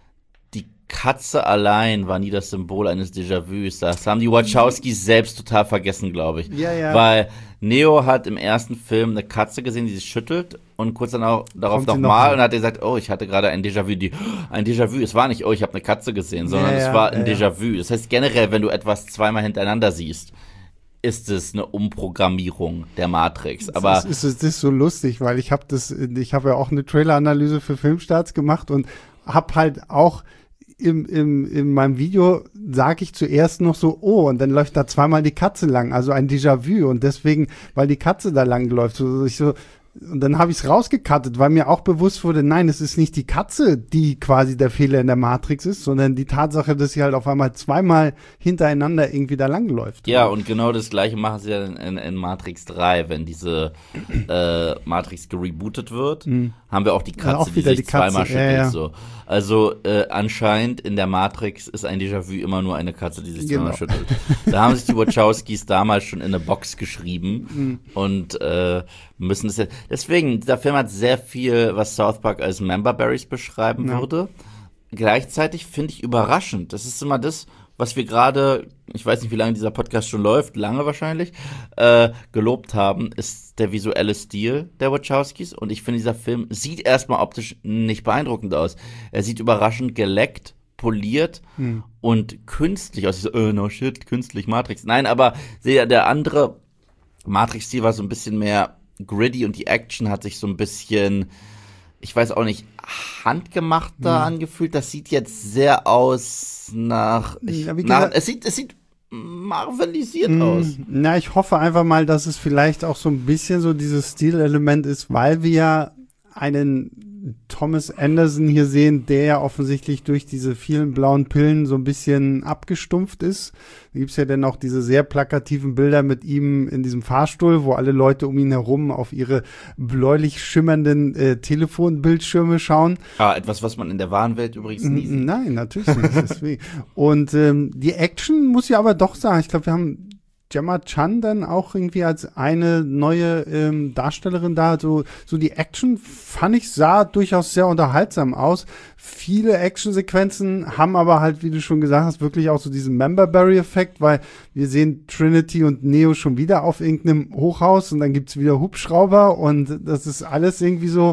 Katze allein war nie das Symbol eines Déjà-vus. Das haben die Wachowskis selbst total vergessen, glaube ich. Ja, ja. Weil Neo hat im ersten Film eine Katze gesehen, die sich schüttelt und kurz danach, darauf nochmal noch und hat gesagt, oh, ich hatte gerade ein Déjà-vu. Die, ein Déjà-vu, es war nicht, oh, ich habe eine Katze gesehen, sondern ja, es war ein ja, Déjà-vu. Das heißt generell, wenn du etwas zweimal hintereinander siehst, ist es eine Umprogrammierung der Matrix. Aber es ist, es ist so lustig, weil ich habe das, ich habe ja auch eine Trailer-Analyse für Filmstarts gemacht und habe halt auch Im, im, in meinem Video sage ich zuerst noch so, oh, und dann läuft da zweimal die Katze lang, also ein Déjà-vu und deswegen, weil die Katze da lang läuft, so, ich so, und dann habe ich es rausgekattet, weil mir auch bewusst wurde, nein, es ist nicht die Katze, die quasi der Fehler in der Matrix ist, sondern die Tatsache, dass sie halt auf einmal zweimal hintereinander irgendwie da lang läuft. Ja, und genau das Gleiche machen sie ja in, in, in Matrix drei, wenn diese äh, Matrix gerebootet wird, mhm. haben wir auch die Katze, auch die sich die Katze. zweimal schüttelt. Ja, ja. So. Also äh, anscheinend in der Matrix ist ein Déjà-vu immer nur eine Katze, die sich genau. zweimal schüttelt. Da haben sich die Wachowskis damals schon in eine Box geschrieben mhm. und äh, müssen das jetzt. Deswegen, dieser Film hat sehr viel, was South Park als Memberberries beschreiben ja. würde. Gleichzeitig finde ich überraschend. Das ist immer das, was wir gerade, ich weiß nicht, wie lange dieser Podcast schon läuft, lange wahrscheinlich, äh, gelobt haben, ist der visuelle Stil der Wachowskis. Und ich finde, dieser Film sieht erstmal optisch nicht beeindruckend aus. Er sieht überraschend geleckt, poliert hm. und künstlich aus. Ich so, oh, no shit, künstlich, Matrix. Nein, aber der, der andere Matrix-Stil war so ein bisschen mehr gritty und die Action hat sich so ein bisschen, ich weiß auch nicht, handgemachter hm. angefühlt. Das sieht jetzt sehr aus nach, ich, ja, nach es sieht, es sieht marvelisiert mm, aus. Na, ich hoffe einfach mal, dass es vielleicht auch so ein bisschen so dieses Stilelement ist, weil wir ja einen Thomas Anderson hier sehen, der ja offensichtlich durch diese vielen blauen Pillen so ein bisschen abgestumpft ist. Da gibt's ja dann auch diese sehr plakativen Bilder mit ihm in diesem Fahrstuhl, wo alle Leute um ihn herum auf ihre bläulich schimmernden äh, Telefonbildschirme schauen. Ah, etwas, was man in der wahren Welt übrigens nie sieht. Nein, natürlich nicht. Deswegen. Und ähm, die Action muss ich aber doch sagen, ich glaube, wir haben Gemma Chan dann auch irgendwie als eine neue ähm, Darstellerin da. So, so die Action fand ich, sah durchaus sehr unterhaltsam aus. Viele Actionsequenzen haben aber halt, wie du schon gesagt hast, wirklich auch so diesen Memberberry-Effekt, weil wir sehen Trinity und Neo schon wieder auf irgendeinem Hochhaus und dann gibt's wieder Hubschrauber und das ist alles irgendwie so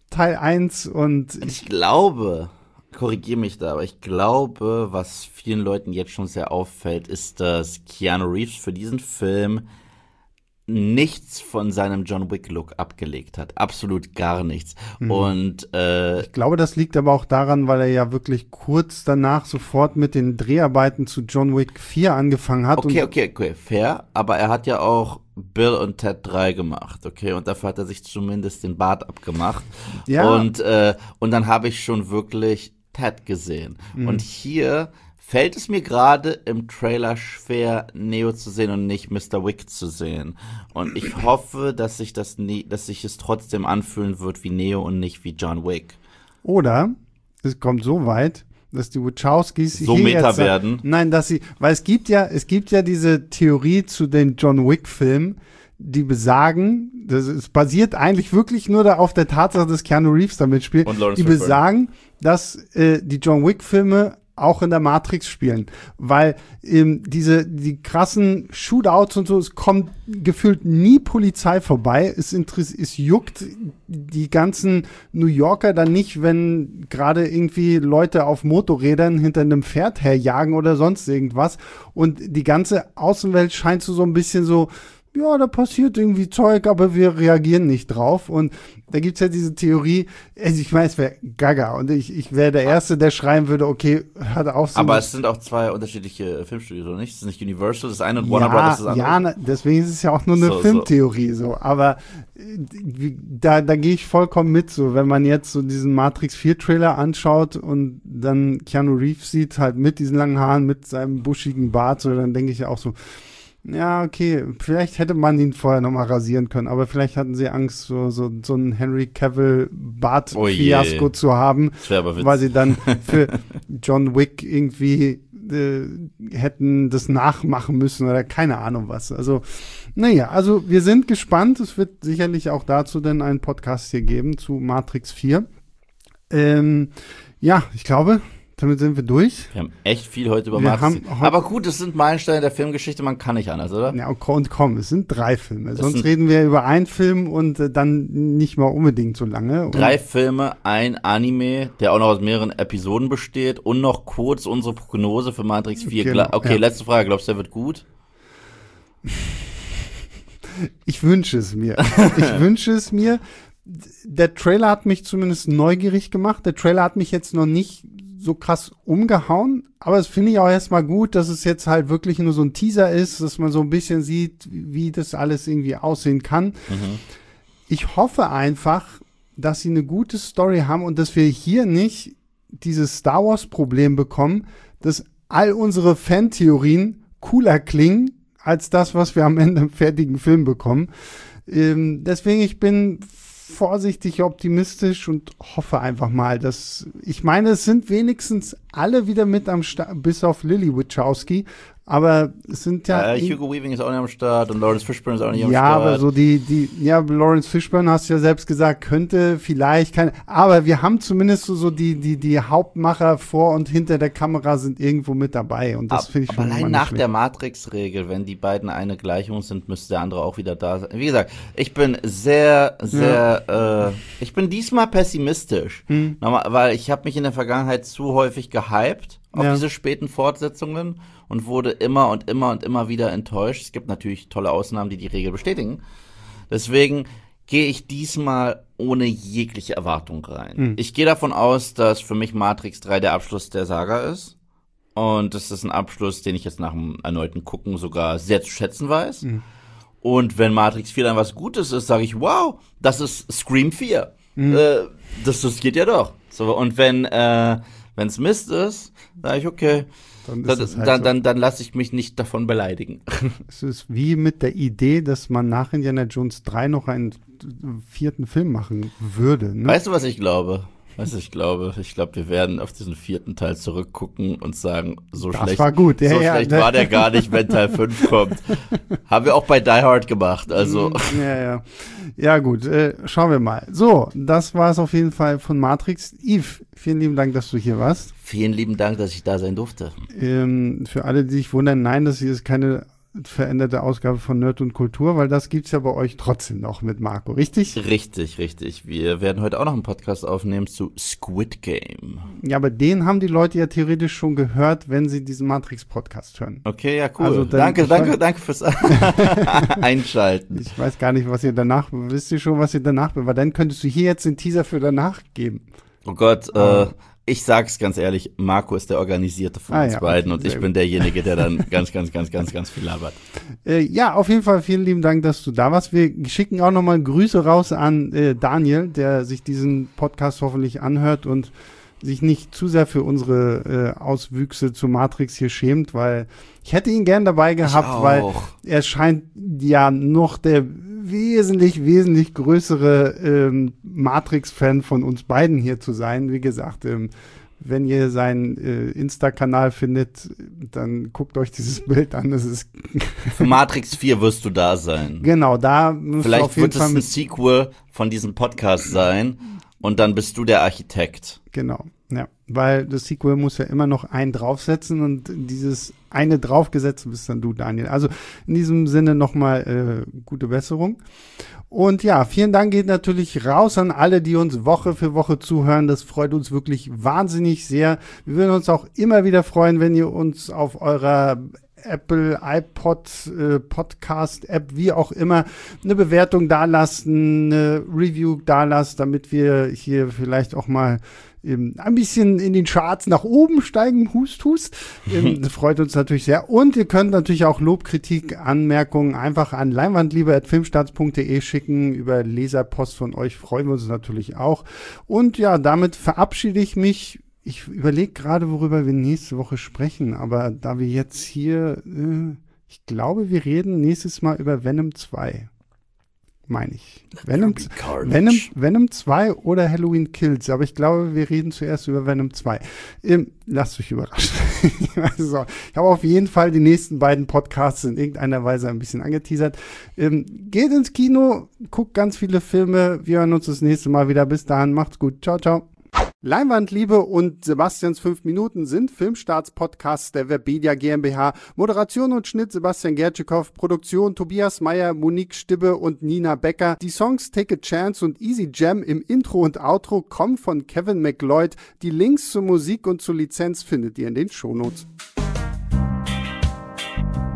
Teil eins und ich, ich glaube, korrigiere mich da, aber ich glaube, was vielen Leuten jetzt schon sehr auffällt, ist, dass Keanu Reeves für diesen Film nichts von seinem John Wick-Look abgelegt hat. Absolut gar nichts. Mhm. Und äh, ich glaube, das liegt aber auch daran, weil er ja wirklich kurz danach sofort mit den Dreharbeiten zu John Wick vier angefangen hat. Okay, und okay, okay, fair. Aber er hat ja auch Bill und Ted drei gemacht, okay? Und dafür hat er sich zumindest den Bart abgemacht. Ja. Und, äh, und dann habe ich schon wirklich Ted gesehen. Mhm. Und hier fällt es mir gerade im Trailer schwer, Neo zu sehen und nicht Mister Wick zu sehen. Und ich hoffe, dass sich das nie, dass sich es trotzdem anfühlen wird wie Neo und nicht wie John Wick. Oder es kommt so weit, dass die Wachowskis so meta jetzt, werden. Nein, dass sie, weil es gibt ja, es gibt ja diese Theorie zu den John Wick-Filmen, die besagen, das ist basiert eigentlich wirklich nur da auf der Tatsache, dass Keanu Reeves da mitspielt, und Lawrence die Fishburne. besagen, dass äh, die John Wick-Filme auch in der Matrix spielen, weil ähm, diese die krassen Shootouts und so, es kommt gefühlt nie Polizei vorbei, es interessiert, es juckt die ganzen New Yorker dann nicht, wenn gerade irgendwie Leute auf Motorrädern hinter einem Pferd herjagen oder sonst irgendwas und die ganze Außenwelt scheint so so ein bisschen so, ja, da passiert irgendwie Zeug, aber wir reagieren nicht drauf. Und da gibt's ja diese Theorie, also ich meine, es wäre gaga und ich, ich wäre der Erste, der schreien würde, okay, hat auch so. Aber es sind auch zwei unterschiedliche Filmstudios, oder nicht? Es ist nicht Universal, das eine und Warner ja, Brothers das andere. Ja, na, deswegen ist es ja auch nur eine so, Filmtheorie so. so. Aber äh, da, da gehe ich vollkommen mit so, wenn man jetzt so diesen Matrix vier Trailer anschaut und dann Keanu Reeves sieht, halt mit diesen langen Haaren, mit seinem buschigen Bart, so, dann denke ich ja auch so, ja, okay, vielleicht hätte man ihn vorher noch mal rasieren können, aber vielleicht hatten sie Angst, so, so, so ein Henry Cavill-Bart-Fiasko oh zu haben, weil sie dann für John Wick irgendwie äh, hätten das nachmachen müssen oder keine Ahnung was. Also, naja, also wir sind gespannt. Es wird sicherlich auch dazu dann einen Podcast hier geben zu Matrix vier. Ähm, ja, ich glaube, damit sind wir durch. Wir haben echt viel heute über wir Matrix. Haben Aber gut, es sind Meilensteine der Filmgeschichte, man kann nicht anders, oder? Ja, und komm, es sind drei Filme. Das Sonst reden wir über einen Film und äh, dann nicht mal unbedingt so lange. Drei Filme, ein Anime, der auch noch aus mehreren Episoden besteht und noch kurz unsere Prognose für Matrix vier. Genau, okay, ja. Letzte Frage. Glaubst du, der wird gut? Ich wünsche es mir. Ich wünsche es mir. Der Trailer hat mich zumindest neugierig gemacht. Der Trailer hat mich jetzt noch nicht so krass umgehauen, aber es finde ich auch erstmal gut, dass es jetzt halt wirklich nur so ein Teaser ist, dass man so ein bisschen sieht, wie das alles irgendwie aussehen kann. Mhm. Ich hoffe einfach, dass sie eine gute Story haben und dass wir hier nicht dieses Star Wars Problem bekommen, dass all unsere Fantheorien cooler klingen als das, was wir am Ende im fertigen Film bekommen. Ähm, deswegen, ich bin vorsichtig optimistisch und hoffe einfach mal, dass, ich meine, es sind wenigstens alle wieder mit am Start, bis auf Lily Wachowski, aber es sind ja... Äh, Hugo Weaving ist auch nicht am Start und Lawrence Fishburne ist auch nicht am ja, Start. Ja, aber so die, die, ja, Lawrence Fishburne hast du ja selbst gesagt, könnte, vielleicht, keine, aber wir haben zumindest so, so die, die, die Hauptmacher vor und hinter der Kamera sind irgendwo mit dabei und das finde ich aber schon allein nach der Matrix-Regel, wenn die beiden eine Gleichung sind, müsste der andere auch wieder da sein. Wie gesagt, ich bin sehr, sehr, ja. äh, ich bin diesmal pessimistisch, hm. Nochmal, weil ich habe mich in der Vergangenheit zu häufig gehypt auf ja. diese späten Fortsetzungen und wurde immer und immer und immer wieder enttäuscht. Es gibt natürlich tolle Ausnahmen, die die Regel bestätigen. Deswegen gehe ich diesmal ohne jegliche Erwartung rein. Mhm. Ich gehe davon aus, dass für mich Matrix drei der Abschluss der Saga ist. Und das ist ein Abschluss, den ich jetzt nach dem erneuten Gucken sogar sehr zu schätzen weiß. Mhm. Und wenn Matrix vier dann was Gutes ist, sage ich, wow, das ist Scream vier. Mhm. Äh, das, das geht ja doch. So, und wenn äh, wenn es Mist ist, sage ich, okay, dann, dann, halt dann, so. dann, dann lasse ich mich nicht davon beleidigen. Es ist wie mit der Idee, dass man nach Indiana Jones drei noch einen vierten Film machen würde. Ne? Weißt du, was ich glaube? Weißt du, ich glaube, ich glaube, wir werden auf diesen vierten Teil zurückgucken und sagen, so das schlecht, war, gut. Ja, so ja, schlecht ja. war der gar nicht, wenn Teil fünf kommt. Haben wir auch bei Die Hard gemacht, also. Ja, ja. Ja, gut, äh, schauen wir mal. So, das war es auf jeden Fall von Matrix. Yves, vielen lieben Dank, dass du hier warst. Vielen lieben Dank, dass ich da sein durfte. Ähm, für alle, die sich wundern, nein, das hier ist keine veränderte Ausgabe von Nerd und Kultur, weil das gibt's ja bei euch trotzdem noch mit Marco, richtig? Richtig, richtig. Wir werden heute auch noch einen Podcast aufnehmen zu Squid Game. Ja, aber den haben die Leute ja theoretisch schon gehört, wenn sie diesen Matrix-Podcast hören. Okay, ja, cool. Also dann, danke, danke, weiß, danke fürs Einschalten. Ich weiß gar nicht, was ihr danach, wisst ihr schon, was ihr danach, weil dann könntest du hier jetzt den Teaser für danach geben. Oh Gott, oh. äh, ich sag's ganz ehrlich, Marco ist der Organisierte von ah, uns ja, beiden okay, und ich gut. bin derjenige, der dann ganz, ganz, ganz, ganz, ganz viel labert. Äh, ja, auf jeden Fall vielen lieben Dank, dass du da warst. Wir schicken auch nochmal Grüße raus an äh, Daniel, der sich diesen Podcast hoffentlich anhört und sich nicht zu sehr für unsere äh, Auswüchse zu Matrix hier schämt, weil ich hätte ihn gern dabei gehabt, weil er scheint ja noch der wesentlich, wesentlich größere ähm, Matrix-Fan von uns beiden hier zu sein. Wie gesagt, ähm, wenn ihr seinen äh, Insta-Kanal findet, dann guckt euch dieses Bild an. Das ist Für Matrix vier wirst du da sein. Genau, da musst Vielleicht du auf jeden wird Fall es ein Sequel von diesem Podcast sein und dann bist du der Architekt. Genau, ja. Weil das Sequel muss ja immer noch einen draufsetzen und dieses eine draufgesetzt bist dann du, Daniel. Also in diesem Sinne nochmal äh, gute Besserung. Und ja, vielen Dank geht natürlich raus an alle, die uns Woche für Woche zuhören. Das freut uns wirklich wahnsinnig sehr. Wir würden uns auch immer wieder freuen, wenn ihr uns auf eurer Apple, iPod, äh, Podcast-App, wie auch immer, eine Bewertung dalassen, eine Review dalassen, damit wir hier vielleicht auch mal ähm, ein bisschen in den Charts nach oben steigen, hust, hust. Ähm, das freut uns natürlich sehr. Und ihr könnt natürlich auch Lob, Kritik, Anmerkungen einfach an leinwandliebe at filmstarts punkt de schicken. Über Leserpost von euch freuen wir uns natürlich auch. Und ja, damit verabschiede ich mich. Ich überlege gerade, worüber wir nächste Woche sprechen, aber da wir jetzt hier, äh, ich glaube, wir reden nächstes Mal über Venom zwei, meine ich. Venom, Venom, Venom zwei oder Halloween Kills, aber ich glaube, wir reden zuerst über Venom zwei. Ähm, lasst euch überraschen. Also, ich habe auf jeden Fall die nächsten beiden Podcasts in irgendeiner Weise ein bisschen angeteasert. Ähm, geht ins Kino, guckt ganz viele Filme, wir hören uns das nächste Mal wieder. Bis dahin, macht's gut. Ciao, ciao. Leinwandliebe und Sebastians fünf Minuten sind Filmstarts-Podcasts der Webedia GmbH. Moderation und Schnitt Sebastian Gertschikow, Produktion Tobias Meyer, Monique Stibbe und Nina Becker. Die Songs Take a Chance und Easy Jam im Intro und Outro kommen von Kevin MacLeod. Die Links zur Musik und zur Lizenz findet ihr in den Shownotes.